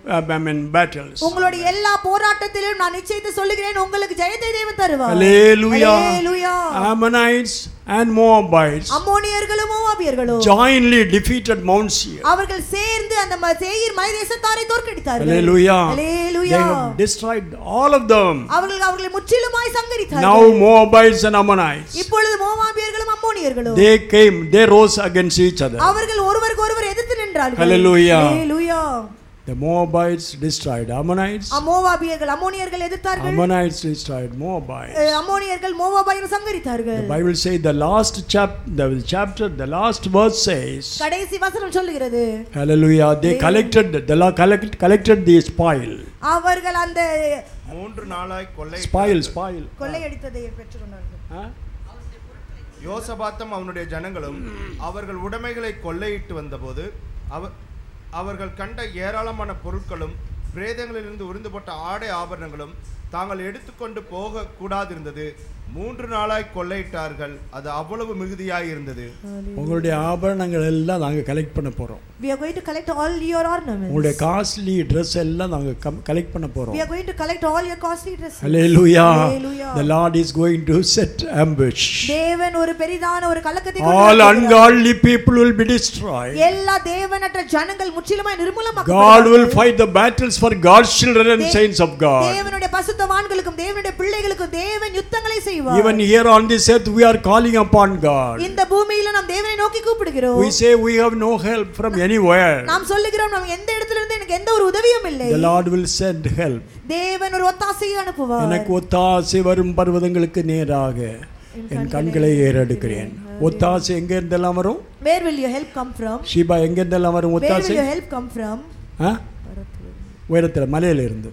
[SPEAKER 2] uh, I mean battles.
[SPEAKER 3] உங்களுடைய எல்லா போராட்டத்திலும் நான் நிச்சயத்தை சொல்லுகிறேன் உங்களுக்கு ஜெயத்தை தேவன் தருவார்.
[SPEAKER 2] Hallelujah.
[SPEAKER 3] Hallelujah.
[SPEAKER 2] Ammonites and Moabites
[SPEAKER 3] அம்மோனியர்களும் மோவாபியர்களும்
[SPEAKER 2] jointly defeated Mount Seir.
[SPEAKER 3] அவர்கள் சேர்ந்து அந்த ம- சேயீர் மலை தேசத்தாரை தோற்கடித்தார்கள்.
[SPEAKER 2] Hallelujah.
[SPEAKER 3] Hallelujah.
[SPEAKER 2] They have destroyed all of them.
[SPEAKER 3] அவர்கள் அவர்களை முற்றிலுமாய் சங்கரித்தார்கள்.
[SPEAKER 2] Now Moabites and Ammonites,
[SPEAKER 3] இப்பொழுது மோவாபியர்களும் அம்மோனியர்களும்
[SPEAKER 2] they came, they rose against each other.
[SPEAKER 3] அவர்கள் ஒருவருக்கு ஒருவர் எதிர்த்து நின்றார்கள்.
[SPEAKER 2] Hallelujah.
[SPEAKER 3] Hallelujah.
[SPEAKER 2] The Moabites destroyed Ammonites.
[SPEAKER 3] மோவாபியர்கள் அம்மோனியர்கள் எதிர்த்தார்கள்.
[SPEAKER 2] Ammonites destroyed Moabites.
[SPEAKER 3] அம்மோனியர்கள் மோவாபியரை சங்கரித்தார்கள்.
[SPEAKER 2] The Bible says the last chap, the chapter, the last verse says,
[SPEAKER 3] கடைசி வசனம் சொல்லுகிறது,
[SPEAKER 2] Hallelujah, they collected, the law collect, collected the spoil.
[SPEAKER 3] அவர்கள் அந்த
[SPEAKER 4] மூன்று நாளாய் கொள்ளை
[SPEAKER 2] Spoil, spoil.
[SPEAKER 3] கொள்ளையடித்ததை பெற்றுக்கொண்டார்கள்.
[SPEAKER 2] Huh?
[SPEAKER 4] யோசபாத்தும் அவனுடைய ஜனங்களும் அவர்கள் உடைமைகளை கொள்ளையிட்டு வந்தபோது அவ அவர்கள் கண்ட ஏராளமான பொருட்களும் பிரேதங்களிலிருந்து உறிந்துபட்ட ஆடை ஆபரணங்களும் தாங்கள் எடுத்துக்கொண்டு போக கூடாதிருந்தது. மூன்று நாளாய் கொள்ளையிட்டார்கள், அது அவ்வளவு மிகுதியாய் இருந்தது.
[SPEAKER 2] உங்களுடைய ஆபரணங்கள் எல்லாம் நாங்க கலெக்ட் பண்ண போறோம்.
[SPEAKER 3] We are going to collect all your ornaments.
[SPEAKER 2] உங்களுடைய காஸ்ட்லி Dress எல்லாம் நாங்க கலெக்ட் பண்ண போறோம்.
[SPEAKER 3] We are going to collect all your costly dresses.
[SPEAKER 2] Hallelujah.
[SPEAKER 3] Hallelujah.
[SPEAKER 2] The Lord is going to set ambush.
[SPEAKER 3] தேவன் ஒரு பெரிதான ஒரு கலக்கத்தை
[SPEAKER 2] All ungodly people will be destroyed.
[SPEAKER 3] எல்லா தேவனற்ற ஜனங்கள் முற்றிலுமாய்
[SPEAKER 2] God
[SPEAKER 3] நிர்மூலமாக்கப்படுவார்கள்.
[SPEAKER 2] will fight the battles for God's children and saints of God.
[SPEAKER 3] தேவனுடைய பரிசுத்தவான்களுக்கும் தேவனுடைய பிள்ளைகளுக்கும் தேவன் யுத்தங்களை செய்வார்.
[SPEAKER 2] Even here on this earth we are calling upon God.
[SPEAKER 3] இந்த பூமியில நாம் தேவனை நோக்கி கூப்பிடுகிறோம்.
[SPEAKER 2] We say we have no help from anywhere.
[SPEAKER 3] நாம் சொல்லுகிறோம் நாம் எந்த இடத்துல இருந்து எனக்கு எந்த ஒரு உதவியும் இல்லை.
[SPEAKER 2] The Lord will send help.
[SPEAKER 3] தேவன் ஒரு ஒத்தாசையை அனுப்புவார்.
[SPEAKER 2] எனக்கு ஒத்தாசை வரும் பர்வதங்களுக்கு நேராக என் கண்களை ஏறெடுக்கிறேன். ஒத்தாசை எங்க இருந்தெல்லாம் வரும்?
[SPEAKER 3] Where will your help come from?
[SPEAKER 2] Sheeba எங்க இருந்தெல்லாம் வரும்
[SPEAKER 3] Where will
[SPEAKER 2] ஒத்தாசை?
[SPEAKER 3] your help come from?
[SPEAKER 2] உயரத்தில் மலையில இருந்து.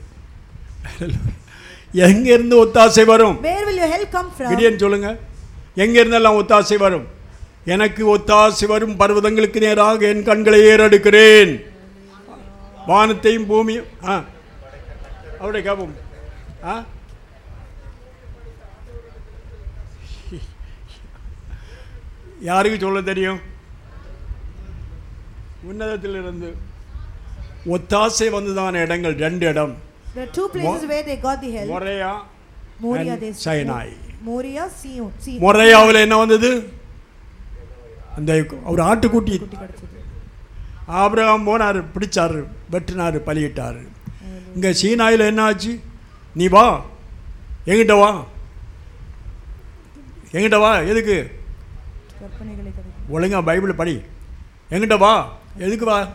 [SPEAKER 2] எங்க இருந்து ஒத்தாசை வரும்?
[SPEAKER 3] Where will your help come from?
[SPEAKER 2] Gideon சொல்லுங்க, எங்க இருந்தெல்லாம் ஒத்தாசை வரும்? எனக்கு ஒத்தாசை வரும் பர்வதங்களுக்கு நேராக என் கண்களை ஏறெடுக்கிறேன். வானத்தையும் பூமியும் ஆ அவருடைய காபம் ஆ யாருக்கு சொல்ல தெரியும்? உன்னதத்திலிருந்து ஒத்தாசை வந்ததான இடங்கள் ரெண்டு இடம்.
[SPEAKER 3] There are two places where they got the help.
[SPEAKER 2] Moriah
[SPEAKER 3] Moria they
[SPEAKER 2] Sinai.
[SPEAKER 3] Moria Sion.
[SPEAKER 2] மொரையாவில் என்ன வந்தது? அந்த ஒரு ஆட்டுக்குட்டி. ஆபிரகாம் போனார், பிடிச்சாரு, வெட்டினாரு, பலியிட்டாரு. இங்கே சீனாயில் என்ன ஆச்சு? நீ வா, எங்கிட்ட வா, எங்கிட்ட வா. எதுக்கு? ஒழுங்கா பைபிள் படி. எங்கிட்ட வா, எதுக்கு வா?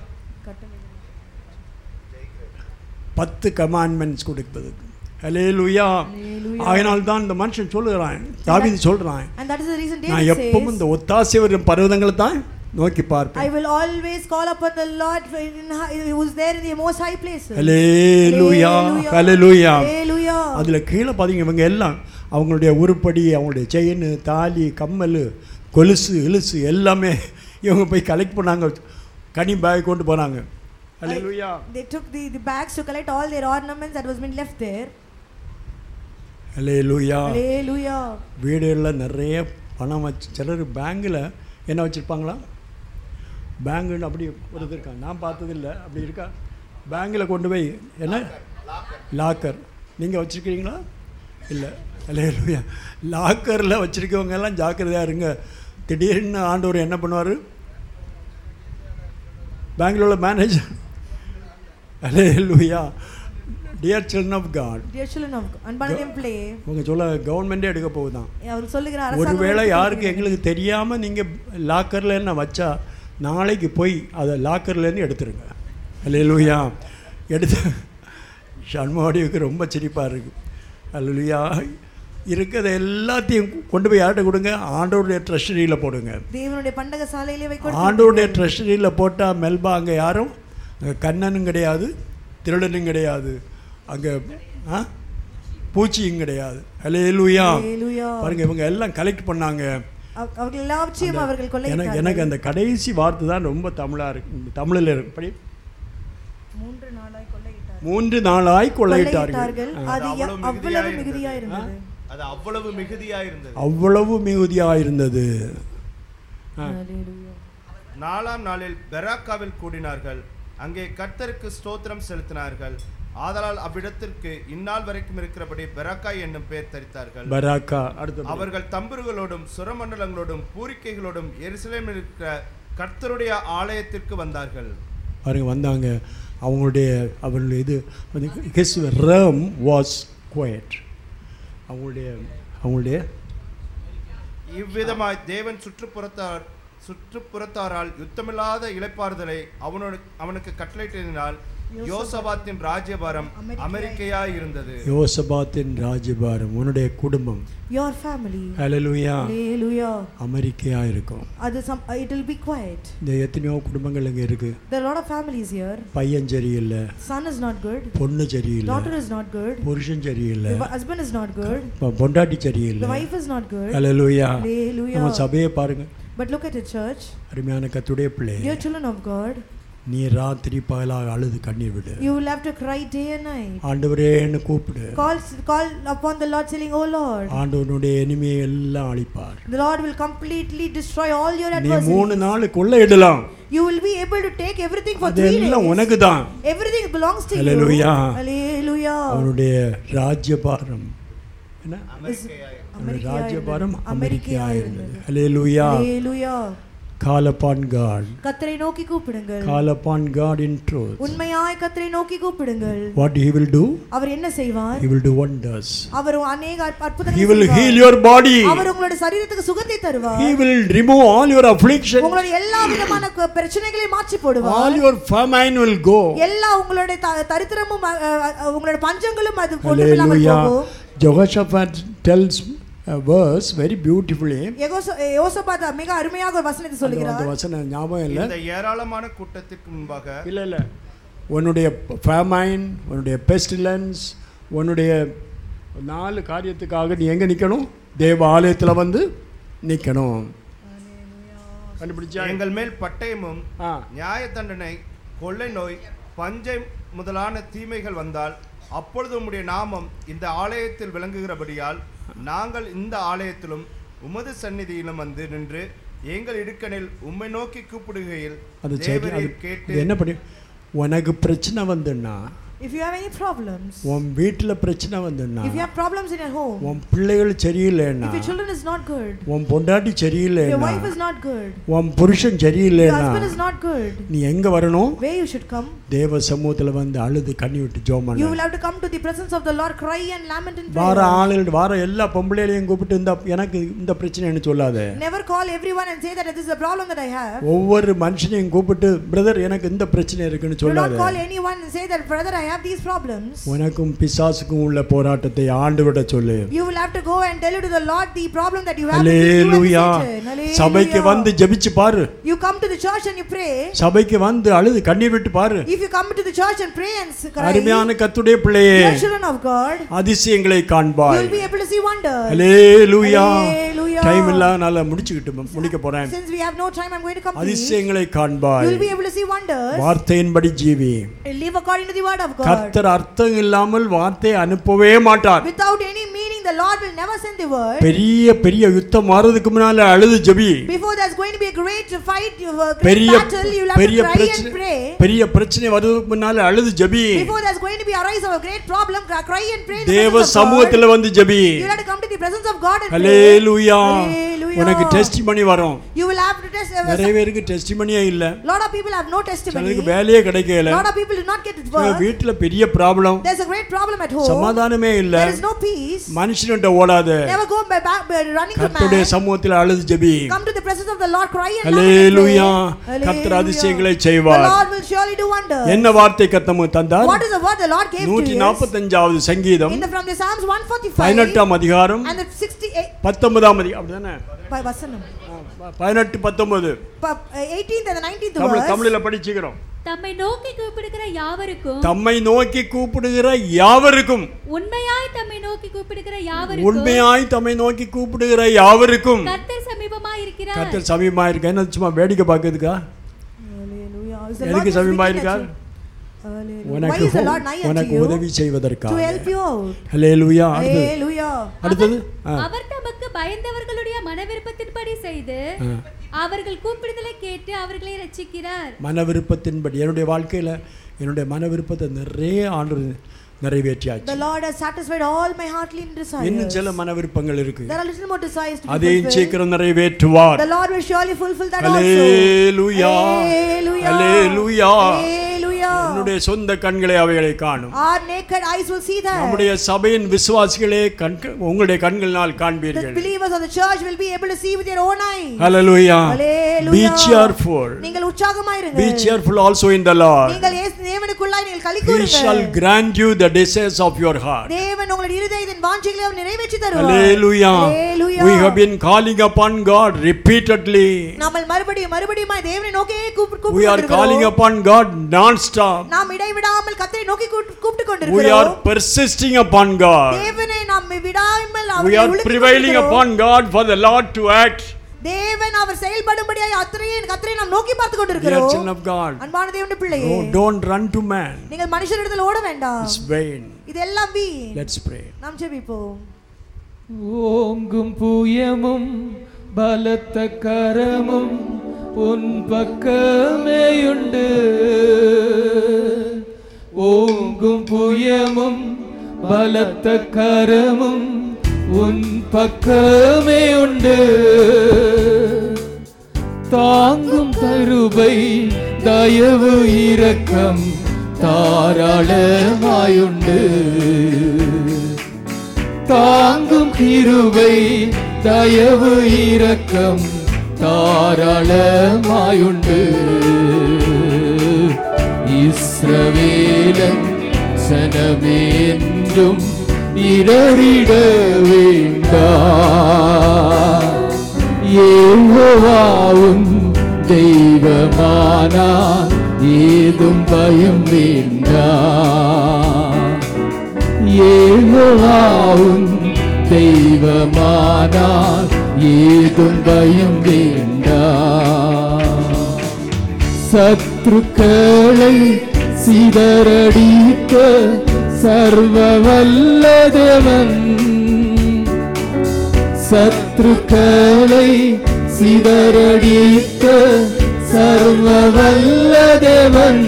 [SPEAKER 2] பத்து கமாண்ட்மெண்ட்ஸ் கொடுப்பதுக்கு. ஹல்லேலூயா. ஆகையினால் தான் இந்த மனுஷன் சொல்லுகிறான், தாவீது சொல்றான், நான் எப்பவும் இந்த ஒத்தாசை வரும் பர்வதங்களை தான் நோக்கி பார்ப்பேன்.
[SPEAKER 3] I will always call upon the Lord who is there in the most high places.
[SPEAKER 2] ஹல்லேலூயா, ஹல்லேலூயா.
[SPEAKER 3] ஹல்லேலூயா.
[SPEAKER 2] அதுல கீழே பாத்தீங்க, இவங்க எல்லாம் அவங்களுடைய உருப்படி, அவங்களுடைய செயின், தாலி, கம்மல், கொலுசு, இலுசு எல்லாமே இவங்க போய் கலெக்ட் பண்ணாங்க. கனி பேக் கொண்டு போனாங்க. Hallelujah.
[SPEAKER 3] They took the, the bags to collect all their ornaments that was been left there.
[SPEAKER 2] Hallelujah.
[SPEAKER 3] Hallelujah.
[SPEAKER 2] வீடுகளில் நிறைய பணம் வச்சு, சிலர் பேங்கில் என்ன வச்சுருப்பாங்களா? பேங்குன்னு அப்படி ஒரு இது இருக்கா, நான் பார்த்ததில்லை. அப்படி இருக்கா? பேங்கில் கொண்டு போய் என்ன லாக்கர் நீங்கள் வச்சுருக்கிறீங்களா? இல்லை. Hallelujah. லாக்கரில் வச்சுருக்கவங்க எல்லாம் ஜாக்கிரதையாக இருங்க. திடீர்னு ஆண்டவர் என்ன பண்ணுவார்? பேங்கில் உள்ள manager, Hallelujah. Dear children of God.
[SPEAKER 3] Dear children of God. அன்பானவர்களே பிள்ளை.
[SPEAKER 2] உங்க சொல்ல கவர்மெண்டே எடுக்க போகுதான்.
[SPEAKER 3] அவர் சொல்லுகிற அரசாங்கம்
[SPEAKER 2] ஒருவேளை யாருக்கு எங்களுக்கு தெரியாம நீங்க லாக்கர்ல என்ன வச்சா நாளைக்கு போய் அதை லாக்கர்ல இருந்து எடுத்துருங்க. Hallelujah. எடுத்து சண்முகாடிக்கு ரொம்ப சிரிப்பா இருக்கு. Hallelujah. இருக்கிறத எல்லாத்தையும் கொண்டு போய் யார்கிட்ட கொடுங்க? ஆண்டவருடைய ட்ரெஷரியில் போடுங்க.
[SPEAKER 3] தேவனுடைய பண்டக சாலையிலே வை கொடுங்க.
[SPEAKER 2] ஆண்டவருடைய ட்ரெஷரியில் போட்டால் மெல்பா அங்கே யாரும் கண்ணனும் கிடையாது, திருடனும் கிடையாது, அங்கே ஆ பூச்சியும் கிடையாது. ஹல்லேலூயா. பாருங்க, இவங்க எல்லாம் கலெக்ட் பண்ணாங்க.
[SPEAKER 3] அவர்கள் எல்லாவற்றையும் அவர்கள் கொள்ளையிட்டார்கள்.
[SPEAKER 2] எனக்கு எனக்கு அந்த கடைசி வார்த்தை தான் ரொம்ப தமிழாக இருக்கு, தமிழில் இருக்கு. படி.
[SPEAKER 3] மூன்று நாளாய் கொள்ளையிட்டார்கள்.
[SPEAKER 2] மூன்று நாளாய் கொள்ளையிட்டார்கள்.
[SPEAKER 3] அது அவ்வளவு மிகுதியா இருந்தது.
[SPEAKER 4] அது அவ்வளவு மிகுதியா இருந்தது.
[SPEAKER 2] அவ்வளவு மிகுதியா இருந்தது.
[SPEAKER 4] நாலாம் நாளில் பெராக்காவில் கூடினார்கள். அங்கே கர்த்தருக்கு ஸ்தோத்திரம் செலுத்தினார்கள். ஆதலால் அவ்விடத்திற்கு இந்நாள் வரைக்கும் இருக்கிறபடி பெராக்கா என்னும் பெயர் தரித்தார்கள்.
[SPEAKER 2] பராக்கா. அடுத்து
[SPEAKER 4] அவர்கள் தம்புருகளோடும் சுரமண்டலங்களோடும் பூரிக்கைகளோடும் எருசலேமில் இருக்கிற கர்த்தருடைய ஆலயத்திற்கு வந்தார்கள்.
[SPEAKER 2] பாருங்க வந்தாங்க. அவங்களுடைய அவங்களுடைய இது his realm was quiet. அவங்களுடைய அவங்களுடைய
[SPEAKER 4] இவ்விதமாய் தேவன் சுற்றுப்புறத்தார் சுற்றுப்புறத்தாரால் யுத்தமில்லாத இளைப்பாறுதலை அவனோடு அவனுக்கு கட்டளையிட்டதினால் யோசபாத்தின் ராஜ்யபாரம் அமெரிக்கையாய் இருந்தது.
[SPEAKER 2] யோசபாத்தின் ராஜ்யபாரம் உன்னுடைய குடும்பம்,
[SPEAKER 3] your family,
[SPEAKER 2] ஹalleluya,
[SPEAKER 3] hallelujah,
[SPEAKER 2] அமெரிக்கையா இருக்கும்.
[SPEAKER 3] அது it will be quiet.
[SPEAKER 2] இந்த எத்தனையோ குடும்பங்கள் இங்க இருக்கு.
[SPEAKER 3] There are a lot of families here.
[SPEAKER 2] பையன் சரியில்லை,
[SPEAKER 3] son is not good,
[SPEAKER 2] பொண்ணு சரியில்லை,
[SPEAKER 3] daughter is not good,
[SPEAKER 2] புருஷன் சரியில்லை,
[SPEAKER 3] the husband is not good,
[SPEAKER 2] பொண்டாட்டி சரியில்லை,
[SPEAKER 3] the wife is not good,
[SPEAKER 2] hallelujah.
[SPEAKER 3] hallelujah.
[SPEAKER 2] நம்ம சபையை பாருங்க.
[SPEAKER 3] But look at the church,
[SPEAKER 2] அருமையான கர்த்தருடைய பிள்ளை,
[SPEAKER 3] dear children of God,
[SPEAKER 2] நீ ராத்திரி பகலாக அழுது கண்ணீர் விடு.
[SPEAKER 3] you will have to cry day and night.
[SPEAKER 2] ஆண்டவரேன்னு கூப்பிடு.
[SPEAKER 3] Call call upon the Lord saying, oh Lord.
[SPEAKER 2] ஆண்டவனுடைய எனிமையை எல்லாம் அழிப்பார்.
[SPEAKER 3] The Lord will completely destroy all your
[SPEAKER 2] நீ
[SPEAKER 3] adversities.
[SPEAKER 2] மூணு நாள் கொள்ளையிடலாம்.
[SPEAKER 3] You will be able to take everything for three days.
[SPEAKER 2] அதெல்லாம் உனக்கு தான்.
[SPEAKER 3] Everything belongs to
[SPEAKER 2] Hallelujah.
[SPEAKER 3] you. Hallelujah.
[SPEAKER 2] அவனுடைய ராஜ்யபாரம் என்ன?
[SPEAKER 3] அமெரிக்கா
[SPEAKER 2] ராஜ்யபாரம்
[SPEAKER 3] அமெரிக்கா
[SPEAKER 2] அமெரிக்கா இருந்தது. ஹalleluya.
[SPEAKER 3] Hallelujah.
[SPEAKER 2] Call upon God.
[SPEAKER 3] கர்த்தரை நோக்கி கூப்பிடுங்கள்.
[SPEAKER 2] Call upon God in truth.
[SPEAKER 3] உண்மையாய் கர்த்தரை நோக்கி கூப்பிடுங்கள்.
[SPEAKER 2] What he will do?
[SPEAKER 3] அவர் என்ன செய்வார்?
[SPEAKER 2] He will do wonders.
[SPEAKER 3] அவர் अनेक அற்புதங்களை
[SPEAKER 2] He will
[SPEAKER 3] செய்வார்.
[SPEAKER 2] heal your body.
[SPEAKER 3] அவர் உங்களுடைய சரீரத்துக்கு சுகத்தை தருவார்.
[SPEAKER 2] He will remove all your affliction.
[SPEAKER 3] உங்களுடைய எல்லா விதமான பிரச்சனைகளை மாற்றி போடுவார்.
[SPEAKER 2] All your famine will go.
[SPEAKER 3] எல்லா உங்களுடைய தரித்திரமும் உங்களுடைய பஞ்சங்களும் அது கொண்டுவிடாமல் போகும்.
[SPEAKER 2] Jehoshaphat tells a verse very beautifully.
[SPEAKER 3] யோசபாத் மிக அருமையாக ஒரு வசனத்தை சொல்கிறார்.
[SPEAKER 2] அந்த வசனம் ஞாபகம் இல்ல.
[SPEAKER 4] இந்த ஏராளமான கூட்டத்திற்கு முன்பாக
[SPEAKER 2] இல்ல இல்ல உன்னுடைய famine, உன்னுடைய pestilence, உன்னுடைய நாலு காரியத்துக்காக நீ எங்க நிக்கணும்? தேவ ஆலயத்துல வந்து நிக்கணும். கண்டுபிடிச்சா?
[SPEAKER 4] எங்கள் மேல் பட்டயமும் நியாய தண்டனை, கொள்ளை நோய், பஞ்சை முதலான தீமைகள் வந்தால் அப்பொழுது உம்முடைய நாமம் இந்த ஆலயத்தில் விளங்குகிறபடியால் நாங்கள் இந்த ஆலயத்திலும் உமது சந்நிதியிலும் வந்து நின்று எங்கள் இடுக்கணில் உம்மை நோக்கி கூப்பிடுகையில் தேவரீர் கேட்டு
[SPEAKER 2] என்ன பண்ணி உனக்கு பிரச்சனை வந்துன்னா
[SPEAKER 3] If you have any problems,
[SPEAKER 2] உன் வீட்ல பிரச்சனை வந்துன்னா
[SPEAKER 3] if you have problems in your home,
[SPEAKER 2] உன் பிள்ளைகள் சரியில்லைன்னா,
[SPEAKER 3] if your children is not good,
[SPEAKER 2] உன் பொண்டாட்டி சரியில்லைன்னா,
[SPEAKER 3] your wife is not good,
[SPEAKER 2] உன் புருஷன் சரியில்லைன்னா,
[SPEAKER 3] your husband is not good,
[SPEAKER 2] நீ எங்க வரணும்?
[SPEAKER 3] where you should come?
[SPEAKER 2] தேவ சமூகத்துல வந்து அழுது கண்ணி விட்டு ஜெபம் பண்ணு.
[SPEAKER 3] You will have to come to the presence of the Lord, cry and lament in prayer.
[SPEAKER 2] வார ஆளுங்க வார எல்லா பொம்பளையையும் கூப்பிட்டு இந்த எனக்கு இந்த பிரச்சனைன்னு சொல்லாத.
[SPEAKER 3] Never call everyone and say that this is a problem that I have.
[SPEAKER 2] ஒவ்வொரு மனுஷனையும் கூப்பிட்டு பிரதர் எனக்கு இந்த பிரச்சனை இருக்குன்னு சொல்லாத.
[SPEAKER 3] Do not call anyone and say that brother I have these problems.
[SPEAKER 2] உனக்கும் பிசாசுக்கும் உள்ள போராட்டத்தை ஆண்டவரிட சொல்லு.
[SPEAKER 3] You will have to go and tell it to the Lord the problem that you have.
[SPEAKER 2] Hallelujah. சபைக்கு வந்து ஜெபிச்சு பாரு.
[SPEAKER 3] You come to the church and you pray.
[SPEAKER 2] சபைக்கு வந்து அழுது கண்ணீர் விட்டு பாரு.
[SPEAKER 3] If you come to the church and pray and cry,
[SPEAKER 2] அருமையான கர்த்தருடைய பிள்ளையே,
[SPEAKER 3] dear children of God,
[SPEAKER 2] அதிசயங்களை காண்பாய்.
[SPEAKER 3] you will be able to see wonders.
[SPEAKER 2] Hallelujah.
[SPEAKER 3] Hallelujah.
[SPEAKER 2] Time இல்லனால முடிச்சிட்டு முடிக்க போறேன்.
[SPEAKER 3] Since we have no time, I'm going to complete.
[SPEAKER 2] அதிசயங்களை காண்பாய்.
[SPEAKER 3] You will be able to see wonders.
[SPEAKER 2] வார்த்தையின்படி ஜீவி.
[SPEAKER 3] Live according to the word of God.
[SPEAKER 2] கர்த்தர் அர்த்தம் இல்லாமல் வார்த்தை அனுப்பவே மாட்டார்.
[SPEAKER 3] Without any meaning, the Lord will never send the word.
[SPEAKER 2] பெரிய பெரிய யுத்தம் வரதுக்கு முன்னால அழுது ஜெபி.
[SPEAKER 3] Before there's going to be a great fight, a great
[SPEAKER 2] பெரிய
[SPEAKER 3] battle, you will have to cry and pray.
[SPEAKER 2] பெரிய பிரச்சனை வரதுக்கு முன்னால அழுது ஜெபி.
[SPEAKER 3] Before there's going to be a rise of a great problem, cry and pray.
[SPEAKER 2] தேவ சமூகத்துல வந்து ஜெபி.
[SPEAKER 3] You have to come to the presence of God and pray.
[SPEAKER 2] Hallelujah. உனக்கு டெஸ்டிமனி வரும்.
[SPEAKER 3] You will have to test.
[SPEAKER 2] நிறைய பேருக்கு டெஸ்டிமனியே இல்ல.
[SPEAKER 3] Lot of people have no testimony.
[SPEAKER 2] சிலருக்கு வேலையே கிடைக்கல.
[SPEAKER 3] Lot of people do not get it work.
[SPEAKER 2] வீட்ல பெரிய problem.
[SPEAKER 3] There's a great problem at home.
[SPEAKER 2] சமாதானமே இல்ல.
[SPEAKER 3] There is no peace.
[SPEAKER 2] மனுஷன்ட்ட ஓடாத.
[SPEAKER 3] Never go by back by running to man.
[SPEAKER 2] கர்த்தருடைய சமூகத்தில் அழுது ஜெபி.
[SPEAKER 3] Come to the presence of the Lord, cry and
[SPEAKER 2] Hallelujah. கர்த்தர் அதிசயங்களை செய்வார்.
[SPEAKER 3] The Lord will surely do wonders.
[SPEAKER 2] என்ன வார்த்தை கர்த்தர் தந்தார்?
[SPEAKER 3] What is the word the Lord gave to you?
[SPEAKER 2] நூற்று நாற்பத்தைந்தாவது சங்கீதம்.
[SPEAKER 3] In the from the Psalms one forty-five.
[SPEAKER 2] பதினெட்டாம் அதிகாரம்.
[SPEAKER 3] And the sixty-eight.
[SPEAKER 2] பத்தொன்பதாம் அதிகாரம் அப்படிதானே?
[SPEAKER 3] by வசனம்.
[SPEAKER 2] பதினெட்டு பத்தொன்பது.
[SPEAKER 3] eighteenth and the nineteenth
[SPEAKER 2] Tamil
[SPEAKER 3] verse.
[SPEAKER 2] தமிழில படிச்சுக்கிறோம்.
[SPEAKER 6] தம்மை நோக்கி கூப்பிடுகிற யாவருக்கும்
[SPEAKER 2] தம்மை நோக்கி கூப்பிடுகிற யாவருக்கும்
[SPEAKER 6] உண்மையாய் தம்மை நோக்கி கூப்பிடுகிற யாவருக்கும்
[SPEAKER 2] உண்மையாய் தம்மை நோக்கி கூப்பிடுகிற யாவருக்கும்
[SPEAKER 6] கர்த்தர் சமீபமாய் இருக்கிறார்.
[SPEAKER 2] கர்த்தர் சமீபமாய் இருக்கார். என்ன சும்மா வேடிக்கை பார்க்கிறதுக்கா?
[SPEAKER 3] Hallelujah.
[SPEAKER 2] எதுக்கு சமீபமாய் இருக்கார்? உனக்கு உனக்கு உதவி செய்வதற்காக.
[SPEAKER 3] To help you out.
[SPEAKER 2] Hallelujah.
[SPEAKER 3] Hallelujah.
[SPEAKER 2] அடுத்தது
[SPEAKER 6] அவர் தமக்கு தமக்கு பயந்தவர்களுடைய மனவிருப்பத்தின்படி செய்து அவர்கள் கூப்பிடுதலை கேட்டு அவர்களை ரட்சிக்கிறார்.
[SPEAKER 2] மன விருப்பத்தின்படி என்னுடைய வாழ்க்கையில் என்னுடைய மன விருப்பத்தை நிறைய ஆண்டு நிறைவேற்றியாச்சு.
[SPEAKER 3] The Lord has satisfied all my heartly desires.
[SPEAKER 2] இன்னும் சில மன விருப்பங்கள் இருக்கு.
[SPEAKER 3] There are little more desires to be
[SPEAKER 2] அதையும்
[SPEAKER 3] fulfilled.
[SPEAKER 2] சீக்கிரம் நிறைவேற்றுவார்.
[SPEAKER 3] The Lord will surely fulfill that also.
[SPEAKER 2] Hallelujah.
[SPEAKER 3] Hallelujah.
[SPEAKER 2] Hallelujah.
[SPEAKER 3] Hallelujah.
[SPEAKER 2] என்னுடைய சொந்த கண்களை அவைகளை காணும்.
[SPEAKER 3] Our naked eyes will see that.
[SPEAKER 2] நம்முடைய சபையின் விசுவாசிகளே உங்களுடைய கண்களினால்
[SPEAKER 3] The
[SPEAKER 2] காண்பீர்கள்.
[SPEAKER 3] believers of the church will be able to see with their own eyes.
[SPEAKER 2] Hallelujah.
[SPEAKER 3] Hallelujah.
[SPEAKER 2] Be cheerful.
[SPEAKER 3] நீங்கள் உற்சாகமாயிருங்கள்.
[SPEAKER 2] Be cheerful also in the Lord.
[SPEAKER 3] நீங்கள் தேவனுக்குள்ளாய் நீங்கள் களி
[SPEAKER 2] He
[SPEAKER 3] கூறுங்கள்.
[SPEAKER 2] shall grant you the desires of your heart.
[SPEAKER 3] தேவன் உங்களுடைய இருதயத்தின் வாஞ்சைகளை அவர் நிறைவேற்றி தருவார்.
[SPEAKER 2] Hallelujah.
[SPEAKER 3] Hallelujah.
[SPEAKER 2] We have been calling upon God repeatedly.
[SPEAKER 3] நாம மறுபடியும் மறுபடியும் தேவனை நோக்கி கூப்பிட்டு
[SPEAKER 2] We are calling upon God non-stop.
[SPEAKER 3] நாம் இடைவிடாமல் கர்த்தரை நோக்கி கூப்பிட்டு
[SPEAKER 2] We
[SPEAKER 3] கொண்டிருக்கிறோம்.
[SPEAKER 2] are persisting upon God.
[SPEAKER 3] தேவனை நாம் விடாமல்
[SPEAKER 2] We are prevailing upon God for the Lord to act.
[SPEAKER 3] தேவன் அவர் செயல்படும்படியாய் அத்தனையே கர்த்தரை நாம் நோக்கி பார்த்து
[SPEAKER 2] Dear
[SPEAKER 3] கொண்டிருக்கிறோம்.
[SPEAKER 2] children of God,
[SPEAKER 3] அன்பான தேவனுடைய பிள்ளையே,
[SPEAKER 2] no, don't run to man.
[SPEAKER 3] நீங்கள் மனுஷரிடத்தில் ஓட வேண்டாம்.
[SPEAKER 2] It's vain.
[SPEAKER 3] இதெல்லாம் வீண்.
[SPEAKER 2] Let's pray.
[SPEAKER 3] நாம் ஜெபிப்போம்.
[SPEAKER 1] ஓங்கும் புயமும் பலத்த கரமும் உன் பக்கமேயுண்டு. ஓங்கும் புயமும் பலத்த கரமும் உன் பக்கமே உண்டு. தாங்கும் கருபை தயவு இரக்கம் தாராளமாயுண்டு. தாங்கும் கிருபை தயவு இரக்கம் தாராளமாயுண்டு. இஸ்ரவேலன் சனமேன்றும் இடறிட வேண்டாம். யெகோவாவும் தெய்வமானார் ஏதும் பயம் வேண்டாம். யெகோவாவும் தெய்வமானார் ஏதும் பயம் வேண்டாம். சத்ருக்களை சிதறடிக்க சர்வ வல்ல தேவன். சத்ருக்களை சிதறடிக்க சர்வ வல்ல தேவன்.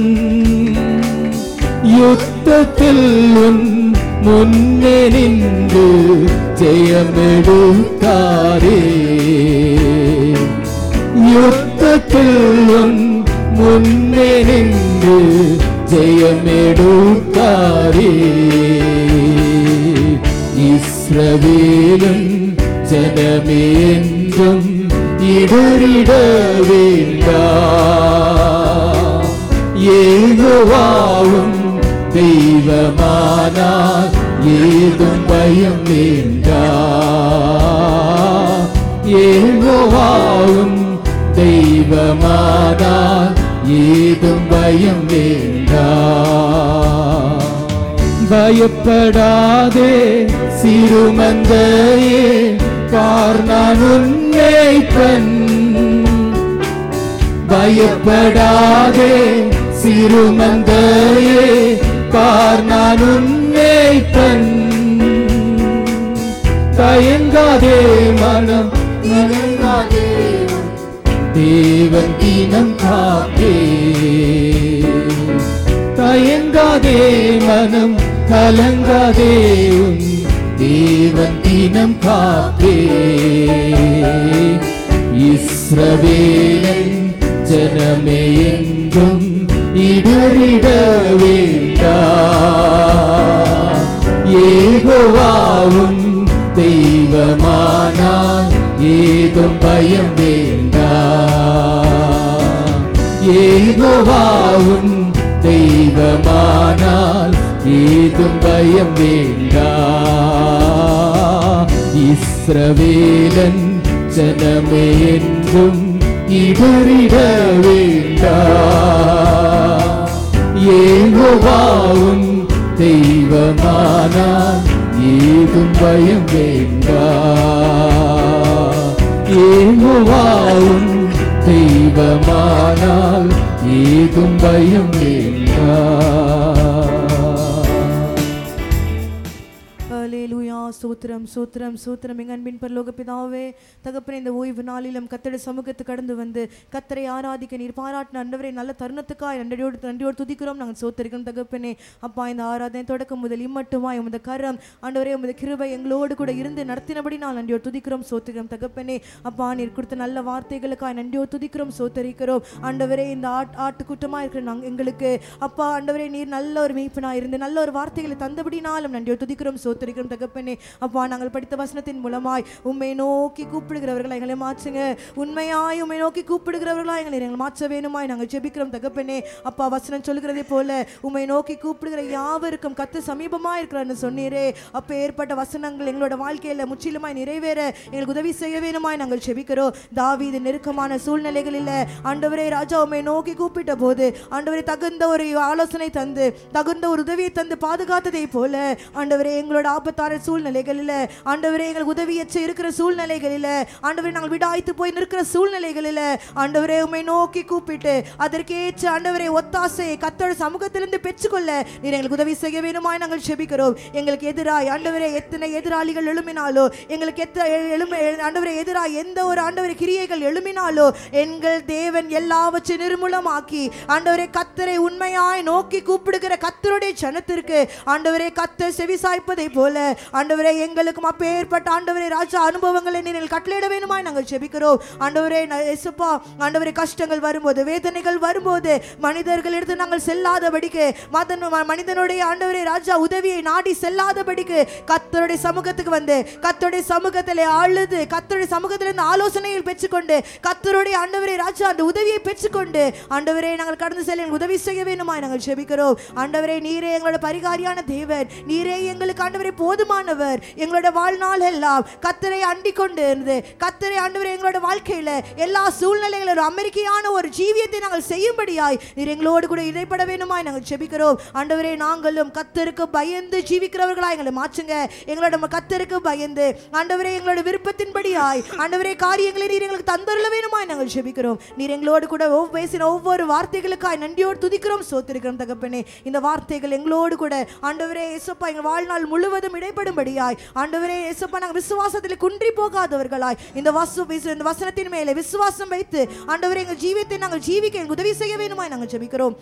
[SPEAKER 1] யுத்தத்தில் உன் முன்னே நின்று ஜெயமெடுத்தாரே. யுத்தத்தில் உன் முன்னே நின்று ஜெயமெடுத்தாரே. இஸ்ரவேலன் ஜனமேன்றும் இடறிட வேண்டாம். யெகோவாவும் தெய்வமானார் ஏதும் பயம் வேண்டாம். யெகோவாவும் தெய்வமானார் ஏதும் பயம் வேண்டாம். பயப்படாதே சிறுமந்தையே, பார் நான் உன் மேய்ப்பன். பயப்படாதே சிறுமந்தையே, பார் நான் உன் மேய்ப்பன். தயங்காதே மனம் தயங்காதே, தேவன் தினம் காப்பே. தயங்காதே மனம் கலங்காதே, உன் தேவன் தினம் காப்பே. இஸ்ரவேலன் ஜனமே என்றும் இடறிட வேண்டாம். யெகோவாவும் தெய்வமானார் ஏதும் பயம் வேண்டாம். யெகோவாவும் தெய்வமானால் ஏதும் பயம் வேண்டாம். இஸ்ரவேலன் ஜனமே என்றும் இடறிட வேண்டாம். யெகோவாவும் தெய்வமானால் ஏதும் பயம் வேண்டாம். யெகோவாவும் தெய்வமானால் ஏதும் பயம் வேண்டாம்.
[SPEAKER 3] Hallelujah. சூத்திரம் சூத்திரம் சூத்திரம் எங்க அன்பின் பரலோக பிதாவே தகப்பனே, இந்த ஓய்வு நாளிலும் கர்த்தருடைய சமூகத்துக்கு கடந்து வந்து கர்த்தரை ஆராதிக்க நீர் பாராட்டின ஆண்டவரே நல்ல தருணத்துக்காய் நன்றியோடு நன்றியோடு துதிக்கிறோம். நாங்கள் சோத்திரிக்கிறோம் தகப்பனே. அப்பா, இந்த ஆராதனை தொடக்கம் முதல் இம்மட்டுமாய் உமது கரம் ஆண்டவரே உமது கிருபை எங்களோடு கூட இருந்து நடத்தினபடி நான் நன்றியோடு துதிக்கிறோம் சோத்திரிக்கிறோம் தகப்பனே. அப்பா, நீர் கொடுத்த நல்ல வார்த்தைகளுக்காய் நன்றியோடு துதிக்கிறோம் சோத்தரிக்கிறோம் ஆண்டவரே. இந்த ஆட் ஆட்டுக்கூட்டமாக இருக்கிற நாங்கள் எங்களுக்கு அப்பா ஆண்டவரே நீர் நல்ல ஒரு மீட்பனாக இருந்து நல்ல ஒரு வார்த்தைகளை தந்தபடினாலும் நன்றியோடு துதிக்கிறோம் சோத்தரிக்கிறோம் தகப்பனே. அப்பா, நாங்கள் படித்த வசனத்தின் மூலமாய் உம்மை நோக்கி கூப்பிடுகிறவர்களை எங்களை மாற்றுங்க. உண்மையாய் உம்மை நோக்கி கூப்பிடுகிறவர்களா எங்களை எங்களை மாற்ற வேணுமாய் நாங்கள் ஜெபிக்கிறோம் தகப்பனே. அப்பா, வசனம் சொல்கிறதே போல உம்மை நோக்கி கூப்பிடுகிற யாவருக்கும் கத்து சமீபமாக இருக்கிறான்னு சொன்னீரே. அப்போ ஏற்பட்ட வசனங்கள் எங்களோட வாழ்க்கையில் முற்றிலுமாய் நிறைவேற எங்களுக்கு உதவி செய்ய வேணுமாய் நாங்கள் ஜெபிக்கிறோம். தாவீது நெருக்கமான சூழ்நிலைகளில் ஆண்டவரே ராஜா உம்மை நோக்கி கூப்பிட்ட போது ஆண்டவரே தகுந்த ஒரு ஆலோசனை தந்து தகுந்த ஒரு உதவியை தந்து பாதுகாத்ததை போல ஆண்டவரே எங்களோட ஆபத்தான சூழ்நிலைகளில் ஆண்டவரே எங்களுக்கு உதவியற்ற இருக்கிற சூழ்நிலைகளில் ஆண்டவரே நாங்கள் விடாய்த்து போய் நிற்கிற சூழ்நிலைகளில் ஆண்டவரே உம்மை நோக்கி கூப்பிட்டு அதற்கேற்ற ஆண்டவரே ஒத்தாசையை கர்த்தருடைய சமூகத்திலிருந்து பெற்றுக்கொள்ள நீர் எங்களுக்கு உதவி செய்ய வேணுமாய் நாங்கள் ஜெபிக்கிறோம். எங்களுக்கு எதிராய் ஆண்டவரே எத்தனை எதிராளிகள் எழும்பினாலோ எங்களுக்கு எத்தனை எழும ஆண்டவரே எதிராய் எந்த ஒரு ஆண்டவரே கிரியைகள் எழும்பினாலோ எங்கள் தேவன் எல்லாவற்றை நிர்மூலமாக்கி ஆண்டவரே கர்த்தரை உண்மையாய் நோக்கி கூப்பிடுகிற கர்த்தருடைய ஜனத்திற்கு ஆண்டவரே கர்த்தர் செவி சாய்ப்பதை போல ஆண்டவரே எங்களுக்கும் அப்பேற்பட்ட ஆண்டவரே ராஜா அனுபவங்களை நீங்கள் கட்டளையிட வேணுமாய் நாங்கள் ஜெபிக்கிறோம். ஆண்டவரே இயேசுப்பா ஆண்டவரே கஷ்டங்கள் வரும்போது வேதனைகள் வரும்போது மனிதர்கள் எடுத்து நாங்கள் செல்லாதபடிக்கு மதன் மனிதனுடைய ஆண்டவரே ராஜா உதவியை நாடி செல்லாதபடிக்கு கர்த்தருடைய சமூகத்துக்கு வந்து கர்த்தருடைய சமூகத்தில் அழுது கர்த்தருடைய சமூகத்திலிருந்து ஆலோசனைகள் பெற்றுக்கொண்டு கர்த்தருடைய ஆண்டவரே ராஜா அந்த உதவியை பெற்றுக்கொண்டு ஆண்டவரே நாங்கள் கடந்து செல்ல உதவி செய்ய வேணுமாய் நாங்கள் ஜெபிக்கிறோம். ஆண்டவரே நீரே எங்களோட பரிகாரியான தேவன், நீரே எங்களுக்கு ஆண்டவரே போதுமானவர். எங்களோட வாழ்நாள் எல்லாம் கர்த்தரை அண்டிக் கொண்டு இருந்து கர்த்தரை ஆண்டவரே எங்களோட வாழ்க்கையில எல்லா சூழ்நிலைகளும் அமெரிக்கையான ஒரு ஜீவியத்தை நாங்கள் செய்யும்படியாய் நீர் எங்களோடு கூட இடைப்பட வேணுமாய் நாங்கள் ஜெபிக்கிறோம். ஆண்டவரே நாங்களும் கர்த்தருக்கு பயந்து ஜீவிக்கிறவர்களாய் எங்களை மாற்றுங்க. எங்களோட கர்த்தருக்கு பயந்து ஆண்டவரே எங்களோட விருப்பத்தின்படியாய் ஆண்டவரே காரியங்களை நீர் எங்களுக்கு தந்தருள வேணுமாய் நாங்கள் ஜெபிக்கிறோம். நீர் எங்களோடு கூட பேசின ஒவ்வொரு வார்த்தைகளுக்காய் நன்றியோடு துதிக்கிறோம் சோத்திருக்கிறோம் தகப்பனே. இந்த வார்த்தைகள் எங்களோடு கூட ஆண்டவரே இயேசுப்பா எங்கள் வாழ்நாள் முழுவதும் இடைப்படும்படியாய் ஆண்டவரே இயேசுப்பா நாங்கள் விசுவாசத்தில் குன்றி போகாதவர்களாய் இந்த வாசு இந்த வசனத்தின் மேலே விசுவாசம் வைத்து ஆண்டவரே எங்கள் ஜீவியத்தை நாங்கள் ஜீவிக்க எங்களுக்கு உதவி செய்ய வேணுமாய் நாங்கள் ஜெபிக்கிறோம்.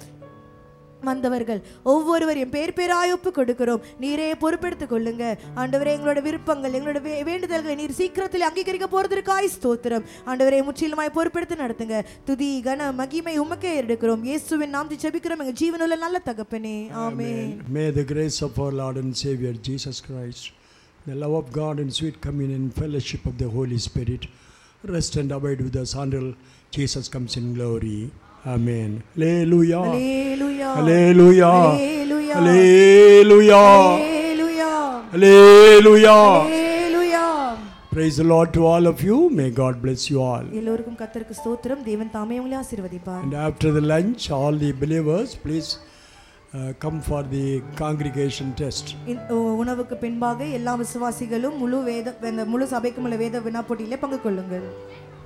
[SPEAKER 3] வந்தவர்கள் ஒவ்வொருவரையும் பேர் பேராய் ஒப்பு கொடுக்கிறோம். நீரே பொறுப்பெடுத்துக் கொள்ளுங்க ஆண்டவரே. எங்களோட விருப்பங்கள் எங்களோட வேண்டுதல்களை நீர் சீக்கிரத்தில் அங்கீகரிக்க போறதற்காய் ஸ்தோத்திரம் ஆண்டவரே. முற்றிலுமாய் பொறுப்பெடுத்து நடத்துங்க. துதி கன மகிமை உமக்கே எடுக்கிறோம். இயேசுவின் நாமத்தில் ஜெபிக்கிறோம் எங்கள் ஜீவனுள்ள நல்ல தகப்பனே, ஆமென்.
[SPEAKER 2] May the grace of our Lord and Savior Jesus Christ, the love of God and sweet communion and fellowship of the Holy Spirit rest and abide with us until Jesus comes in glory. Amen. Hallelujah.
[SPEAKER 3] Hallelujah.
[SPEAKER 2] Hallelujah.
[SPEAKER 3] Hallelujah.
[SPEAKER 2] Hallelujah.
[SPEAKER 3] Hallelujah.
[SPEAKER 2] Hallelujah.
[SPEAKER 3] Hallelujah.
[SPEAKER 2] Praise the Lord to all of you. May God bless you all.
[SPEAKER 3] எல்லோருக்கும் கர்த்தருக்கு ஸ்தோத்திரம். தேவன் தாமே உங்களை ஆசீர்வதிப்பார்.
[SPEAKER 2] And after the lunch, all the believers, please uh, come for the congregation test.
[SPEAKER 3] உணவுக்கு பின்பாக எல்லா விசுவாசிகளும் முழு வேத முழு சபைக்கும் உள்ள வேத வினா போட்டியிலே பங்கு கொள்ளுங்கள்.